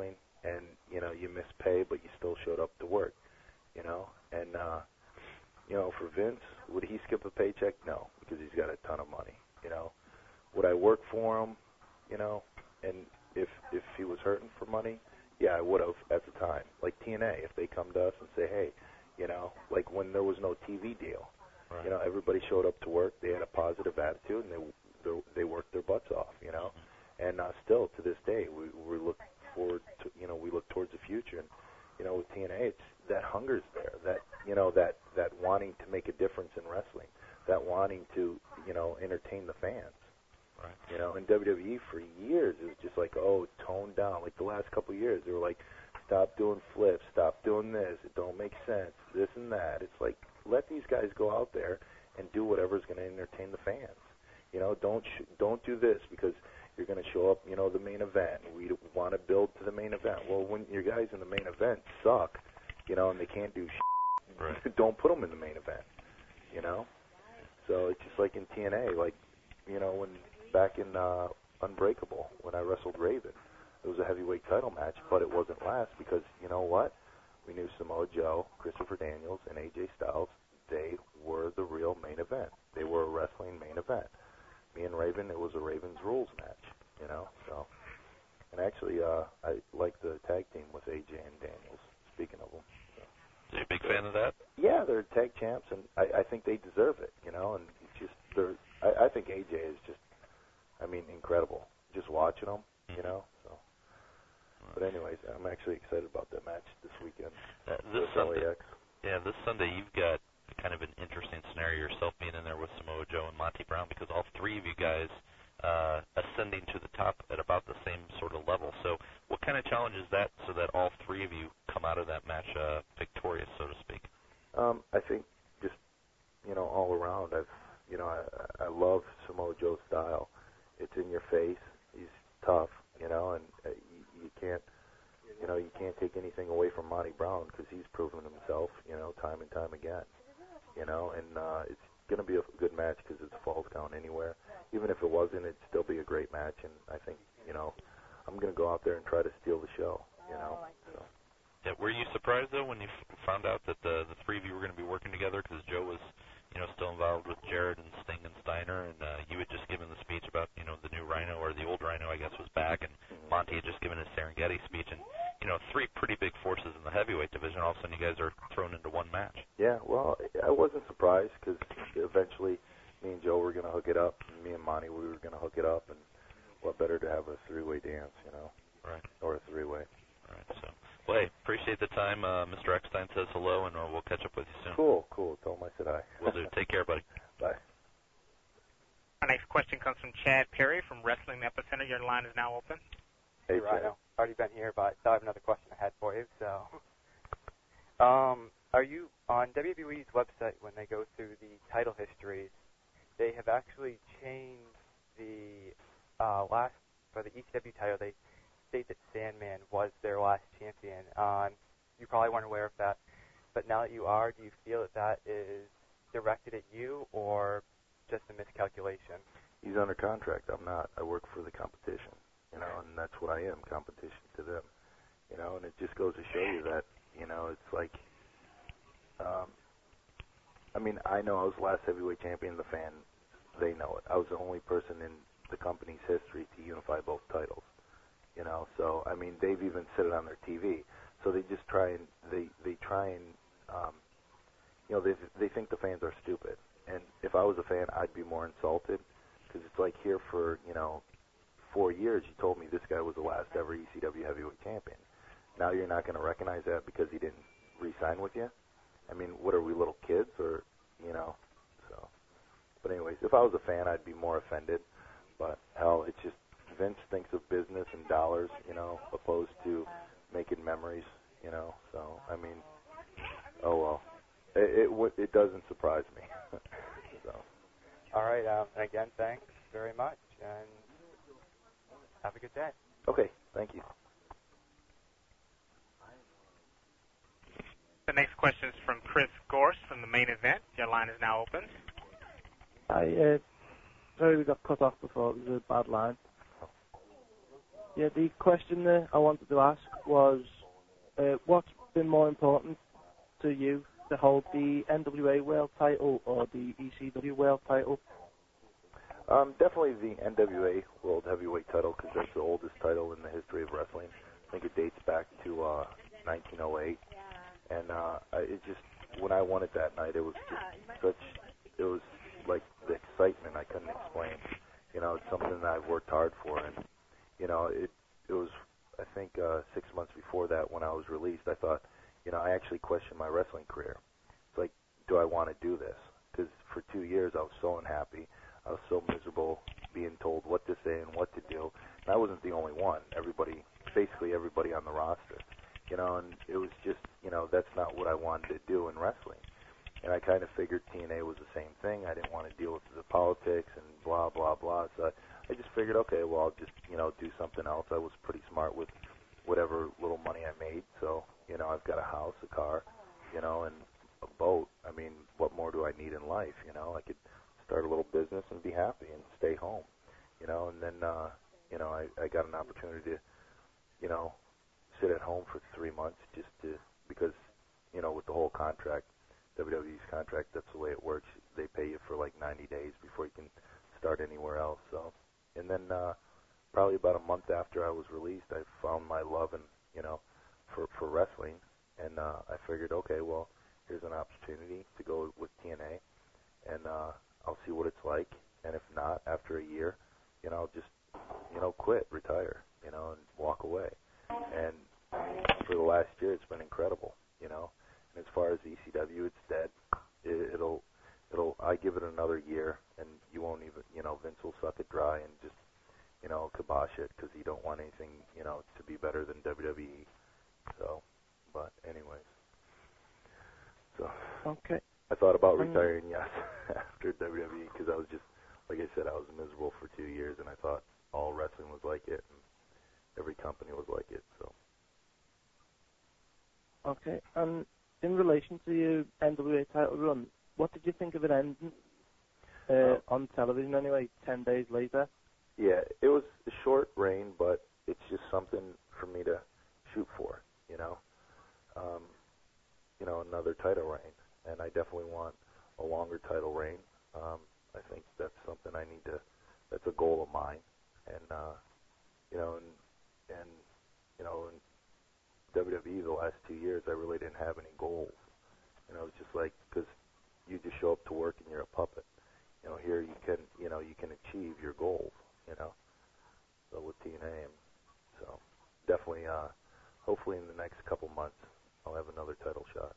and you know you missed pay, but you still showed up to work, you know. And uh, you know, for Vince, would he skip a paycheck? No, because he's got a ton of money, you know. Would I work for him, you know? And if if he was hurting for money, yeah, I would have at the time. Like T N A, if they come to us and say, hey, you know, like when there was no T V deal, right. you know, everybody showed up to work, they had a positive attitude, and they they, they worked their butts off, you know. And uh, still to this day, we we look forward to, you know, we look towards the future, and you know, with T N A, it's that hunger's there, that you know, that that wanting to make a difference in wrestling, that wanting to, you know, entertain the fans. Right. You know, in W W E for years it was just like, oh, toned down. Like the last couple of years, they were like, stop doing flips, stop doing this. It don't make sense. This and that. It's like, let these guys go out there and do whatever's going to entertain the fans. You know, don't sh- don't do this because you're going to show up. You know, the main event. We want to build to the main event. Well, when your guys in the main event suck, you know, and they can't do shit, right. don't put them in the main event. You know, so it's just like in T N A, like, you know, when. Back in uh, Unbreakable, when I wrestled Raven, it was a heavyweight title match, but it wasn't last because, you know what? We knew Samoa Joe, Christopher Daniels, and A J Styles, they were the real main event. They were a wrestling main event. Me and Raven, it was a Ravens rules match, you know? So, and actually, uh, I like the tag team with A J and Daniels, speaking of them. So. Are you a big fan of that? Yeah, they're tag champs, and I, I think they deserve it, you know? And it's just, they're, I, I think A J is just, I mean, incredible. Just watching them, you know. So, but anyways, I'm actually excited about that match this weekend. Uh, this Sunday, L A X. yeah, this Sunday you've got kind of an interesting scenario yourself being in there with Samoa Joe and Monty Brown because all three of you guys uh, ascending to the top at about the same sort of level. So, what kind of challenge is that so that all three of you come out of that match uh, victorious, so to speak? Um, I think just you know all around. I've you know I I love Samoa Joe's style. It's in your face. He's tough, you know, and uh, you, you can't, you know, you can't take anything away from Monty Brown because he's proven himself, you know, time and time again, you know, and uh, it's going to be a good match because it's Falls Count Anywhere. Even if it wasn't, it'd still be a great match, and I think, you know, I'm going to go out there and try to steal the show, you know. So. Yeah, were you surprised though when you f- found out that the the three of you were going to be working together because Joe was, you know, still involved with Jarrett and Sting and Steiner, and uh, you had just given the speech about, you know, the new Rhino, or the old Rhino, I guess, was back, and Monty had just given his Serengeti speech, and, you know, three pretty big forces in the heavyweight division. All of a sudden, you guys are thrown into one match. Yeah, well, I wasn't surprised because eventually me and Joe were going to hook it up, and me and Monty, we were going to hook it up, and what better to have a three-way dance, you know? Right. Or a three-way. All right, so. Well, hey, appreciate the time. Uh, Mister Eckstein says hello, and uh, we'll catch up with you soon. Cool, cool. Tell him I said hi. Will do. Take care, buddy. Bye. Our next question comes from Chad Perry from Wrestling Epicenter. Your line is now open. Hey, Rhino. Already been here, but I have another question I had for you. So, um, are you on W W E's website when they go through the title histories? They have actually changed the uh, last for the E C W title. They state that Sandman was their last champion. Um, you probably weren't aware of that, but now that you are, do you feel that that is directed at you or just a miscalculation? He's under contract. I'm not. I work for the competition, you know, and that's what I am, competition to them, you know, and it just goes to show you that, you know, it's like, um, I mean, I know I was the last heavyweight champion. The fans, they know it. I was the only person in the company's history to unify both titles. You know, so I mean, they've even said it on their T V. So they just try and they they try and um, you know they they think the fans are stupid. And if I was a fan, I'd be more insulted because it's like here for you know four years you told me this guy was the last ever E C W heavyweight champion. Now you're not going to recognize that because he didn't re-sign with you. I mean, what are we, little kids, or you know? So, but anyways, if I was a fan, I'd be more offended. But hell, it's just. Vince thinks of business and dollars, you know, opposed to making memories, you know. So, I mean, oh well, it it, it doesn't surprise me. So, all right. Um, and again, thanks very much, and have a good day. Okay, thank you. The next question is from Chris Gorse from the Main Event. Your line is now open. Hi. Uh, sorry, we got cut off before. It was a bad line. Yeah, the question that I wanted to ask was, uh, what's been more important to you, to hold the N W A World title or the E C W World title? Um, definitely the N W A World Heavyweight title, because that's the oldest title in the history of wrestling. I think it dates back to uh, nineteen oh eight, and uh, I, it just when I won it that night, it was just such, it was like the excitement I couldn't explain. You know, it's something that I've worked hard for, and you know, it it was I think uh, six months before that when I was released, I thought, you know, I actually questioned my wrestling career. It's like, do I want to do this? Because for two years I was so unhappy. I was so miserable being told what to say and what to do. And I wasn't the only one. Everybody, basically everybody on the roster, you know, and it was just, you know, that's not what I wanted to do in wrestling. And I kind of figured T N A was the same thing. I didn't want to deal with the politics and blah, blah, blah. So I, I just figured, okay, well, I'll just, you know, do something else. I was pretty smart with whatever little money I made. So, you know, I've got a house, a car, you know, and a boat. I mean, what more do I need in life, you know? I could start a little business and be happy and stay home, you know, and then, uh, you know, I, I got an opportunity to, you know, sit at home for three months just to, because, you know, with the whole contract, W W E's contract, that's the way it works. They pay you for like ninety days before you can start anywhere else. So, and then uh, probably about a month after I was released, I found my love and, you know, for, for wrestling, and uh, I figured, okay, well, here's an opportunity to go with T N A, and uh, I'll see what it's like, and if not, after a year, you know, I'll just, you know, quit, retire, you know, and walk away. And I mean, for the last year, it's been incredible, you know. And as far as E C W, it's dead. It, it'll, it'll. I give it another year, and you won't even, you know, Vince will suck it dry and just, you know, kibosh it because he don't want anything, you know, to be better than W W E. So, but anyways, so. Okay. I thought about retiring, yes, after W W E, because I was just, like I said, I was miserable for two years, and I thought all wrestling was like it, and every company was like it, so. Okay, and in relation to your N W A title run, what did you think of it ending uh, uh, on television anyway, ten days later? Yeah, it was a short reign, but it's just something for me to shoot for, you know, um, you know, another title reign. And I definitely want a longer title reign. Um, I think that's something I need to, that's a goal of mine. And, uh, you know, and, and, you know, in W W E the last two years, I really didn't have any goals. You know, it's just like, because you just show up to work and you're a puppet. You know, here you can, you know, you can achieve your goals, you know. So with T N A, so definitely, uh, hopefully in the next couple months, I'll have another title shot.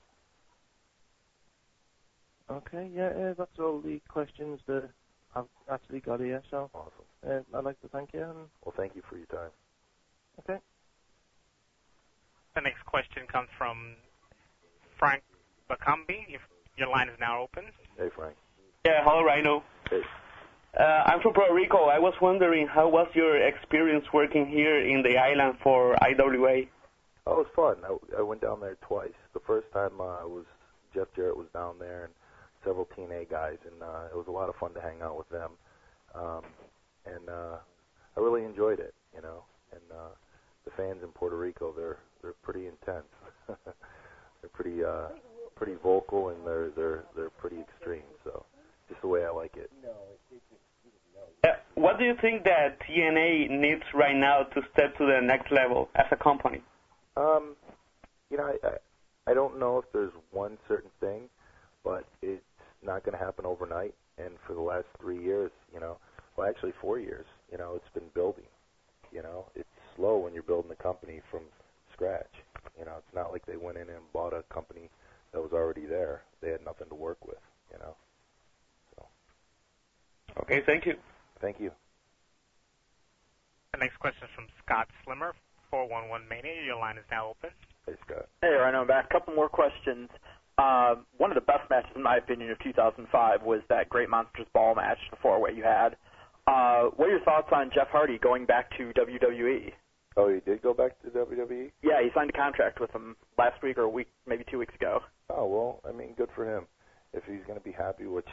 Okay, yeah, uh, that's all the questions that I've actually got here, so awesome. uh, I'd like to thank you. And well, thank you for your time. Okay. The next question comes from Frank Bacambi. If your line is now open. Hey, Frank. Yeah, hello, Rhino. Hey. Uh, I'm from Puerto Rico. I was wondering, how was your experience working here in the island for I W A? Oh, it was fun. I, I went down there twice. The first time uh, was Jeff Jarrett was down there, and several T N A guys, and uh, it was a lot of fun to hang out with them. Um, and uh, I really enjoyed it, you know. And uh, the fans in Puerto Rico, they're they're pretty intense. They're pretty uh, pretty vocal, and they're they're they're pretty extreme. So just the way I like it. Uh, what do you think that T N A needs right now to step to the next level as a company? Um, you know, I, I I don't know if there's one certain thing, but it's not going to happen overnight. And for the last three years, you know, well, actually four years, you know, it's been building. You know, it's slow when you're building a company from scratch. You know, it's not like they went in and bought a company that was already there. They had nothing to work with, you know. So. Okay, thank you. Thank you. The next question is from Scott Slimmer, four one one Mania. Your line is now open. Hey, Scott. Hey, Rhino, I'm back. A couple more questions. Uh, one of the best matches, in my opinion, of two thousand five was that Great Monsters Ball match, the four-way you had. Uh, what are your thoughts on Jeff Hardy going back to W W E? Oh, he did go back to W W E? Yeah, he signed a contract with them last week or a week, maybe two weeks ago. Oh, well, I mean, good for him. If he's going to be happy, which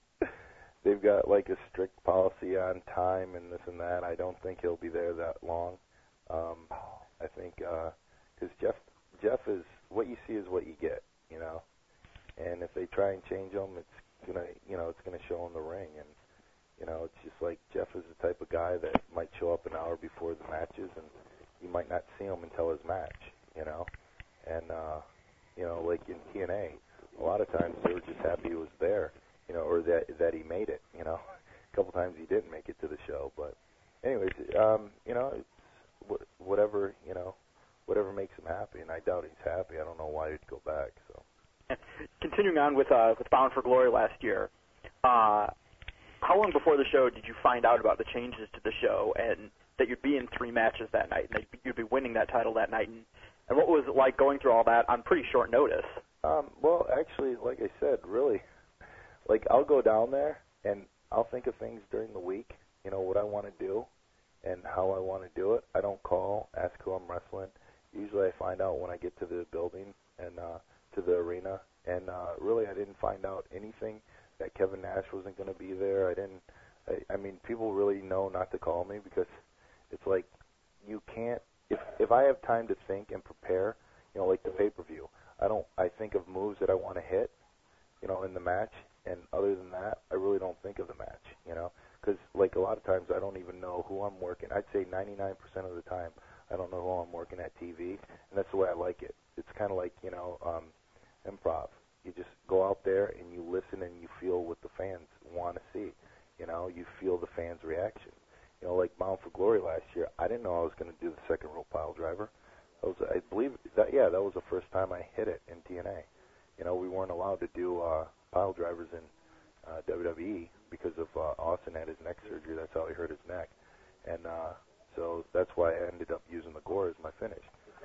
they've got like a strict policy on time and this and that, I don't think he'll be there that long. Um, I think because uh, Jeff Jeff is what you see is what you get, you know. And if they try and change him, it's gonna you know it's gonna show in the ring. And you know it's just like Jeff is the type of guy that might show up an hour before the matches, and you might not see him until his match, you know. And uh, you know, like in T N A, a lot of times they were just happy he was there, you know, or that that he made it, you know. A couple times he didn't make it to the show, but anyways, um, you know, it's wh- whatever, you know, whatever makes him happy, and I doubt he's happy. I don't know why he'd go back. So, continuing on with uh, with Bound for Glory last year, uh, how long before the show did you find out about the changes to the show and that you'd be in three matches that night and that you'd be winning that title that night? And, and what was it like going through all that on pretty short notice? Um, well, actually, like I said, really, like I'll go down there and I'll think of things during the week, you know, what I want to do and how I want to do it. I don't call, ask who I'm wrestling. Usually I find out when I get to the building and uh, to the arena. And uh, really I didn't find out anything that Kevin Nash wasn't going to be there. I didn't, I, I mean, people really know not to call me because it's like you can't, if, if I have time to think and prepare, you know, like the pay-per-view, I don't, I think of moves that I want to hit, you know, in the match. And other than that, I really don't think of the match, you know, because like a lot of times I don't even know who I'm working. I'd say ninety-nine percent of the time I don't know who I'm working at T V, and that's the way I like it. It's kind of like, you know, um, improv. You just go out there and you listen and you feel what the fans want to see. You know, you feel the fans' reaction. You know, like Bound for Glory last year, I didn't know I was going to do the second rope pile driver. That was, I believe, that yeah, that was the first time I hit it in T N A. You know, we weren't allowed to do uh, pile drivers in uh, W W E because of uh, Austin had his neck surgery. That's how he hurt his neck. And uh, so that's why I ended up using the gore as my finish.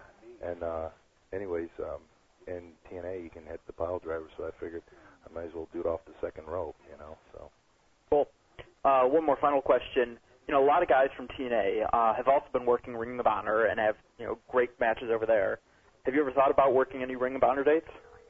And uh, anyways, um, in T N A you can hit the pile driver, so I figured I might as well do it off the second rope, you know. So. Cool. Uh, one more final question. You know, a lot of guys from T N A uh, have also been working Ring of Honor and have, you know, great matches over there. Have you ever thought about working any Ring of Honor dates?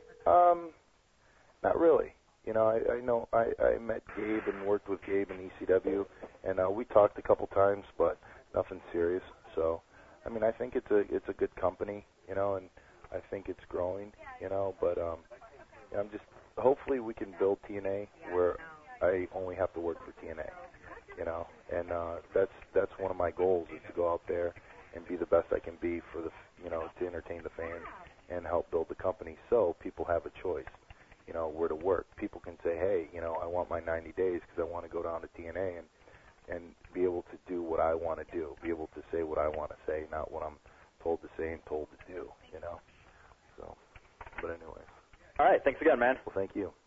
Um, not really. You know, I, I know I, I met Gabe and worked with Gabe in E C W, and uh, we talked a couple times, but nothing serious. So, I mean, I think it's a it's a good company, you know, and I think it's growing, you know. But um, I'm just hopefully we can build T N A where I only have to work for T N A, you know, and uh, that's that's one of my goals is to go out there and be the best I can be for the you know to entertain the fans and help build the company so people have a choice. You know, where to work. People can say, hey, you know, I want my ninety days because I want to go down to T N A and and be able to do what I want to do, be able to say what I want to say, not what I'm told to say and told to do, you know. So, but anyway. All right, thanks again, man. Well, thank you.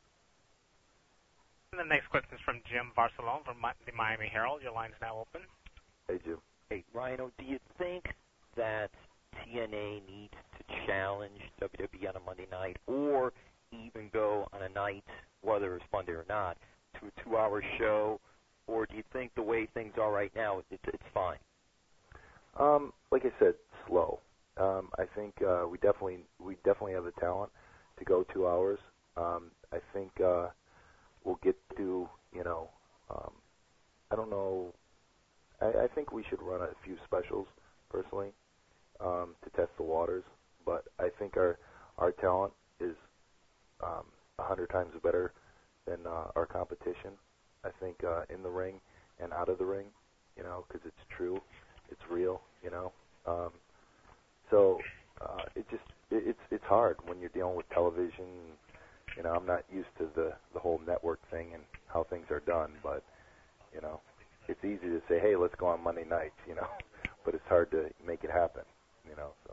And the next question is from Jim Barcelone from the Miami Herald. Your line is now open. Hey, Jim. Hey, Rhino, do you think that T N A needs to challenge W W E on a Monday night or even go on a night, whether it's Monday or not, to a two-hour show, or do you think the way things are right now, it's, it's fine? Um, like I said, slow. Um, I think uh, we definitely we definitely have the talent to go two hours. Um, I think uh, we'll get to you know, um, I don't know. I, I think we should run a few specials personally um, to test the waters, but I think our our talent is Um, a hundred times better than uh, our competition. I think uh, in the ring and out of the ring, you know, because it's true, it's real, you know. Um, so uh, it just it, it's it's hard when you're dealing with television. You know, I'm not used to the the whole network thing and how things are done, but you know, it's easy to say, hey, let's go on Monday nights, you know, but it's hard to make it happen, you know. So.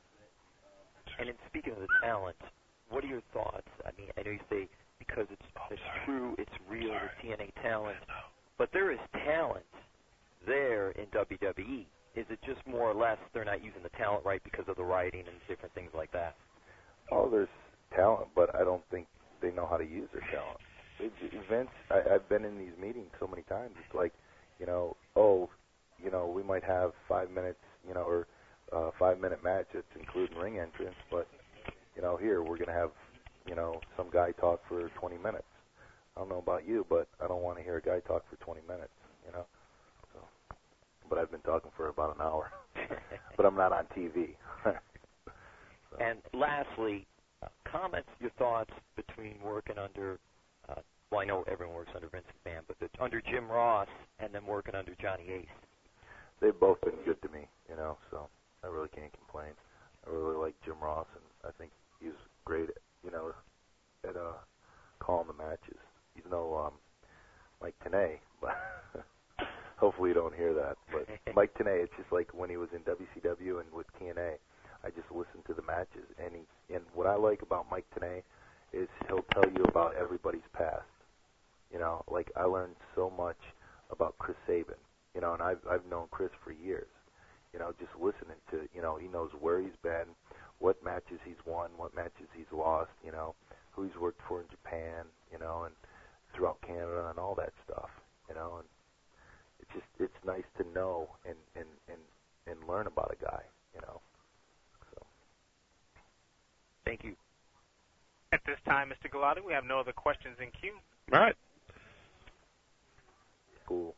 And in speaking of the talent, what are your thoughts? I mean, I know you say because it's, it's true, it's real, the T N A talent, but there is talent there in W W E. Is it just more or less they're not using the talent right because of the writing and different things like that? Oh, there's talent, but I don't think they know how to use their talent. Events, I, I've been in these meetings so many times. It's like, you know, oh, you know, we might have five minutes, you know, or uh, five-minute match that's including ring entrance, but you know, here we're going to have, you know, some guy talk for twenty minutes. I don't know about you, but I don't want to hear a guy talk for twenty minutes, you know. So, but I've been talking for about an hour. but I'm not on T V. So. And lastly, uh, comments, your thoughts between working under, uh, well, I know everyone works under Vince McMahon, but the, under Jim Ross and then working under Johnny Ace. They've both been good to me, you know, so I really can't complain. I really like Jim Ross, and I think he's great, at, you know, at uh, calling the matches. Even though um, Mike Tenay, but hopefully you don't hear that. But Mike Tenay, it's just like when he was in W C W and with T N A, I just listened to the matches. And he, and what I like about Mike Tenay is he'll tell you about everybody's past. You know, like I learned so much about Chris Sabin. You know, and I've I've known Chris for years. You know, just listening to, you know, he knows where he's been, what matches he's won, what matches he's lost, you know, who he's worked for in Japan, you know, and throughout Canada and all that stuff, you know, and it's just, it's nice to know and, and, and, and learn about a guy, you know, so. Thank you. At this time, Mister Galati, we have no other questions in queue. All right. Cool.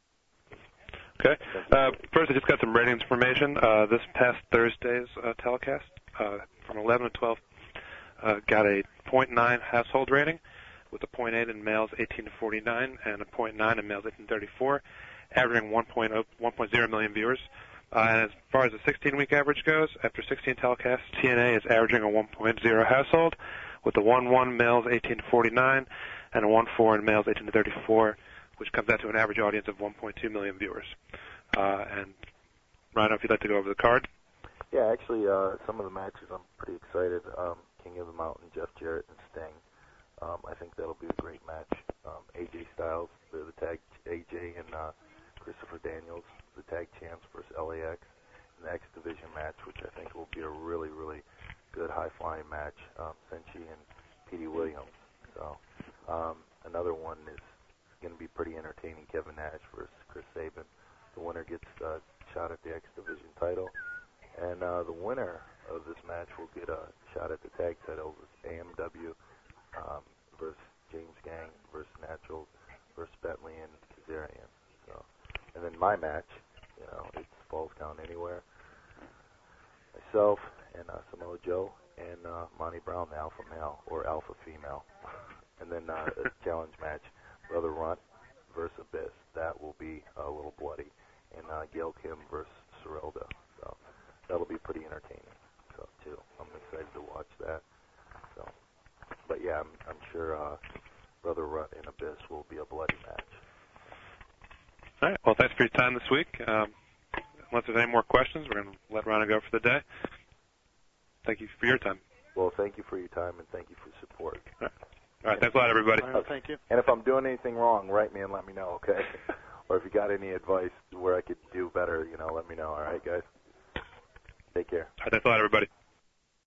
Okay. Uh, first, I just got some ratings information. Uh, this past Thursday's uh, telecast, uh, from eleven to twelve, uh, got a point nine household rating, with a point eight in males eighteen to forty-nine and a point nine in males eighteen to thirty-four, averaging one point zero million viewers. Uh, and as far as the sixteen-week average goes, after sixteen telecasts, T N A is averaging a one point zero household, with a one point one males eighteen to forty-nine and a one point four in males eighteen to thirty-four, which comes out to an average audience of one point two million viewers. Uh, and Rhino, if you'd like to go over the card. Yeah, actually, uh, some of the matches I'm pretty excited. Um, King of the Mountain, Jeff Jarrett and Sting. Um, I think that'll be a great match. Um, A J Styles, the, the tag, A J and uh, Christopher Daniels, the tag champs versus L A X. And the X Division match, which I think will be a really, really good high-flying match. Um, Senshi and Petey Williams. So um, another one is going to be pretty entertaining. Kevin Nash versus Chris Sabin. The winner gets a uh, shot at the X Division title, and uh, the winner of this match will get a shot at the tag titles. A M W um, versus James Gang versus Naturals versus Bentley and Kazarian. So, and then my match, you know, it's Falls Count Anywhere. Myself and uh, Samoa Joe and uh, Monty Brown, the Alpha Male or Alpha Female, and then uh, a challenge match, Brother Runt versus Abyss. That will be a little bloody. And uh, Gail Kim versus Serelda. So that'll be pretty entertaining. So too, I'm excited to watch that. So, but yeah, I'm, I'm sure uh, Brother Rutt and Abyss will be a bloody match. All right. Well, thanks for your time this week. Um, unless there's any more questions, we're going to let Rhino go for the day. Thank you for your time. Well, thank you for your time and thank you for your support. All right. All right. Thanks a lot, everybody. Okay. Thank you. And if I'm doing anything wrong, write me and let me know, okay? Or if you got any advice where I could do better, you know, let me know. All right, guys? Take care. All right, thanks a lot, everybody.